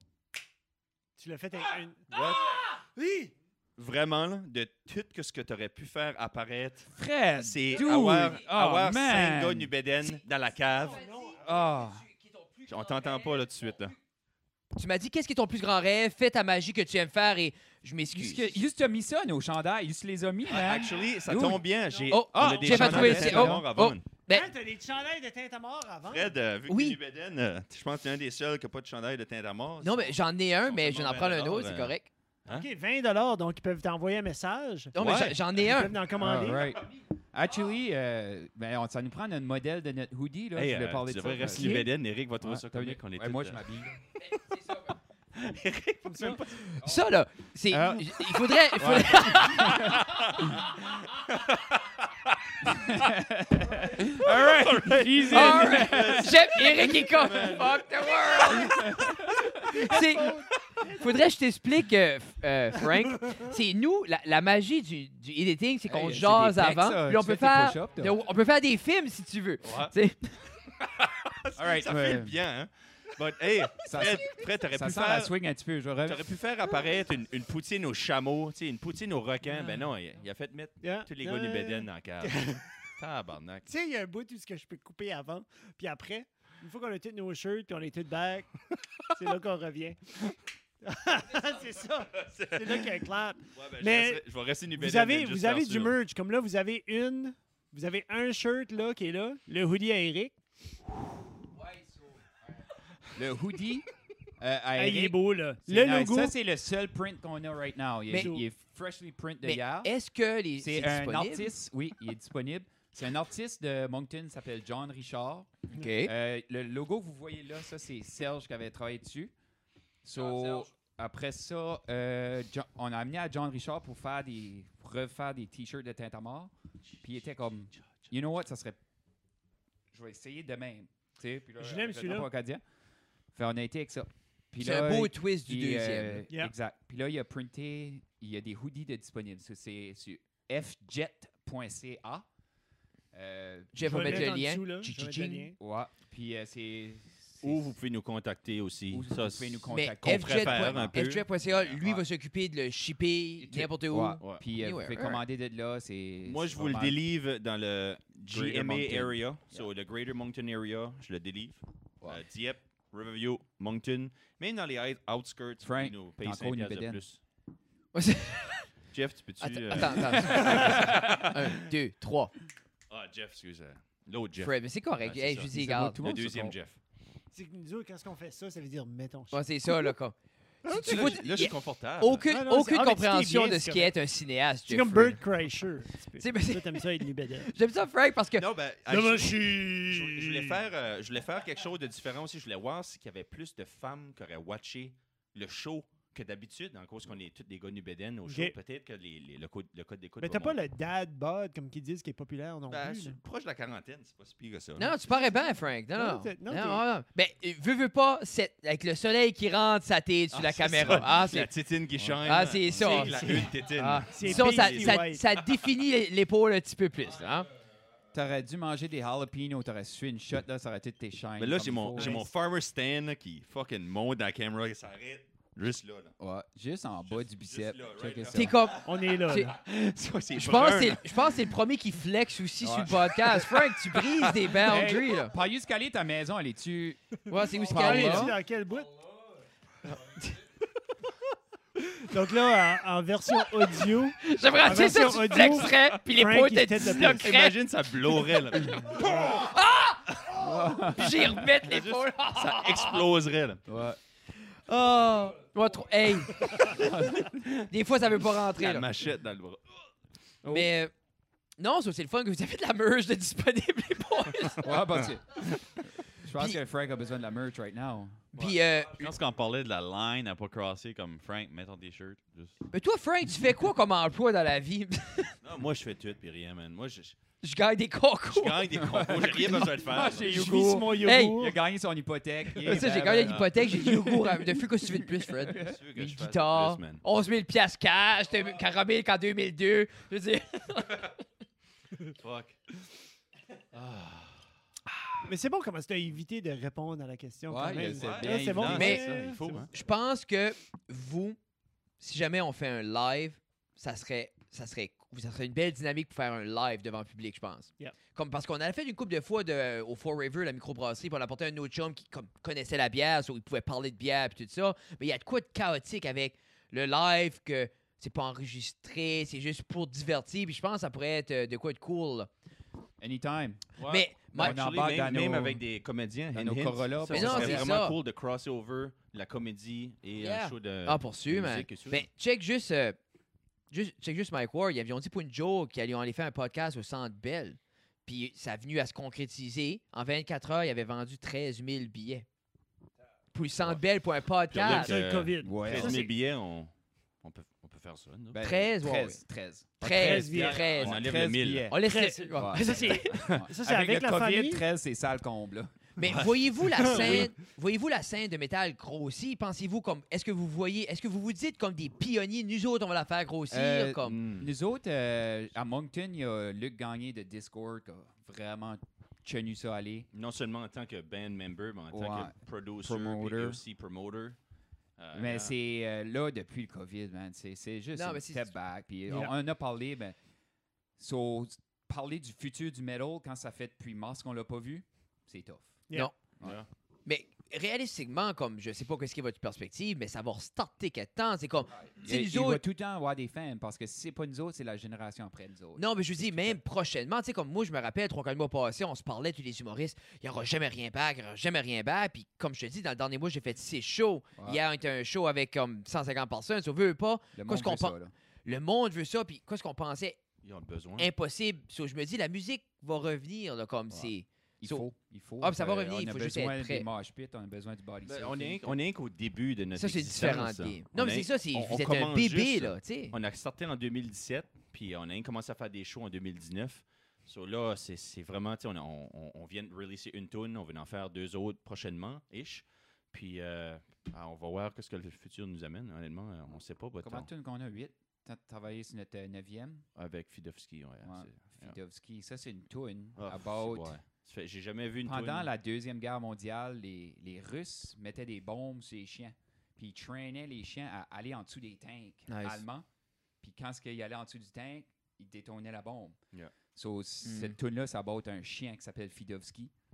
Tu l'as fait avec une. What? Oui! Vraiment, là, de tout ce que tu aurais pu faire apparaître, Fred! c'est dude! avoir Oh, 5 man! gars Nubeden dans la cave. Ah! On t'entend pas là tout de suite, là. Tu m'as dit, qu'est-ce qui est ton plus grand rêve? Fais ta magie que tu aimes faire et je m'excuse. Juste a mis ça, nos chandails. Juste les a mis, man. Actually, ça Dude. tombe bien. J'ai Oh, on a des j'ai pas chandails trouvé de ici. Saint-Laurent Oh, avant. oh. Ben, Hein, t'as des chandails de teinte à mort avant? Fred, vu Oui. que Nubeden, je pense que tu es un des seuls qui n'a pas de chandail de teint à mort. non, mais j'en ai un, mais je vais en Ben, prendre un alors, autre, c'est correct. OK, 20 donc ils peuvent t'envoyer un message. Non, mais Ouais. j'en ai Ils un. peuvent en commander. All right. Actually, ça nous prend un modèle de notre hoodie. Là. Hey, je vais parler tu de ça. devrais rester Ok. Nubeden. Eric va trouver Ouais, ça t'as comique. vu? On est Ouais, tous, moi, je m'habille. Eric va même pas- Ça, là, c'est. Ah. Il faudrait. All right. Easy. All right. J'aime Eric est comme fuck the world. C'est. Faudrait que je t'explique, Frank. C'est nous, la magie du editing, c'est qu'on Hey, c'est jase des textes, avant. ça. Puis on Tu peut fais tes faire. push-ups, toi. On peut faire des films si tu veux. Ouais. Tu sais. All right, Ça ouais. file bien, hein? But, hey, Ça, Fred, t'aurais ça pu sent la faire... swing un petit peu. Je reviens. T'aurais pu faire apparaître une poutine au chameau, tu sais, une poutine au requin. Ben non, il a fait mettre Yeah. tous les gars Nubeden dans la cave. Tabarnak. Tu sais, il y a un bout où ce que je peux couper avant, puis après, une fois qu'on a tous nos shirts, puis on est tous back, c'est là qu'on revient. C'est ça. C'est là qu'il y a un clap. Ouais, ben, Mais je vais rester Nubeden. Vous avez, mais juste vous avez faire du sûr. merch. Comme là, vous avez un shirt là qui est là, le hoodie à Eric. Le hoodie. Ah, il est beau, là. C'est Le nice. logo. Ça, c'est le seul print qu'on a right now. Il est, Mais- il est freshly print de Mais hier. est-ce que les. C'est un disponible? artiste. Oui, il est disponible. C'est un artiste de Moncton, s'appelle John Richard. OK. Le logo que vous voyez là, ça, c'est Serge qui avait travaillé dessus. So, après ça, on a amené à John Richard pour refaire des t-shirts de teinte à mort. Puis il était comme, you know what, ça serait. Je vais essayer demain. Tu sais, puis là, Je l'aime, avec le celui-là. drapeau acadien. Fait, on a été avec ça. Puis C'est là, un beau twist du il, deuxième. Yeah. Exact. Puis là, il a printé, il y a des hoodies de disponibles. Ça, c'est sur fjet.ca. Jeff Je va vais mettre le le mettre en lien. dessous, là. Je vais mettre le Tchi-tchi-ching. lien. Ouais. Puis c'est. Ou vous pouvez nous contacter aussi. Ou Ça, vous pouvez nous Mais contacter. qu'on ferait faire un peu. FJ.ca, lui, Ouais. va s'occuper de le shipper n'importe où. Ouais. Ouais. Puis vous Anywhere. pouvez commander de là. C'est. Moi, c'est je vous le vraiment- délivre dans le Greater GMA Moncton. area. So, le Greater Moncton area, je le délivre. Ouais. Dieppe, Riverview, Moncton. Même dans les outskirts, Frank, ils nous payent t'as 5 encore une piastres de bédaine. plus. Ouais, c'est- Jeff, tu peux-tu... Attends. 1, 2, 3. Ah, Ah, Jeff, excuse. L'autre Jeff. Fred, mais c'est correct. Ouais, c'est Hey, ça. je dis, C'est regarde. tout Le monde se deuxième trompe. Jeff. C'est que nous autres, quand on fait ça, ça veut dire mettons. Ouais, c'est ça, là. Comme. Tu Là, vois, là, je y a suis confortable. aucune, Ah non, aucune c'est- ah, mais compréhension c'était bien, de ce c'est qu'est un cinéaste. C'est comme Jeffrey. Bird Kreischer. Tu sais, mais c'est- Toi, t'aimes ça, Eddie Bedell. J'aime ça, Frank, parce que. Non, ben, La je machine! je voulais faire quelque chose de différent aussi. Je voulais voir s'il y avait plus de femmes qui auraient watché le show que d'habitude, en cause qu'on est tous des gars Nubeden au show. Ok. Peut-être que le code d'écoute Mais va t'as pas monter. le dad bod, comme qu'ils disent, qui est populaire non Ben, je plus. suis là. proche de la quarantaine, c'est pas si pire que ça. Non, non, tu parais bien, Frank. Non, Non, non. t'es- non, Non, t'es- non. Ben, veux pas, avec le soleil qui rentre sa tête sur la caméra. Ah, La c'est. tétine qui shine. Ah, c'est ça. La une tétine. Ah, C'est ça, big, ça, c'est ça, white. ça définit l'épaule un petit peu plus. Hein? T'aurais dû manger des jalapenos, t'aurais su une shot, là, ça aurait été de tes shines. Mais là, comme il j'ai faut. mon farmer stand là, qui fucking monte dans la caméra et s'arrête juste là. Ouais, juste en bas du bicep. juste là, Check right ça. T'es comme. On est là. C'est- là. Ça, c'est Je pense, brun, que là. je pense que c'est le premier qui flex aussi sur Ouais. le podcast. Frank, tu brises des boundaries, là. Payus Calais, ta maison, elle est-tu. Ouais, c'est où ce Par qu'elle est, là. Tu là? dans quel bout? Donc là, en version audio, J'aimerais En dire ça, version tu audio, flexerais, puis Frank, l'épaule il te était de disloquerait, Imagine, ça blowrait. Là. puis j'y remettre l'épaule. Ça exploserait. Là. Ouais. Oh! Ouais, trop. Hey! Des fois, ça veut pas rentrer, La là. machette dans le bras. Mais. Non, ça, c'est le fun que vous avez de la merge de disponible, les boys. Ouais, parce que. Je pense Puis- que Frank a besoin de la merch right now. Puis, Je pense qu'on parlait de la line à pas crosser comme Frank, mets ton t-shirt. Juste. mais toi, Frank, tu fais quoi comme emploi dans la vie? Non, moi, je fais tout, puis rien, man. Moi, je Je gagne des concours. gagne des concours, j'ai rien besoin de faire. Ah, chez je vis Yogo. sur mon Hey, yogourt. Il a gagné son hypothèque. Ça, j'ai gagné l'hypothèque, j'ai dit yogourt. De fou, qu'est-ce que tu veux de plus, Fred? Qu'est-ce que tu veux que Une je fasse de guitare, plus, man? 11 000 piastres cash, Caramel qu'en 2002. Je veux dire. Fuck. Mais c'est bon comment tu as évité de répondre à la question. Ouais, quand même. c'est Là, bien c'est bon. évident, Mais- ça, il faut, hein. Je pense que vous, si jamais on fait un live, ça serait une belle dynamique pour faire un live devant le public, je pense. Yeah. Comme parce qu'on avait fait une couple de fois au Four River, la microbrasserie, puis on apportait un autre chum qui connaissait la bière, il pouvait parler de bière et tout ça. Mais il y a de quoi de chaotique avec le live que c'est pas enregistré, c'est juste pour divertir. Puis je pense que ça pourrait être de quoi de cool. Là. Anytime. Mais on Actually, embarque même, dans même nos- avec des comédiens, dans hint, nos hint, Corolla, ça Mais non, serait c'est vraiment ça. cool de crosser over la comédie et Yeah. un show de Ah, pour sûr, de man. musique et tout. Mais check juste Mike Ward. Ils ont dit pour une joke qu'ils allaient faire un podcast au Centre Bell. Puis ça a venu à se concrétiser. En 24 heures, ils avaient vendu 13 000 billets. Pour le Centre Bell, pour un podcast. C'est le COVID. Ouais. 13 Ça, 000 c'est- billets, on peut faire ça. nous. Ben, 13, ouais, 13. 13. 13 billets. 13. On enlève 13 le 1000. billets. On laisse. 13, Ouais. Ouais. Ça, c'est ça, c'est avec le la COVID, famille. 13, c'est ça le comble. Là. Mais voyez-vous la scène de métal grossir? Pensez-vous comme. Est-ce que vous vous dites comme des pionniers, nous autres, on va la faire grossir? Comme... Mm. Nous autres, à Moncton, il y a Luc Gagné de Discord qui a vraiment tenu ça à aller. Non seulement en tant que band member, mais en tant Ouais. que producer Promoter. et aussi promoter. Mais c'est là, depuis le COVID, man, c'est juste Non, un mais c'est- step back. Puis Yeah. on en a parlé, ben, parler du futur du metal quand ça fait depuis mars qu'on l'a pas vu, c'est tough. Yeah. Non. Ouais. Mais réalistiquement, comme je sais pas qu'est-ce qui est votre perspective, mais ça va restarter quelque temps. C'est comme. tu sais, Il nous va autres. tout le temps avoir des fans parce que si c'est pas nous autres, c'est la génération après nous autres. Non, mais je vous dis, même prochainement, tu sais, comme moi, je me rappelle, 3-4 mois passés, on se parlait, tous les humoristes, il n'y aura jamais rien back, il n'y aura jamais rien back. Puis, comme je te dis, dans le dernier mois, j'ai fait 6 shows. Ouais. Hier, on était un show avec comme 150 personnes. Si on veut pas, Le qu'est-ce monde qu'on veut ça, pense? là. Le monde veut ça. Puis, qu'est-ce qu'on pensait Ils ont le besoin. impossible. So, je me dis, la musique va revenir, là, comme Ouais. c'est. Il So- faut. Ah, puis ça va revenir, il On faut a juste besoin être prêt. des mosh pits, on a besoin du body Ben, surfing. on est qu'au début de notre Ça, c'est existence, différent ça. game. On Non, mais est- c'est ça, c'est, on- vous on êtes un commence bébé, juste, là, tu sais. On a starté en 2017, puis on a commencé à faire des shows en 2019. So là, c'est vraiment, tu sais, on vient de releaser une tune, on va en faire 2 autres prochainement, ish. Puis on va voir ce que le futur nous amène. Honnêtement, on ne sait pas. Comment de tunes qu'on a? 8? T'as travaillé sur notre 9e? Avec Fidovski, ouais. Ouais. c'est- Fidovski. Ça, c'est une tune Ah, about... ouais. J'ai jamais vu une Pendant tune. la Deuxième Guerre mondiale, les Russes mettaient des bombes sur les chiens. Puis ils traînaient les chiens à aller en dessous des tanks Nice. allemands. Puis quand ils allaient en dessous du tank, ils détournaient la bombe. Yeah. So, cette tune-là, ça about un chien qui s'appelle Fidovski.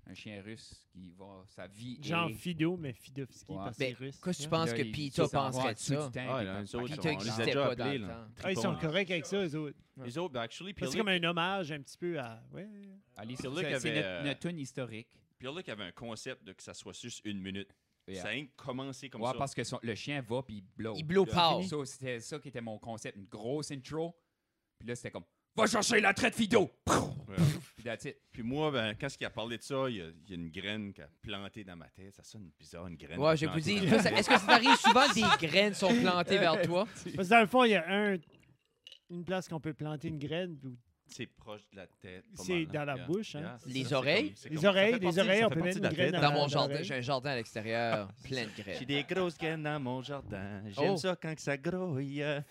un chien russe qui va... Sa vie Genre est... Fido, mais Fidovski, Ouais. parce que Ben, c'est russe. qu'est-ce que tu Yeah. penses Là, que il- Pita il s'en va penserait en de dessous ça? du tank, Ah, il là, est eux comme- autres, Pita on les a n'existait déjà pas dans appelés, le là. temps. Ah, ils sont corrects avec ça, eux autres. Les autres, ben, actually, C'est comme un hommage un petit peu à... Ouais. Allez, Puis là, c'est qu'il y c'est avait, notre tune historique. Puis là, qu'il y avait un concept de que ça soit juste 1 minute. Yeah. Ça a commencé comme Ouais, ça. parce que le chien va puis il blow. Il blow pow. Ça, c'était ça qui était mon concept, une grosse intro. Puis là, c'était comme va chercher la traite Fido. Ouais. Puis that's it. Puis moi, ben, quand il a parlé de ça, il y a une graine qui a planté dans ma tête. Ça sonne bizarre, une graine. Ouais, qui je a vous planté dis, dans ma toi, tête. est-ce que ça t'arrive souvent que des graines sont plantées vers toi? Parce que dans le fond, il y a une place qu'on peut planter une graine. Puis C'est proche de la tête. pas C'est mal, dans la yeah. bouche, hein. Yeah, c'est Les ça, c'est oreilles? comme- c'est Les comme- ça oreilles, fait les partie- oreilles, ça on fait peut partie mettre de la une graine tête. Dans dans mon la- jardin, l'oreille. j'ai un jardin à l'extérieur, plein de graines. J'ai des grosses graines dans mon jardin. J'aime Oh. ça quand que ça grouille. Ouais,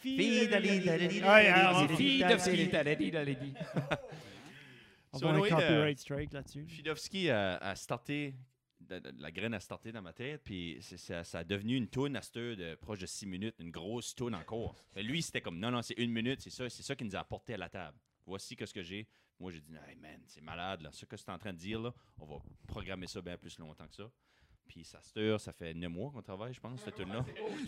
on So, va un anyway, copyright strike là-dessus. Fidovski a starté, la graine a starté dans ma tête, puis ça a devenu une toune à cette heure de proche de 6 minutes, une grosse toune encore. Mais lui, c'était comme, non, c'est 1 minute, c'est ça qui nous a apporté à la table. Voici ce que j'ai. Moi, j'ai dit, hey man, c'est malade, là. Ce que c'est en train de dire, là, on va programmer ça bien plus longtemps que ça. Puis ça fait 9 mois qu'on travaille, je pense, cette tune-là.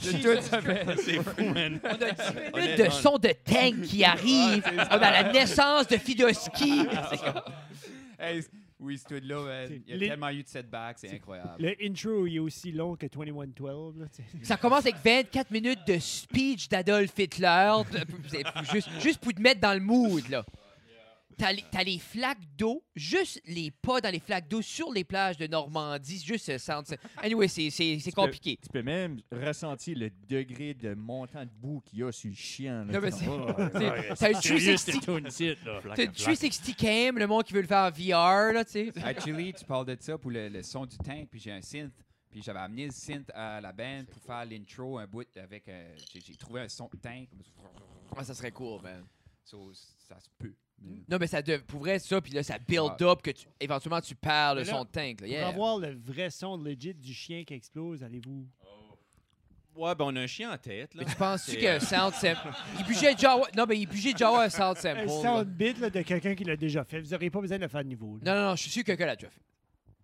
C'est fou, man. On a 10 minutes de Honnêtement. son de tank qui arrive. On a la naissance de Fidoski. Hey, oui, ce tune-là, man, il y a Les- tellement eu de setbacks, c'est incroyable. Le intro il est aussi long que 2112. Là, tu sais. Ça commence avec 24 minutes de speech d'Adolf Hitler. Juste pour te mettre dans le mood, là. T'as les flaques d'eau, juste les pas dans les flaques d'eau sur les plages de Normandie, juste ce sound. Anyway, c'est compliqué. Tu peux même ressentir le degré de montant de boue qu'il y a sur le chien. Là. Non, mais c'est- Ouais. T'as une 360 t'as une 360 cam, le monde qui veut le faire en VR, là, tu sais. Actually, tu parles de ça pour le son du tank, puis j'ai un synth. Puis j'avais amené le synth à la band pour faire l'intro, un bout avec... j'ai trouvé un son de tank. Ah, ça serait cool, man. So, ça se peut. Non, mais ça pour vrai, ça, puis là, ça build Ah. up que éventuellement tu perds le Mais là, son de tank. Là. Pour Yeah. avoir le vrai son legit du chien qui explose, allez-vous... Ouais, ben on a un chien en tête, là. Mais tu penses-tu C'est, que sound sample. Il budget déjà avoir... Non, mais il budget déjà avoir un sound sample. Un là. sound bit là, de quelqu'un qui l'a déjà fait. Vous n'aurez pas besoin de le faire de niveau. là. Non, je suis sûr que quelqu'un l'a déjà fait.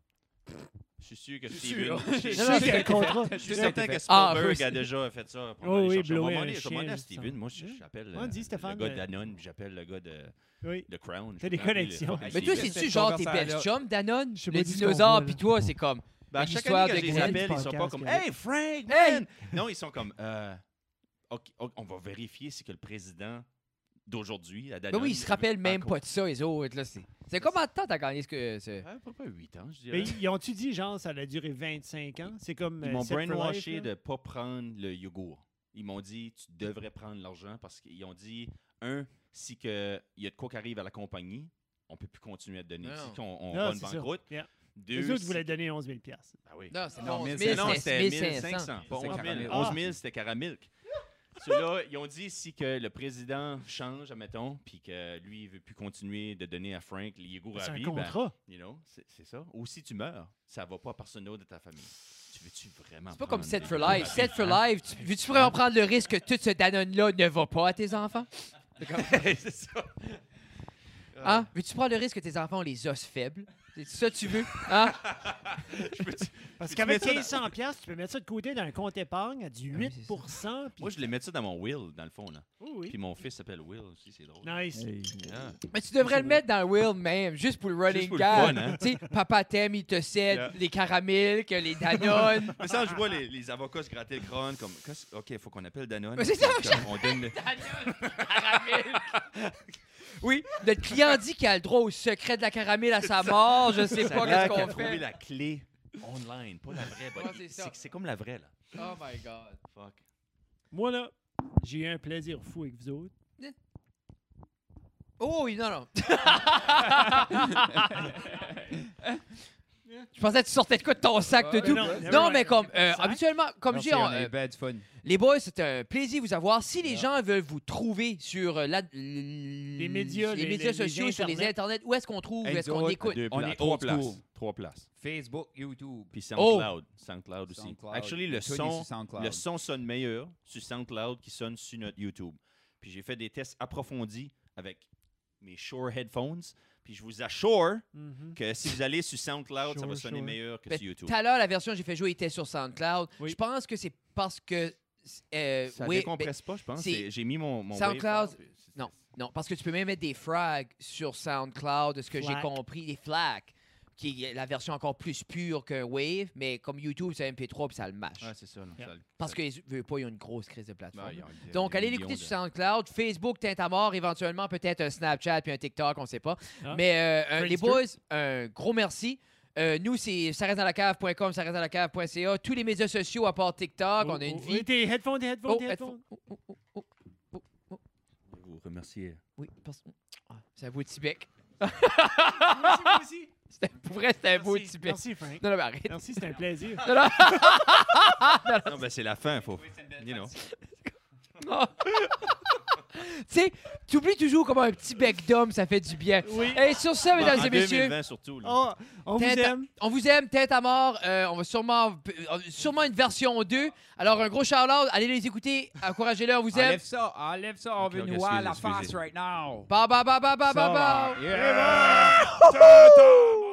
Je suis sûr que Steven... Je suis Non, sûr non, qu'il y a un contrat. Je suis certain que Ah, Spielberg oui. a déjà fait ça. pour Oh aller oui, chercher. blower On va un demander- je vais demander à chien, Steven. ça. Moi, j'appelle Ouais, dis, Stéphane, le gars d'Anon, puis j'appelle le gars de Oui. Crown. T'as Je des peux appeler connexions. le- Mais toi, c'est c'est-tu cette genre tes conversation-là. best chums, Danone? Je sais Le pas du ce qu'on dinosaure, voit, là. puis toi, c'est comme. Ben, à Une chaque histoire année que de je les graines. appelle, ils sont pas Podcast, comme là. Hey, Frank, Hey! man! Non, ils sont comme OK, on va vérifier si que le président d'aujourd'hui, à Ben Danone... oui, ils se rappellent même encore- pas de ça, les autres. Là. C'est combien de temps t'as gagné ce que c'est? À peu près 8 ans, je Mais dirais. ils ont-tu dit, genre, ça a duré 25 ans? C'est comme. Ils m'ont Set for Life, brainwashé là? de ne pas prendre le yogourt. Ils m'ont dit, tu devrais prendre l'argent parce qu'ils ont dit, si il y a de quoi qui arrive à la compagnie, on ne peut plus continuer à te donner. Non. Si on Non, va une c'est ça. banqueroute. Yeah. Deux, Les autres si- voulaient donner 11 000 Ah oui. Non, c'est Non, 11 mais 000, Non, c'était 1500. 1500, pas C'est 11 000. caramel. 11 000, c'était caramilk. Ceux-là, ils ont dit si que le président change, admettons, puis que lui, il veut plus continuer de donner à Frank les yogourts C'est à un vie, contrat. c'est ça. Ou si tu meurs, ça va pas à personne d'autre de ta famille. Tu veux-tu vraiment C'est pas comme prendre Set des for yogourts Life. à Set vie, for hein? Life, veux-tu vraiment prendre le risque que tout ce Danone-là ne va pas à tes enfants? C'est ça. Hein? Veux-tu prendre le risque que tes enfants ont les os faibles? C'est ça que tu veux? Hein? Parce tu qu'avec mets ça 1500 piastres, tu peux mettre ça de côté dans un compte épargne à du Ah oui, 8%. puis- Moi, je voulais mettre ça dans mon will, dans le fond. Là. Oui, oui. Puis mon fils s'appelle Will aussi, c'est drôle. Nice. Hey. Yeah. Mais tu devrais le mettre dans Will même, juste pour le running pour le gag. fun, hein? Tu sais, papa t'aime, il te cède Yeah. les caramels, les Danone. Mais ça, je vois les avocats se gratter le crâne comme OK, il faut qu'on appelle Danone. Mais c'est ça, Puis, comme, on donne le- Oui, notre client dit qu'il a le droit au secret de la caramel à sa mort. Je sais Ça pas a l'air qu'est-ce qu'il a qu'on trouvé fait. la clé online, pas la vraie. Ouais, c'est ça. C'est comme la vraie, là. Oh my God. Fuck. Moi, là, j'ai eu un plaisir fou avec vous autres. Oh oui, non. Je pensais que tu sortais de quoi de ton sac de Ouais, tout. non, Non, never mais mind. comme Sac. habituellement, comme Merci, j'ai, on a eu ben du fun. les boys, c'est un plaisir de vous avoir. Si les gens veulent vous trouver sur les médias, médias les sociaux, sur les internets. internets, où est-ce qu'on trouve, où Hey, est-ce nous qu'on autres, écoute? Deux On places. est Trois old places. school. 3 places. Facebook, YouTube. Puis Oh! SoundCloud aussi. SoundCloud. Actually, le Tout est son, sur SoundCloud. le son sonne meilleur sur SoundCloud qu'il sonne sur notre YouTube. Puis j'ai fait des tests approfondis avec mes Shure Headphones. Puis je vous assure Mhm. que si vous allez sur SoundCloud, ça va Sure, sonner sure. meilleur que Ben, sur YouTube. Tout à l'heure, la version que j'ai fait jouer était sur SoundCloud. Oui. Je pense que c'est parce que. Ça oui, décompresse pas, je pense. c'est- J'ai mis mon SoundCloud, wave, puis c'est- non, non, parce que tu peux même mettre des frags sur SoundCloud, de ce que j'ai Flac. compris, des flags, qui est la version encore plus pure qu'un Wave, mais comme YouTube, c'est MP3 puis ça le mâche. Ouais, c'est ça. là, Yeah. ça- Parce qu'ils ne veulent pas, ils ont une grosse crise de plateforme. Ouais, il y a- Donc, il y a allez des l'écouter millions sur SoundCloud, Facebook, Teinte à mort, éventuellement peut-être un Snapchat puis un TikTok, on ne sait pas. Ah. Mais les boys, Friendster. un gros merci. Nous, c'est sarestdanslacave.com, sarestdanslacave.ca. Tous les médias sociaux à part TikTok, on a une vie. Tes headphones, tes headphones, Oh, tes headphone. headphones. Je vous remercie. Oui, ah, c'est un beau petit bec. Merci. Pour vrai, c'était un beau Merci, petit bec. merci, Frank. Non, non, mais arrête. Merci, c'était un plaisir. Non, ben c'est la fin, faut. You know. Tu sais, tu oublies toujours comment un petit bec d'homme, ça fait du bien. Oui. Et sur ça, mesdames En et messieurs, 2020 surtout. Là. Oh, on vous Tête- aime. on vous aime, tête à mort. On va sûrement une version 2. Alors, un gros shout-out. Allez les écouter. Encouragez-les, on vous aime. Enlève ça, on veut Ok, nous voir la excusez. face right now. Bye, bye, bye, bye, bye, bye, bye. Yeah! Tata!